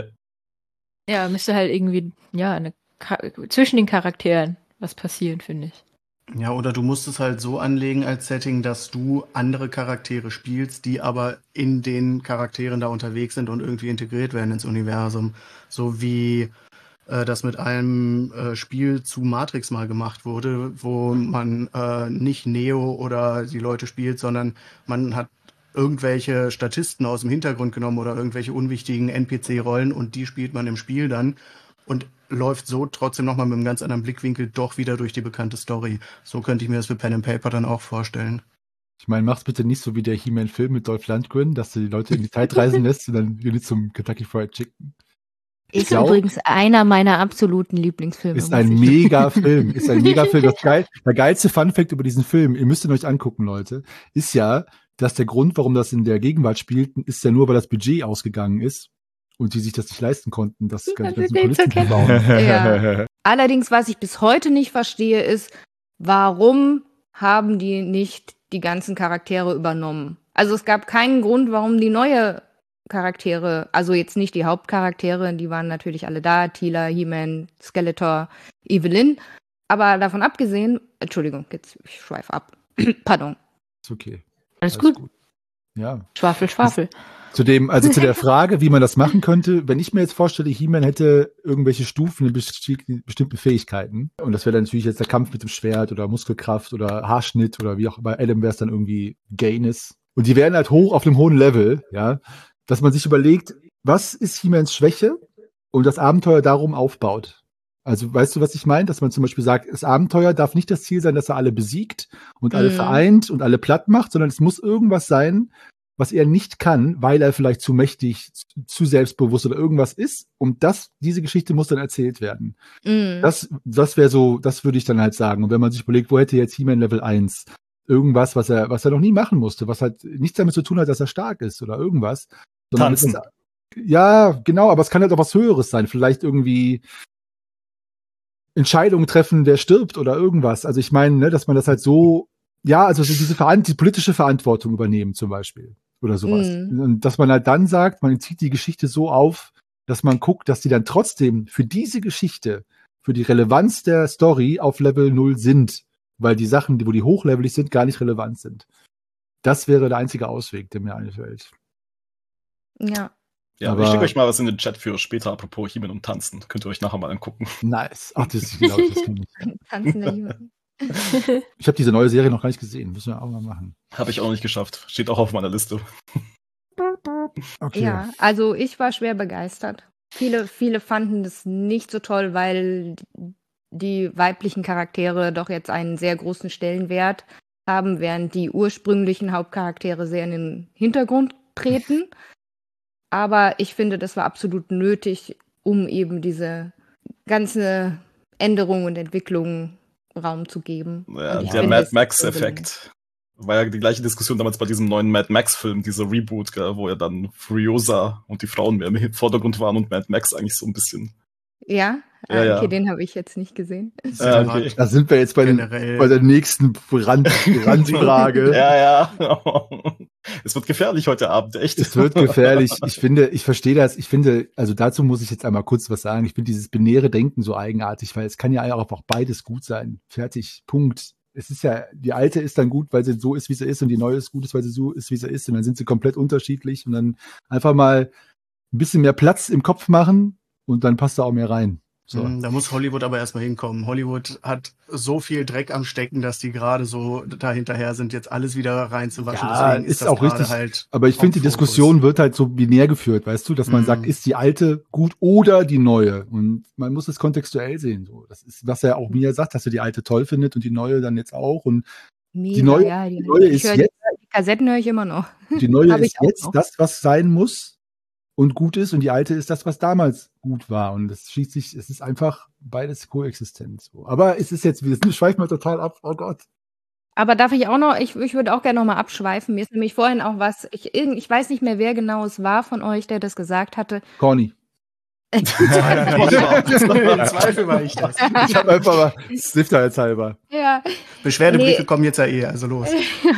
Ja, müsste halt irgendwie, ja, eine Ka- zwischen den Charakteren was passieren, finde ich. Ja, oder du musst es halt so anlegen als Setting, dass du andere Charaktere spielst, die aber in den Charakteren da unterwegs sind und irgendwie integriert werden ins Universum. So wie äh, das mit einem äh, Spiel zu Matrix mal gemacht wurde, wo man äh, nicht Neo oder die Leute spielt, sondern man hat irgendwelche Statisten aus dem Hintergrund genommen oder irgendwelche unwichtigen N P C-Rollen und die spielt man im Spiel dann und läuft so trotzdem nochmal mit einem ganz anderen Blickwinkel doch wieder durch die bekannte Story. So könnte ich mir das für Pen and Paper dann auch vorstellen. Ich meine, mach's bitte nicht so wie der He-Man-Film mit Dolph Lundgren, dass du die Leute in die Zeit reisen lässt und dann wieder zum Kentucky Fried Chicken. Ist glaub, übrigens einer meiner absoluten Lieblingsfilme. Ist ein mega Film. Ist ein mega Film. Das geil, der geilste Funfact über diesen Film, ihr müsst ihn euch angucken, Leute, ist ja, dass der Grund, warum das in der Gegenwart spielt, ist ja nur, weil das Budget ausgegangen ist und die sich das nicht leisten konnten, das ganze Kulissen zu bauen. Ja. Allerdings, was ich bis heute nicht verstehe, ist, warum haben die nicht die ganzen Charaktere übernommen? Also es gab keinen Grund, warum die neue Charaktere, also jetzt nicht die Hauptcharaktere, die waren natürlich alle da, Teela, He-Man, Skeletor, Evelyn, aber davon abgesehen, Entschuldigung, jetzt ich schweife ab. Pardon. Ist okay. Alles, Alles gut. gut. Ja. Schwafel, Schwafel. Zu dem, also zu der Frage, wie man das machen könnte, wenn ich mir jetzt vorstelle, He-Man hätte irgendwelche Stufen, bestimmte Fähigkeiten. Und das wäre dann natürlich jetzt der Kampf mit dem Schwert oder Muskelkraft oder Haarschnitt oder wie auch bei Adam wäre es dann irgendwie Gayness. Und die wären halt hoch auf einem hohen Level, ja. Dass man sich überlegt, was ist He-Mans Schwäche und das Abenteuer darum aufbaut. Also weißt du, was ich meine? Dass man zum Beispiel sagt, das Abenteuer darf nicht das Ziel sein, dass er alle besiegt und alle Mhm. vereint und alle platt macht, sondern es muss irgendwas sein, was er nicht kann, weil er vielleicht zu mächtig, zu, zu selbstbewusst oder irgendwas ist. Und das, diese Geschichte muss dann erzählt werden. Mhm. Das, das wäre so, das würde ich dann halt sagen. Und wenn man sich überlegt, wo hätte jetzt He-Man Level eins? Irgendwas, was er, was er noch nie machen musste, was halt nichts damit zu tun hat, dass er stark ist oder irgendwas. Tanzen. Das, ja, genau, aber es kann halt auch was Höheres sein. Vielleicht irgendwie Entscheidungen treffen, wer stirbt oder irgendwas. Also ich meine, ne, dass man das halt so, ja, also so diese Veran- die politische Verantwortung übernehmen zum Beispiel oder sowas. Mhm. Und dass man halt dann sagt, man zieht die Geschichte so auf, dass man guckt, dass die dann trotzdem für diese Geschichte, für die Relevanz der Story auf Level null sind, weil die Sachen, die, wo die hochlevelig sind, gar nicht relevant sind. Das wäre der einzige Ausweg, der mir einfällt. Ja. Ja, Aber- ich schicke euch mal was in den Chat für später, apropos He-Man und Tanzen. Könnt ihr euch nachher mal angucken. Nice. Ach, das ist genau das kenn ich. Tanzender He-Man. Ich habe diese neue Serie noch gar nicht gesehen. Müssen wir auch mal machen. Habe ich auch nicht geschafft. Steht auch auf meiner Liste. Okay. Ja, also ich war schwer begeistert. Viele, viele fanden das nicht so toll, weil die weiblichen Charaktere doch jetzt einen sehr großen Stellenwert haben, während die ursprünglichen Hauptcharaktere sehr in den Hintergrund treten. Aber ich finde, das war absolut nötig, um eben diese ganze Änderung und Entwicklung Raum zu geben. Ja, Und ich der finde, Mad es ist Max-Effekt. War ja die gleiche Diskussion damals bei diesem neuen Mad Max-Film, dieser Reboot, gell, wo ja dann Furiosa und die Frauen mehr im Vordergrund waren und Mad Max eigentlich so ein bisschen. Ja, Ja, ah, ja. okay, den habe ich jetzt nicht gesehen. Ah, okay. Da sind wir jetzt bei, den, Generell. bei der nächsten Rand, Randfrage. Ja, ja. Es wird gefährlich heute Abend, echt. Es wird gefährlich. Ich finde, ich verstehe das. Ich finde, also dazu muss ich jetzt einmal kurz was sagen. Ich finde dieses binäre Denken so eigenartig, weil es kann ja einfach beides gut sein. Fertig. Punkt. Es ist ja, die alte ist dann gut, weil sie so ist, wie sie ist, und die neue ist gut, weil sie so ist, wie sie ist. Und dann sind sie komplett unterschiedlich. Und dann einfach mal ein bisschen mehr Platz im Kopf machen und dann passt da auch mehr rein. So. Mm, Da muss Hollywood aber erstmal hinkommen. Hollywood hat so viel Dreck am Stecken, dass die gerade so dahinterher sind, jetzt alles wieder reinzuwaschen. Ja, Deswegen ist das auch gerade richtig. Halt Aber ich finde, die Hauptfokus. Diskussion wird halt so binär geführt, weißt du, dass man Mhm. sagt, ist die alte gut oder die neue? Und man muss es kontextuell sehen. So. Das ist, was er auch Mia sagt, dass er die alte toll findet und die neue dann jetzt auch. Und Mega, neue- ja, die, die neue ich ist hör, jetzt- die Kassetten höre ich immer noch. die neue Hab ich ist auch jetzt noch. das, was sein muss und gut ist. Und die alte ist das, was damals gut war. Und das schließt sich, es ist einfach beides koexistent. So. Aber es ist jetzt, wir schweifen mal total ab. Oh Gott. Aber darf ich auch noch, ich, ich würde auch gerne noch mal abschweifen. Mir ist nämlich vorhin auch was, ich, irgend- ich weiß nicht mehr, wer genau es war von euch, der das gesagt hatte. Corny. Im Zweifel war ich das. Ich habe einfach mal sicherheitshalber. Ja. Beschwerdebriefe Nee. kommen jetzt ja eh, also los.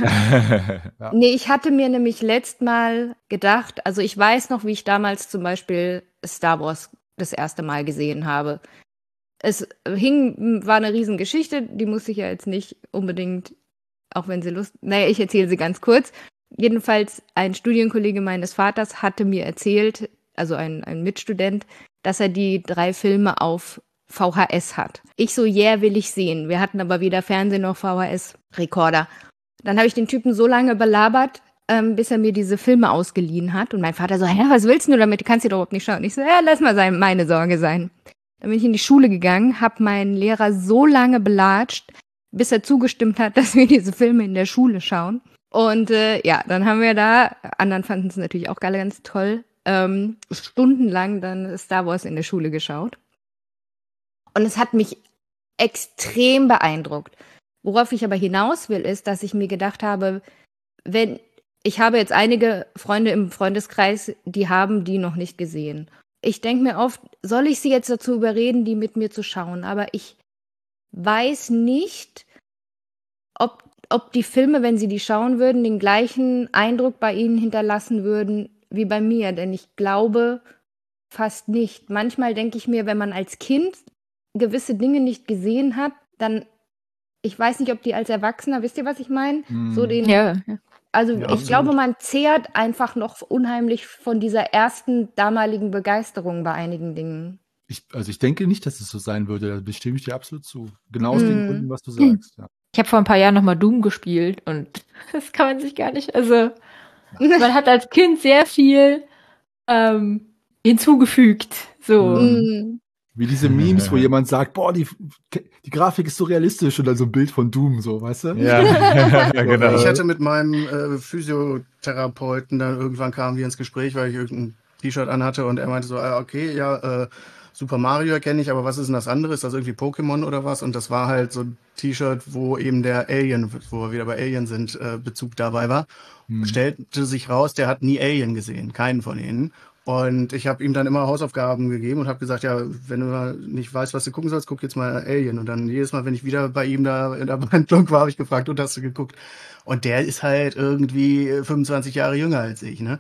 Ja. Nee, ich hatte mir nämlich letzt Mal gedacht, also ich weiß noch, wie ich damals zum Beispiel Star Wars das erste Mal gesehen habe. Es hing, war eine Riesengeschichte, die muss ich ja jetzt nicht unbedingt, auch wenn sie Lust, naja, ich erzähle sie ganz kurz. Jedenfalls ein Studienkollege meines Vaters hatte mir erzählt, also ein, ein Mitstudent, dass er die drei Filme auf V H S hat. Ich so, yeah, will ich sehen. Wir hatten aber weder Fernsehen noch V H S-Rekorder. Dann habe ich den Typen so lange belabert, ähm, bis er mir diese Filme ausgeliehen hat. Und mein Vater so, hä, was willst du damit? Du kannst sie doch überhaupt nicht schauen. Ich so, ja, lass mal sein, meine Sorge sein. Dann bin ich in die Schule gegangen, habe meinen Lehrer so lange belatscht, bis er zugestimmt hat, dass wir diese Filme in der Schule schauen. Und äh, ja, dann haben wir da, anderen fanden es natürlich auch alle ganz toll, ähm, stundenlang dann Star Wars in der Schule geschaut. Und es hat mich extrem beeindruckt. Worauf ich aber hinaus will, ist, dass ich mir gedacht habe, wenn ich habe jetzt einige Freunde im Freundeskreis, die haben die noch nicht gesehen. Ich denke mir oft, soll ich sie jetzt dazu überreden, die mit mir zu schauen? Aber ich weiß nicht, ob, ob die Filme, wenn sie die schauen würden, den gleichen Eindruck bei ihnen hinterlassen würden wie bei mir. Denn ich glaube fast nicht. Manchmal denke ich mir, wenn man als Kind gewisse Dinge nicht gesehen hat, dann, ich weiß nicht, ob die als Erwachsener, wisst ihr, was ich meine? Hm. So den, Ja. also Ja, ich absolut. glaube, man zehrt einfach noch unheimlich von dieser ersten damaligen Begeisterung bei einigen Dingen. Ich, also ich denke nicht, dass es so sein würde. Da stimme ich dir absolut zu. Genau aus den Mm. Gründen, was du sagst. Ja. Ich habe vor ein paar Jahren nochmal Doom gespielt und das kann man sich gar nicht, also man hat als Kind sehr viel ähm, hinzugefügt. So. Mm. Wie diese Memes, wo jemand sagt, boah, die, die Grafik ist so realistisch und dann so ein Bild von Doom, so, weißt du? Ja, ja genau. Ich hatte mit meinem äh, Physiotherapeuten, dann irgendwann kamen wir ins Gespräch, weil ich irgendein T-Shirt anhatte und er meinte so, ah, okay, ja, äh, Super Mario erkenne ich, aber was ist denn das andere? Ist das irgendwie Pokémon oder was? Und das war halt so ein T-Shirt, wo eben der Alien, wo wir wieder bei Alien sind, äh, Bezug dabei war. Hm. Stellte sich raus, der hat nie Alien gesehen, keinen von ihnen. Und ich habe ihm dann immer Hausaufgaben gegeben und habe gesagt, ja, wenn du mal nicht weißt, was du gucken sollst, guck jetzt mal Alien. Und dann jedes Mal, wenn ich wieder bei ihm da in der Behandlung war, habe ich gefragt, und hast du geguckt? Und der ist halt irgendwie fünfundzwanzig Jahre jünger als ich, ne?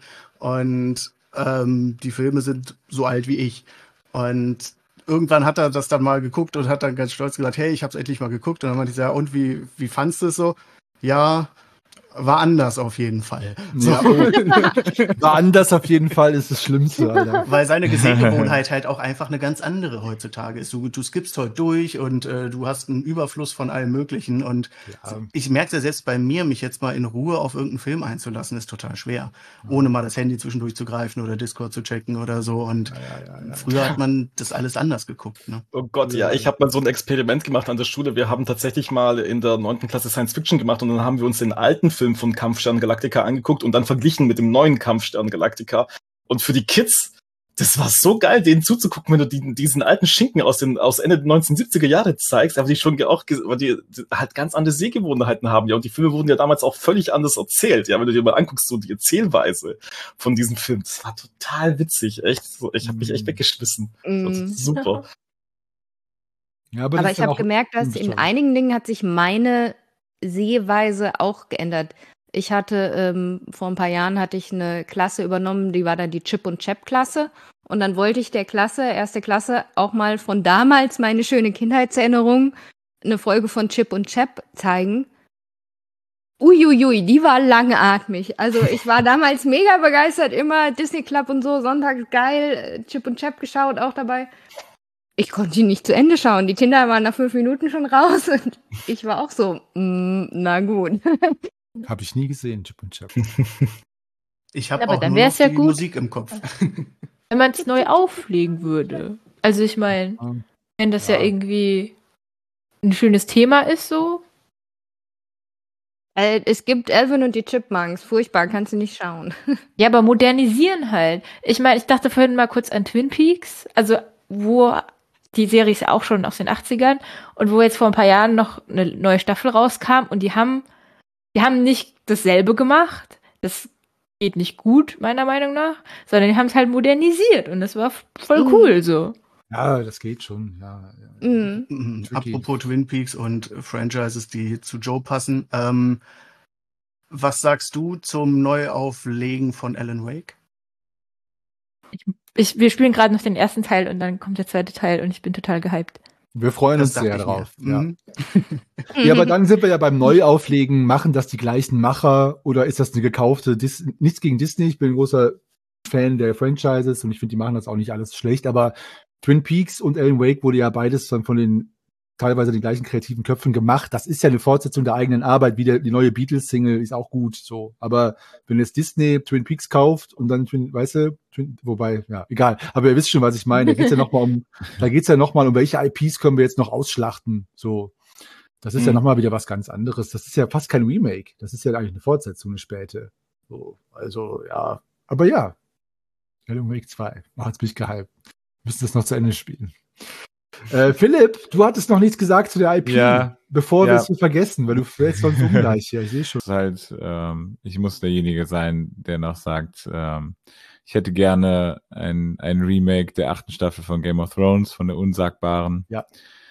Und ähm, die Filme sind so alt wie ich. Und irgendwann hat er das dann mal geguckt und hat dann ganz stolz gesagt, hey, ich habe es endlich mal geguckt. Und dann meinte ich, ja, und wie, wie fandst du es so? Ja, war anders auf jeden Fall. So. Ja, oh. War anders auf jeden Fall, ist das Schlimmste, Alter. Weil seine Sehgewohnheit halt auch einfach eine ganz andere heutzutage ist. Du, du skippst heute durch und äh, du hast einen Überfluss von allem Möglichen. Und Ja. ich merke ja selbst bei mir, mich jetzt mal in Ruhe auf irgendeinen Film einzulassen, ist total schwer. Ohne mal das Handy zwischendurch zu greifen oder Discord zu checken oder so. Und Ja, ja, ja. früher hat man das alles anders geguckt. Ne? Oh Gott, ja, ich habe mal so ein Experiment gemacht an der Schule. Wir haben tatsächlich mal in der neunten Klasse Science Fiction gemacht und dann haben wir uns den alten Film von Kampfstern Galactica angeguckt und dann verglichen mit dem neuen Kampfstern Galactica. Und für die Kids, das war so geil, denen zuzugucken, wenn du die, diesen alten Schinken aus den aus Ende der neunzehnhundertsiebziger Jahre zeigst, aber die schon auch, weil die, die halt ganz andere Sehgewohnheiten haben, ja. Und die Filme wurden ja damals auch völlig anders erzählt, ja. Wenn du dir mal anguckst, so die Erzählweise von diesem Film, das war total witzig, echt. So, ich habe mich echt weggeschmissen. Das war Mm. super. Ja, Aber das ich ist dann habe auch- gemerkt, dass Hm, in sorry. einigen Dingen hat sich meine Sehweise auch geändert. Ich hatte ähm, vor ein paar Jahren hatte ich eine Klasse übernommen, die war dann die Chip und Chap Klasse. Und dann wollte ich der Klasse, erste Klasse, auch mal von damals meine schöne Kindheitserinnerung, eine Folge von Chip und Chap zeigen. Uiuiui, die war langatmig. Also ich war damals mega begeistert, immer Disney Club und so, sonntags geil, Chip und Chap geschaut, auch dabei. Ich konnte ihn nicht zu Ende schauen. Die Kinder waren nach fünf Minuten schon raus und ich war auch so, mm, na gut. Habe ich nie gesehen, Chip und Chap. Ich habe Aber auch dann nur wär's noch ja die gut. Musik im Kopf. Wenn man es neu auflegen würde. Also ich meine, Ähm, wenn das ja. Ja. irgendwie ein schönes Thema ist, so. Äh, es gibt Alvin und die Chipmunks. Furchtbar, kannst du nicht schauen. Ja, aber modernisieren halt. Ich meine, ich dachte vorhin mal kurz an Twin Peaks, also wo die Serie ist ja auch schon aus den achtzigern und wo jetzt vor ein paar Jahren noch eine neue Staffel rauskam und die haben, die haben nicht dasselbe gemacht. Das geht nicht gut, meiner Meinung nach, sondern die haben es halt modernisiert und das war voll Mhm. cool so. Ja, das geht schon. Ja, ja. Mhm. Mhm. Tricky. Apropos Twin Peaks und Franchises, die zu Joe passen. Ähm, was sagst du zum Neuauflegen von Alan Wake? Ich, wir spielen gerade noch den ersten Teil und dann kommt der zweite Teil und ich bin total gehypt. Wir freuen Das uns dachte sehr ich drauf. mir. Ja. Mhm. Ja, aber dann sind wir ja beim Neuauflegen. Machen das die gleichen Macher oder ist das eine gekaufte Dis nichts gegen Disney? Ich bin ein großer Fan der Franchises und ich finde, die machen das auch nicht alles schlecht. Aber Twin Peaks und Alan Wake wurde ja beides dann von den teilweise den gleichen kreativen Köpfen gemacht. Das ist ja eine Fortsetzung der eigenen Arbeit, wie der, die neue Beatles-Single ist auch gut so. Aber wenn jetzt Disney Twin Peaks kauft und dann, Twin, weißt du, Twin, wobei, ja, egal. Aber ihr wisst schon, was ich meine. Da geht's ja nochmal um, da geht's ja nochmal um, welche I Ps können wir jetzt noch ausschlachten, so. Das ist Mhm. ja nochmal wieder was ganz anderes. Das ist ja fast kein Remake. Das ist ja eigentlich eine Fortsetzung, eine späte. So, also, ja. Aber ja. Alan Wake zwei. Oh, jetzt bin ich gehypt. Müssen das noch zu Ende spielen. Äh, Philipp, du hattest noch nichts gesagt zu der I P, Ja. bevor wir Ja. es hier vergessen, weil du fällst sonst ungleich hier. Ich sehe schon. Das ist halt, ähm, ich muss derjenige sein, der noch sagt, ähm, ich hätte gerne ein, ein Remake der achten Staffel von Game of Thrones, von der Unsagbaren. Ja,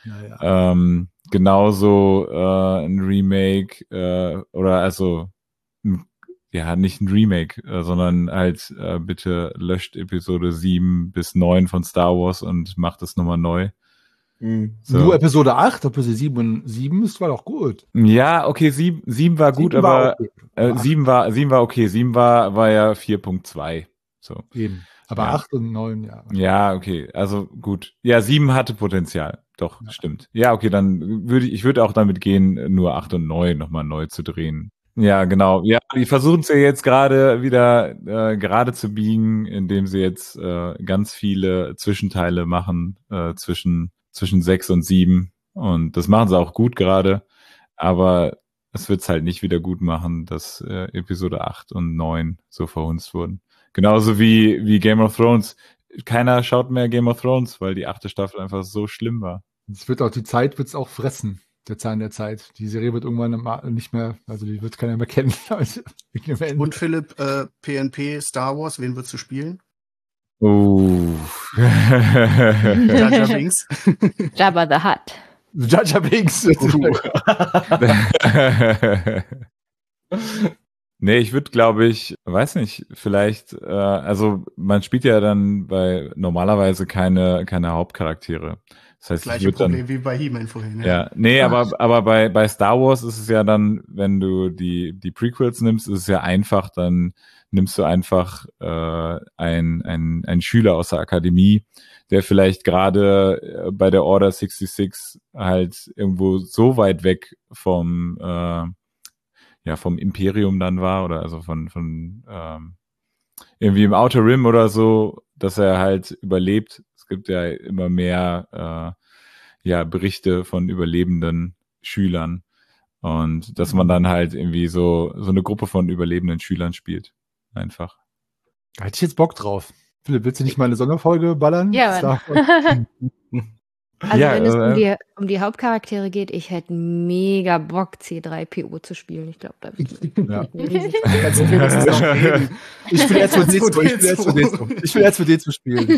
ja. Ähm, genauso äh, ein Remake äh, oder also ein, ja, nicht ein Remake, äh, sondern halt äh, bitte löscht Episode sieben bis neun von Star Wars und macht das nochmal neu. Mhm. So. Nur Episode acht, Episode sieben und sieben ist war doch gut. Ja, okay, sieben, sieben war gut, Sieben war aber okay. äh, Aber sieben war sieben war okay, sieben war war ja vier Punkt zwei. So. Eben. Aber Ja. acht und neun, ja. Ja, okay, also gut. Ja, sieben hatte Potenzial. Doch, Ja. stimmt. Ja, okay, dann würde ich, ich würde auch damit gehen, nur acht und neun nochmal neu zu drehen. Ja, genau. Ja, die versuchen es ja jetzt gerade wieder äh, gerade zu biegen, indem sie jetzt äh, ganz viele Zwischenteile machen äh, zwischen zwischen sechs und sieben. Und das machen sie auch gut gerade. Aber es wird es halt nicht wieder gut machen, dass äh, Episode acht und neun so verhunzt wurden. Genauso wie, wie Game of Thrones. Keiner schaut mehr Game of Thrones, weil die achte Staffel einfach so schlimm war. Es wird auch, die Zeit wird's auch fressen. Der Zahn der Zeit. Die Serie wird irgendwann ma- nicht mehr, also die wird keiner mehr kennen. Also, wegen dem Ende. Und Philipp, äh, P N P, Star Wars, wen würdest du spielen? Oh. Jar Jar Binks. Jabba the Hutt. Jar Jar Binks. Nee, ich würde, glaube ich, weiß nicht, vielleicht, äh, also man spielt ja dann bei normalerweise keine keine Hauptcharaktere. Das heißt, ich Gleiche würde Problem dann wie bei He-Man vorhin. ja, nee, aber aber bei bei Star Wars ist es ja dann, wenn du die die Prequels nimmst, ist es ja einfach, dann nimmst du einfach äh, ein ein ein Schüler aus der Akademie, der vielleicht gerade äh, bei der Order sechsundsechzig halt irgendwo so weit weg vom äh, ja vom Imperium dann war oder also von von ähm, irgendwie im Outer Rim oder so, dass er halt überlebt. Es gibt ja immer mehr äh, ja Berichte von überlebenden Schülern und dass man dann halt irgendwie so so eine Gruppe von überlebenden Schülern spielt, einfach. Da hätte ich jetzt Bock drauf. Philipp, willst du nicht mal eine Sonderfolge ballern? Ja, Star Mann. Wars? Also Ja, wenn es äh, um die, um die Hauptcharaktere geht, ich hätte mega Bock, C drei P O zu spielen. Ich glaube, da habe ich Ja. riesig. Ganz okay, lass uns doch reden. Ich will jetzt für D zwei. Ich will jetzt für D zwei. zwei. Ich will jetzt für D zwei spielen.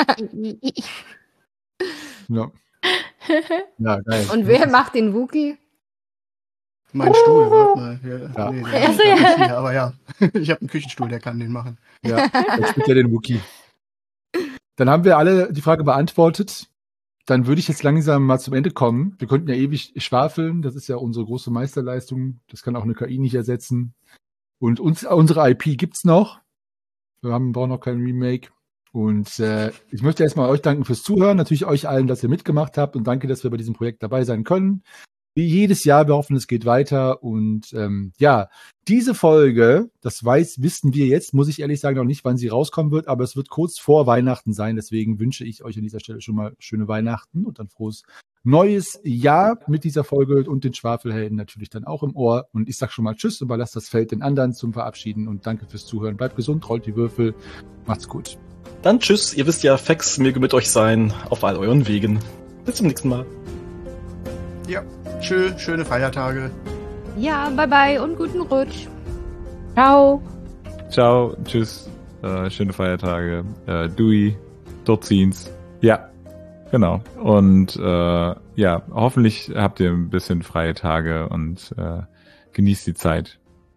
Ja. Ja, geil. Und wer macht den Wookie? Mein Stuhl, warte mal. Ja, Ja. Nee, Ach so, der ja. ist nicht hier, aber ja. Ich habe einen Küchenstuhl, der kann den machen. Ja, jetzt spielt er den Wookie. Dann haben wir alle die Frage beantwortet. Dann würde ich jetzt langsam mal zum Ende kommen. Wir könnten ja ewig schwafeln. Das ist ja unsere große Meisterleistung. Das kann auch eine K I nicht ersetzen. Und uns, unsere I P gibt's noch. Wir haben, brauchen noch kein Remake. Und äh, ich möchte erstmal euch danken fürs Zuhören. Natürlich euch allen, dass ihr mitgemacht habt. Und danke, dass wir bei diesem Projekt dabei sein können. Wie jedes Jahr, wir hoffen, es geht weiter. Und ähm, ja, diese Folge, das weiß, wissen wir jetzt, muss ich ehrlich sagen, noch nicht, wann sie rauskommen wird, aber es wird kurz vor Weihnachten sein. Deswegen wünsche ich euch an dieser Stelle schon mal schöne Weihnachten und ein frohes neues Jahr mit dieser Folge und den Schwafelhelden natürlich dann auch im Ohr. Und ich sag schon mal Tschüss und überlasse das Feld den anderen zum Verabschieden. Und danke fürs Zuhören. Bleibt gesund, rollt die Würfel. Macht's gut. Dann tschüss, ihr wisst ja, Fex möge mit euch sein, auf all euren Wegen. Bis zum nächsten Mal. Ja, schön, schöne Feiertage. Ja, bye bye und guten Rutsch. Ciao. ciao, tschüss, äh, schöne Feiertage, äh, Dui, Dutzins, ja, genau. Und äh, ja, hoffentlich habt ihr ein bisschen freie Tage und äh, genießt die Zeit.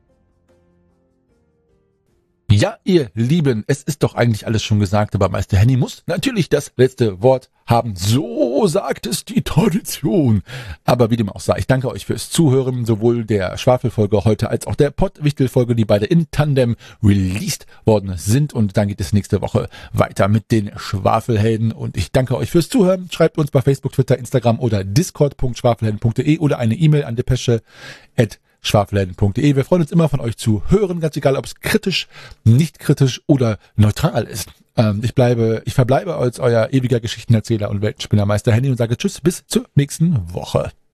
Ja, ihr Lieben, es ist doch eigentlich alles schon gesagt, aber Meister Henny muss natürlich das letzte Wort haben. So sagt es die Tradition. Aber wie dem auch sei, ich danke euch fürs Zuhören, sowohl der Schwafelfolge heute als auch der Pottwichtel-Folge, die beide in Tandem released worden sind. Und dann geht es nächste Woche weiter mit den Schwafelhelden. Und ich danke euch fürs Zuhören. Schreibt uns bei Facebook, Twitter, Instagram oder discord punkt schwafelhelden punkt de oder eine E-Mail an depesche at schwafelhelden punkt de. Wir freuen uns immer von euch zu hören, ganz egal, ob es kritisch, nicht kritisch oder neutral ist. Ähm, ich bleibe, ich verbleibe als euer ewiger Geschichtenerzähler und Weltenspinner Meister Henny und sage Tschüss, bis zur nächsten Woche.